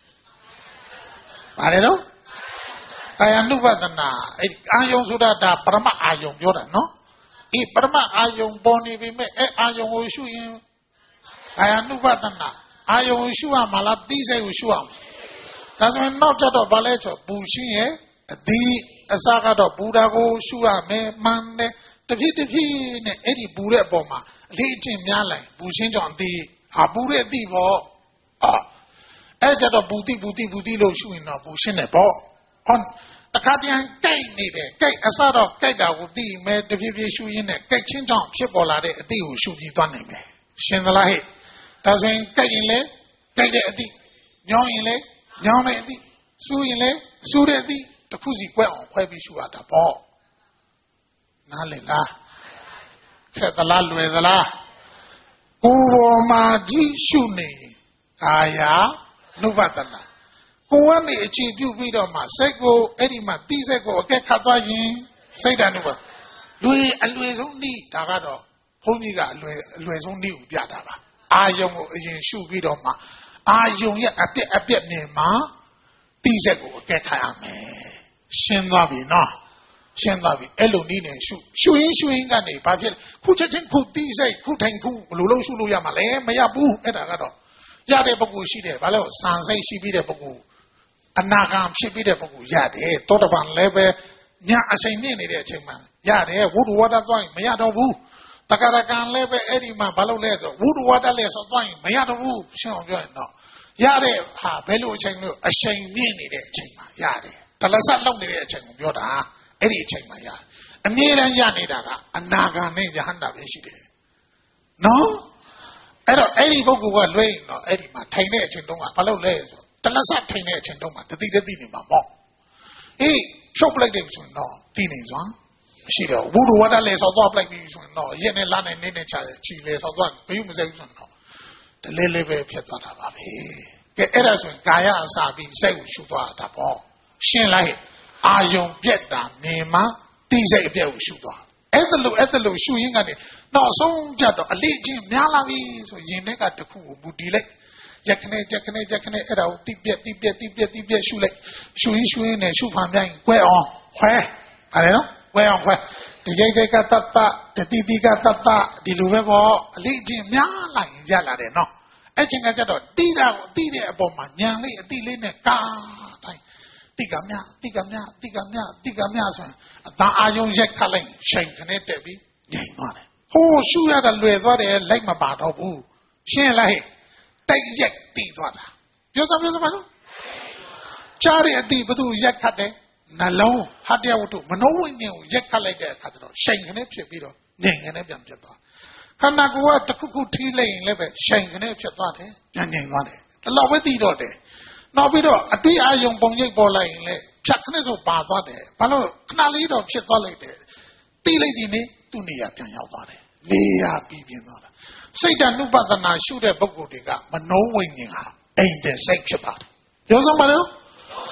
S1: ဘာလဲနော်ကာယ ानु ပတနာအဲ့အာယုံဆိုတာဒါပရမအာယုံပြောတာနော်အေးပရမအာယုံပေါ်နေပြီမဲ့အဲ့အာယုံကိုရှုရင်ကာယ ानु ပတနာအာယုံကိုရှုရမှာလားသိစိတ်ကိုရှုရမှာဒါဆိုရင်နောက်ကျတော့ဘာလဲဆိုပူချင်းရဲ့အတိအစကတော့ပူတာကိုရှုရမယ်မှန်တယ်တဖြည်းနဲ့အဲ့ဒီပူတဲ့အပေါ်မှာအလေးအကျင့်များလိုက်ပူချင်းကြောင့်အတိဟာပူတဲ့အတိပေါ့အဲ့ကျတော့ပူတိလို့ရှုရင်တော့ပူရှင်းတယ်ပေါ့ဟောတခါတည်းကြိုက်နေတယ်ကြိုက်အစတော့ကြိုက်တာကိုသိမယ်တဖြည်းရှုရင်းနဲ့ကြိုက်ချင်းကြောင့်ဖြစ်ပေါ်လာတဲ့အတိကိုရှုကြည့်သွားနိုင်မယ်ရှင်းသလားဟဲ့ဒါဆိုရင်ကြိုက်ရင်လေကြိုက်တဲ့အတိညောင်းရင်လေညောင်းတဲ့အတိစူးရင်လေစူးတဲ့အတိတစ်ခုစီကွဲအောင်ခွဲပြီးရှုရတာပေါ့နားလည်လားခက်သလားလွယ်သလားကိုယ်ပေါ်မှာကြည့်ရှုနေကာယ ानु ပတနာကိုယ်ကနေအခြေပြုပြီးတော့မှစိတ်ကိုအဲ့ဒီမှာတိစိတ်ကိုအကဲခတ်သွားရင်စိတ်တ ानु ပလွယ်အလွယ်ဆုံးနည်းဒါကတော့ဘုန်းကြီးကအလွယ်ဆုံးနည်းကိုပြတာပါအာယုံကိုအရင်ရှုပြီးတော့မှအာယုံရဲ့အပြက်နေမှာတိစိတ်ကိုအကဲခတ်ရမယ်ရှင်းသွားပြီနော်ရှင်းသွားပြီအဲ့လိုနည်းနဲ့ရှုရင်ကနေဘာဖြစ်လဲခုချက်ချင်းခုတိစိတ်ခုထိုင်ခုဘယ်လိုလုပ်ရှုလို့ရမှာလဲမရဘူးအဲ့ဒါကတော့ရတဲ့ပုဂ္ဂိုလ်ရှိတယ်ဘာလို့စံစိတ်ရှိပြီးတဲ့ပုဂ္ဂိုလ်အနာဂံဖြစ်ပြီးတဲ့ပုဂ္ဂိုလ်ရတယ်တောတပံလည်းပဲညအချိန်နေနေတဲ့အချိန်မှာရတယ်ဝုဒ္ဓဝါဒသွားရင်မရတော့ဘူးတက္ကရာကံလည်းပဲအဲ့ဒီမှာဘာလို့လဲဆိုဝုဒ္ဓဝါဒလည်းဆိုသွားရင်မရတော့ဘူးရှင်းအောင်ပြောရင်တော့ရတဲ့ဟာဘယ်လိုအချိန်လို့အချိန်မြင့်နေတဲ့အချိန်မှာရတယ်တလဆတ်လောက်နေတဲ့အချိန်ကိုပြောတာအဲ့ဒီအချိန်မှာရအမြဲတမ်းရနေတာကအနာဂံနဲ့ယဟန္တာပဲရှိတယ်နော်အဲ့တော့အဲ့ဒီပုဂ္ဂိုလ်ကလွဲရင်တော့အဲ့ဒီမှာထိုင်တဲ့အချိန်တုန်းကဘာလို့လဲဆိုတလဆတ်ထိုင်တဲ့အချိန်တုန်းမှာတတိနေမှာပေါ့အေးရှုပ်ပလိုက်တယ်ဆိုရင်တော့တည်နေစွာမရှိတော့ဝုဒ္ဓဝါဒလည်းဆောက်သွားပလိုက်ပြီဆိုရင်တော့ရက်နဲ့လနဲ့နေချာချီလေဆောက်သွားဘယ်မှမဆိုင်ဘူးဆိုတော့တလေးပဲဖြစ်သွားတာပါပဲကဲအဲ့ဒါဆိုရင်ကာယအစာပြီးစိတ်ကိုရှုသွားတာပေါ့ရှင်းလိုက်အာယုံပြက်တာနေမှာတိစိတ်အပြက်ကိုရှုသွားအဲ့ဒါလို့ရှုရင်းကနေနောက်ဆုံးကြတော့အလေးချင်းများလာပြီဆိုရင်ထဲကတခုကိုမူတည်လိုက်ရက်ခနဲ့အဲ့ဒါကိုတိပြက်ရှုလိုက်ရှုရင်းနဲ့ရှုဖန်ပြိုင်ကွဲအောင်ခွဲအဲ့နော်ကွဲအောင်ခွဲဒီကြိတ်ကတတတတိကတတဒီလိုပဲပေါ့အလေးချင်းများလာရင်ရလာတယ်နော်အဲ့ချိန်ကကြတော့တိတာကိုတိတဲ့အပေါ်မှာညံလေးအတိလေးနဲ့ကာတိုင်းတိကမြဆိုရင်အသာအာယုံရက်ခတ်လိုက်ရှိန်ခနဲ့တက်ပြီးညင်သွားတယ်ဟိုးရှုရတာလွယ်သွားတယ်လိုက်မပါတော့ဘူးရှင်းလိုက်တိုက်ရက်တိသွားတာပြောစမ်းပါလို့ကြားရတဲ့အတိဘသူရက်ခတ်တယ်နှလုံးဟတ္တဝတ္ထုမနောဝိညာဉ်ကိုရက်ခတ်လိုက်တဲ့အခါကျတော့ရှိန်ခနဲ့ဖြစ်ပြီးတော့ညင်ခနဲ့ပြန်ဖြစ်သွားခန္ဓာကိုယ်ကတခုထိလိုက်ရင်လည်းပဲရှိန်ခနဲ့ဖြစ်သွားတယ်ပြန်ညင်သွားတယ်ဒီလောက်ပဲသိတော့တယ်နောက်ပြီးတော့အတွေ့အာယုံပုံရိပ်ပေါ်လိုက်ရင်လည်းဖြတ်ခနဲ့ဆိုပါသွားတယ်ဘာလို့ခဏလေးတော့ဖြစ်သွားလိုက်တယ်တိလိုက်ဒီနေ့သူ့နေရာပြန်ရောက်သွားတယ်နေရာပြီးပြင်းသွားတာစိတ်တ ानु ပတနာရှုတဲ့ပုဂ္ဂိုလ်တွေကမနောဝိညာဉ်ဟာအိမ်တဲ့စိတ်ဖြစ်ပါတယ်ပြောစမ်းပါလို့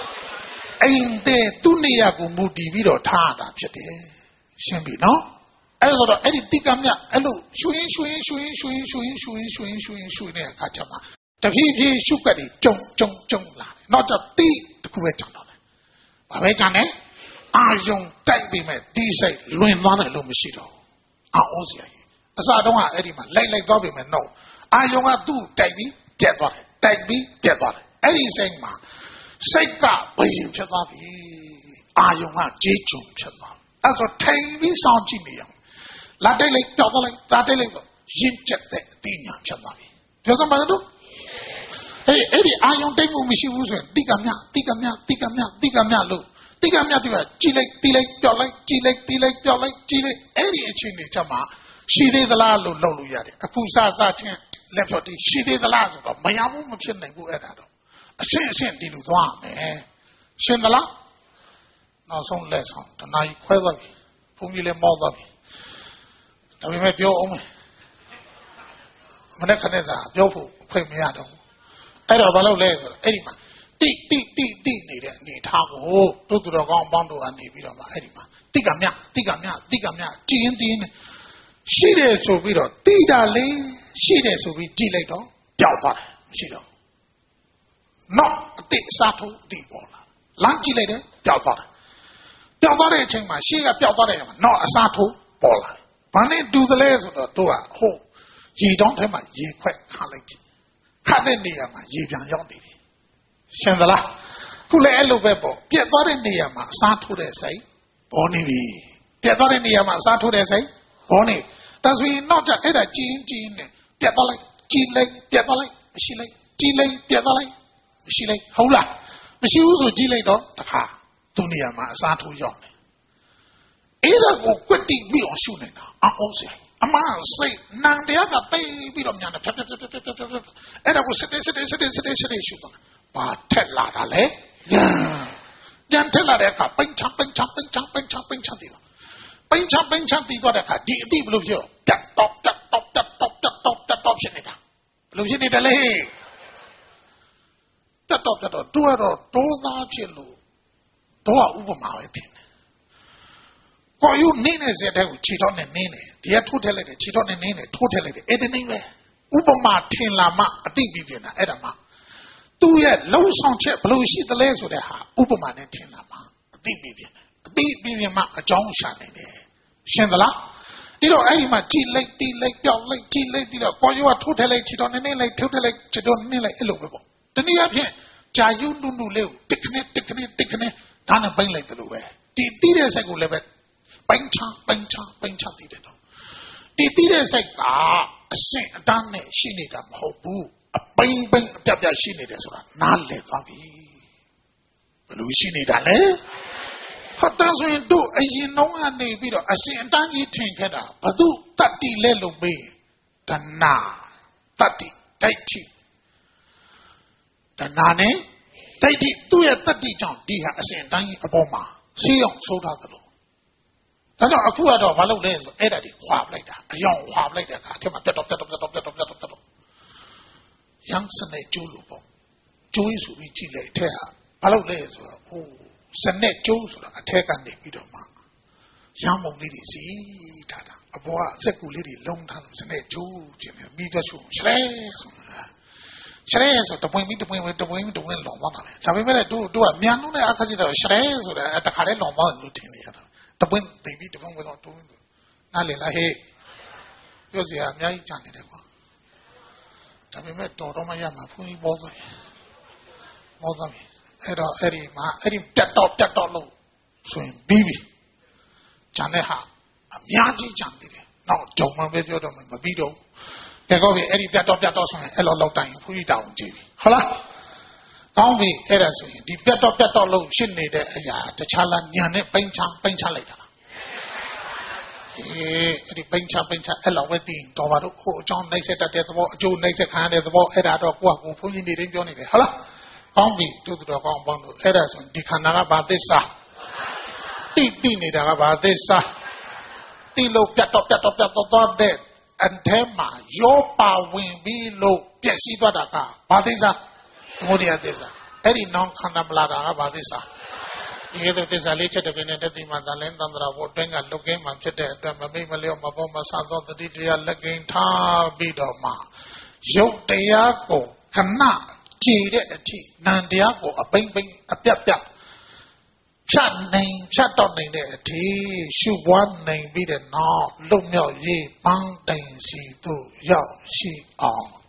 S1: အိမ်တဲ့သူ့နေရာကိုမူတည်ပြီးတော့ထားတာဖြစ်တယ်ရှင်းပြီနော်အဲ့ဒီတိကမြအဲ့လိုရွှင်တဲ့အခါကျမှတဖြည်းဖြည်းရှုပ်ကတွေကြုံလာတယ်နောက်တော့တိတခုပဲကြံတော့တယ်ဘာပဲကြံတယ်အာယုံတိုက်ပြီးမဲ့တိစိတ်လွင်သွားတယ်လို့မရှိတော့အော်စရာကြီးအစတုန်းကအဲ့ဒီမှာလိုက်သွားပြီမဲ့တော့အာယုံကသူ့တိုက်ပြီးပြတ်သွားတယ်အဲ့ဒီစိတ်မှာစိတ်ကဘယင်ဖြစ်သွားပြီအာယုံကကြေးချုံဖြစ်သွားအဲ့ဆိုထိုင်ပြီးစောင့်ကြည့်နေရအောင်လာတိတ်လိုက်ကြောက်သွားလိုက်လာတိတ်လိုက်ဆိုရင့်ကျက်တဲ့အသိဉာဏ်ဖြစ်သွားပြီပြောစမ်းပါတော့အဲ့ဒီအာယုံတိတ်မှုမရှိဘူးဆိုရင်တိကမြလို့တိကမြတိကပါကြည်လိုက်တီးလိုက်ကြောက်လိုက်ကြည်လိုက်တီးလိုက်ကြောက်လိုက်ကြည်လိုက်အဲ့ဒီအချိန်တွေချက်မှာရှိသေးသလားလို့လုပ်လို့ရတယ်အခုစချင်းလက်ဖြော်တီးရှိသေးသလားဆိုတော့မရဘူးမဖြစ်နိုင်ဘူးအဲ့ဒါတော့အရှင်းဒီလိုသွားမယ်ရှင်းသလားနောက်ဆုံးလက်ဆောင်တနားကြီးခွဲသွားပြီဘုန်းကြီးလည်းမောသွားပြီဒါပေမဲ့ပြောအောင်မနေ့ကနေ့စားပြောဖို့အခွင့်မရတော့ဘူးအဲ့တော့ဘာလုပ်လဲဆိုတော့အဲ့ဒီမှာတိနေတဲ့အနေထားကိုတို့သူတော်ကောင်းပေါင်းတို့ကနေပြီးတော့မှအဲ့ဒီမှာတိကမြကြည်ရင်ရှိတယ်ဆိုပြီးတော့တိတာလေးရှိတယ်ဆိုပြီးကြည်လိုက်တော့ပျောက်သွားတယ်မရှိတော့နောက်အတိအစားထိုးအတိပေါ်လာလမ်းကြည့်လိုက်တယ်ပျောက်သွားတယ်ပျောက်သွားတဲ့အချိန်မှာရှေ့ကပျောက်သွားတဲ့မှာနောက်အစားထိုးပေါ်လာဘာနဲ့တူသလဲဆိုတော့တို့ကဟုတ်ရေတောင်းထဲမှာရေခွက်ခါလိုက်ကြည့်ခါတဲ့နေရာမှာရေပြန်ရောက်နေတယ်ရှင်းသလားခုလည်းအဲ့လိုပဲပေါ့ပြက်သွားတဲ့နေရာမှာအစားထိုးတဲ့စိတ်ပေါ်နေပြီပြက်သွားတဲ့နေရာမှာအစားထိုးတဲ့စိတ်ပေါ်နေဒါဆိုရင်နောက်ကျအဲ့ဒါကြည်နဲ့ပြက်သွားလိုက်ကြည်လိုက်ပြက်သွားလိုက်မရှိလိုက်ကြည်လိုက်ပြက်သွားလိုက်မရှိလိုက်ဟုတ်လားမရှိဘူးဆိုကြည်လိုက်တော့တခါသူ့နေရာမှာအစားထိုးရောက်နေအဲ့ဒါကိုကွက်တိပြီးအောင်ရှုနေတာအော်စရာအမှန်စိတ်နံတရားကတိတ်ပြီးတော့မြန်တယ်ဖြတ်အဲ့ဒါကိုစစ်ရှုသွားဘာထက်လာတာလဲကြံထက်လာတဲ့အခါပိန်ချတည်တော့ပိန်ချတည်သွားတဲ့အခါဒီအတိဘလို့ပြောပြတ်တော့ဖြစ်နေတာဘလို့ဖြစ်နေတယ်လေပြတ်တော့တို့ကတော့တိုးသားဖြစ်လို့တော့ဥပမာပဲထင်တယ်ကိုယူနေတဲ့စက်တဲ့ကိုခြေတော့နဲ့နင်းတယ်ဒီကထိုးထက်လိုက်တယ်ခြေတော့နဲ့နင်းတယ်ထိုးထက်လိုက်တယ်အဲ့ဒီနေပဲဥပမာထင်လာမှအတိပြီးပြင်တာအဲ့ဒါမှသူ့ရဲ့လုံဆောင်ချက်ဘလို့ရှိသလဲဆိုတဲ့ဟာဥပမာနဲ့ထင်လာမှအတိပြီးပြင်တယ်အတိပြီးပြင်မှအကြောင်းရှာနေတယ်ရှင်းသလားဒီတော့အဲ့ဒီမှာကြည်လိုက်တီးလိုက်ပြောက်လိုက်ကြည်လိုက်တီးတော့ကိုယူကထိုးထက်လိုက်ခြေတော့နဲ့နင်းလိုက်ထိုးထက်လိုက်ခြေတော့နင်းလိုက်အဲ့လိုပဲပေါ့တနည်းအားဖြင့်ဂျာယူနုလေးကိုတစ်ခနဲ့ဒါနဲ့ပိန်လိုက်တယ်လို့ပဲတီးတဲ့စိတ်ကိုလည်းပဲပိန်ချတည်တယ်တော့တီးတဲ့စိတ်ကအရှင်းအတန်းနဲ့ရှိနေတာမဟုတ်ဘူးအပိန်အပြရှိနေတယ်ဆိုတာနားလည်သွားပြီဘယ်လိုရှိနေတာလဲဟုတ်တယ်ဆိုရင်တို့အရင်နှောင်းကနေပြီးတော့အရှင်းအတန်းကြီးထင်ခဲ့တာဘသူတတ္တိလဲလို့မေးတဏတတ္တိဒိဋ္ဌိတဏနဲ့ဒိဋ္ဌိသူ့ရဲ့တတ္တိကြောင့်ဒီဟာအရှင်းအတန်းကြီးအပေါ်မှာရှင်းအောင်ဆိုးထားတယ်လို့ဒါကြောင့်အခုကတော့မလုပ်လဲဆိုအဲ့ဒါဒီခွာပလိုက်တာအယောင်ခွာပလိုက်တဲ့အခါအထက်မှာပြတ်တော့ရမ်းစနေကျိုးလို့ပေါ့ကျိုးဆိုပြီးကြည့်လိုက်တဲ့ဟာမလုပ်လဲဆိုတော့ဟိုစနေကျိုးဆိုတာအထက်ကနေပြီးတော့မှရမ်းမုံလေးတွေစီထားတာအပေါ်ကစက်ကူလေးတွေလုံးထားလို့စနေကျိုးကျင်တယ်မိတော့ရှုရှလဲဆိုတပွင့်လောင်သွားတာလေဒါပေမဲ့တို့ကမြန်လို့နဲ့အခါကျတော့ရှလဲဆိုတာတခါတည်းလောင်သွားတယ်လို့ထင်နေရတာတပွင့်သိပြီးတပွင့်တော့တိုးနားလည်လားဟဲ့ပြောစရာအများကြီးကြံနေတယ်ကွာဒါပေမဲ့တော်တော့မရမှာဘုန်းကြီးပေါ်သွားပြီအဲ့တော့အဲ့ဒီမှာအဲ့ဒီပြတ်တော့လို့ဆိုရင်ပြီးပြီကြံတဲ့ဟာအများကြီးကြံနေတယ်နောက်ဂျုံမှပဲပြောတော့မပြီးတော့ဒါကောပြီအဲ့ဒီပြတ်တော့ဆိုရင်အဲ့လိုလောက်တိုင်းဘုန်းကြီးတောင်းကြည့်ပြီဟုတ်လားကောင်းပြီအဲ့ဒါဆိုရင်ဒီပြတ်တော့လို့ဖြစ်နေတဲ့အရာတခြားလားညံနဲ့ပိန်ချလိုက်တာအဲ့ဒီပိန်ချအဲ့လောက်ပဲသိတော်ပါတော့ဟိုအကြောင်းနှိမ့်ဆက်တတ်တဲ့သဘောအကျိုးနှိမ့်ဆက်ခံရတဲ့သဘောအဲ့ဒါတော့ကိုယ့်ကိုဘုန်းကြီးနေတိုင်းပြောနေတယ်ဟုတ်လားကောင်းပြီတို့တော်ကောင်းပေါင်းတို့အဲ့ဒါဆိုရင်ဒီခန္ဓာကဘာသစ္စာတိနေတာကဘာသစ္စာတိလို့ပြတ်တော့သွားတဲ့အန်ထဲမှာရောပါဝင်ပြီးလို့ပြည့်စည်သွားတာကဘာသစ္စာသမုဒယသစ္စာအဲ့ဒီနောင်ခန္ဓာမလာတာကဘာသစ္စာဒီလိုသစ္စာလေးချက်တစ်ပင်နဲ့တတိမှသာလင်းသန္တရာဘုအတွင်းကလုတ်ကင်းမှဖြစ်တဲ့အတွက်မမိတ်မလျော့မပေါ်မဆသောတတိတရားလက်ကင်ထားပြီးတော့မှရုပ်တရားကိုခဏကြည်တဲ့အထိနံတရားကိုအပိမ့်ပိမ့်အပြတ်ပြတ်ဖြတ်တော့နိုင်တဲ့အထိရှုပွားနိုင်ပြီးတဲ့နောက်လွတ်မြောက်ရေးပန်းတိုင်စီသို့ရောက်ရှိအောင်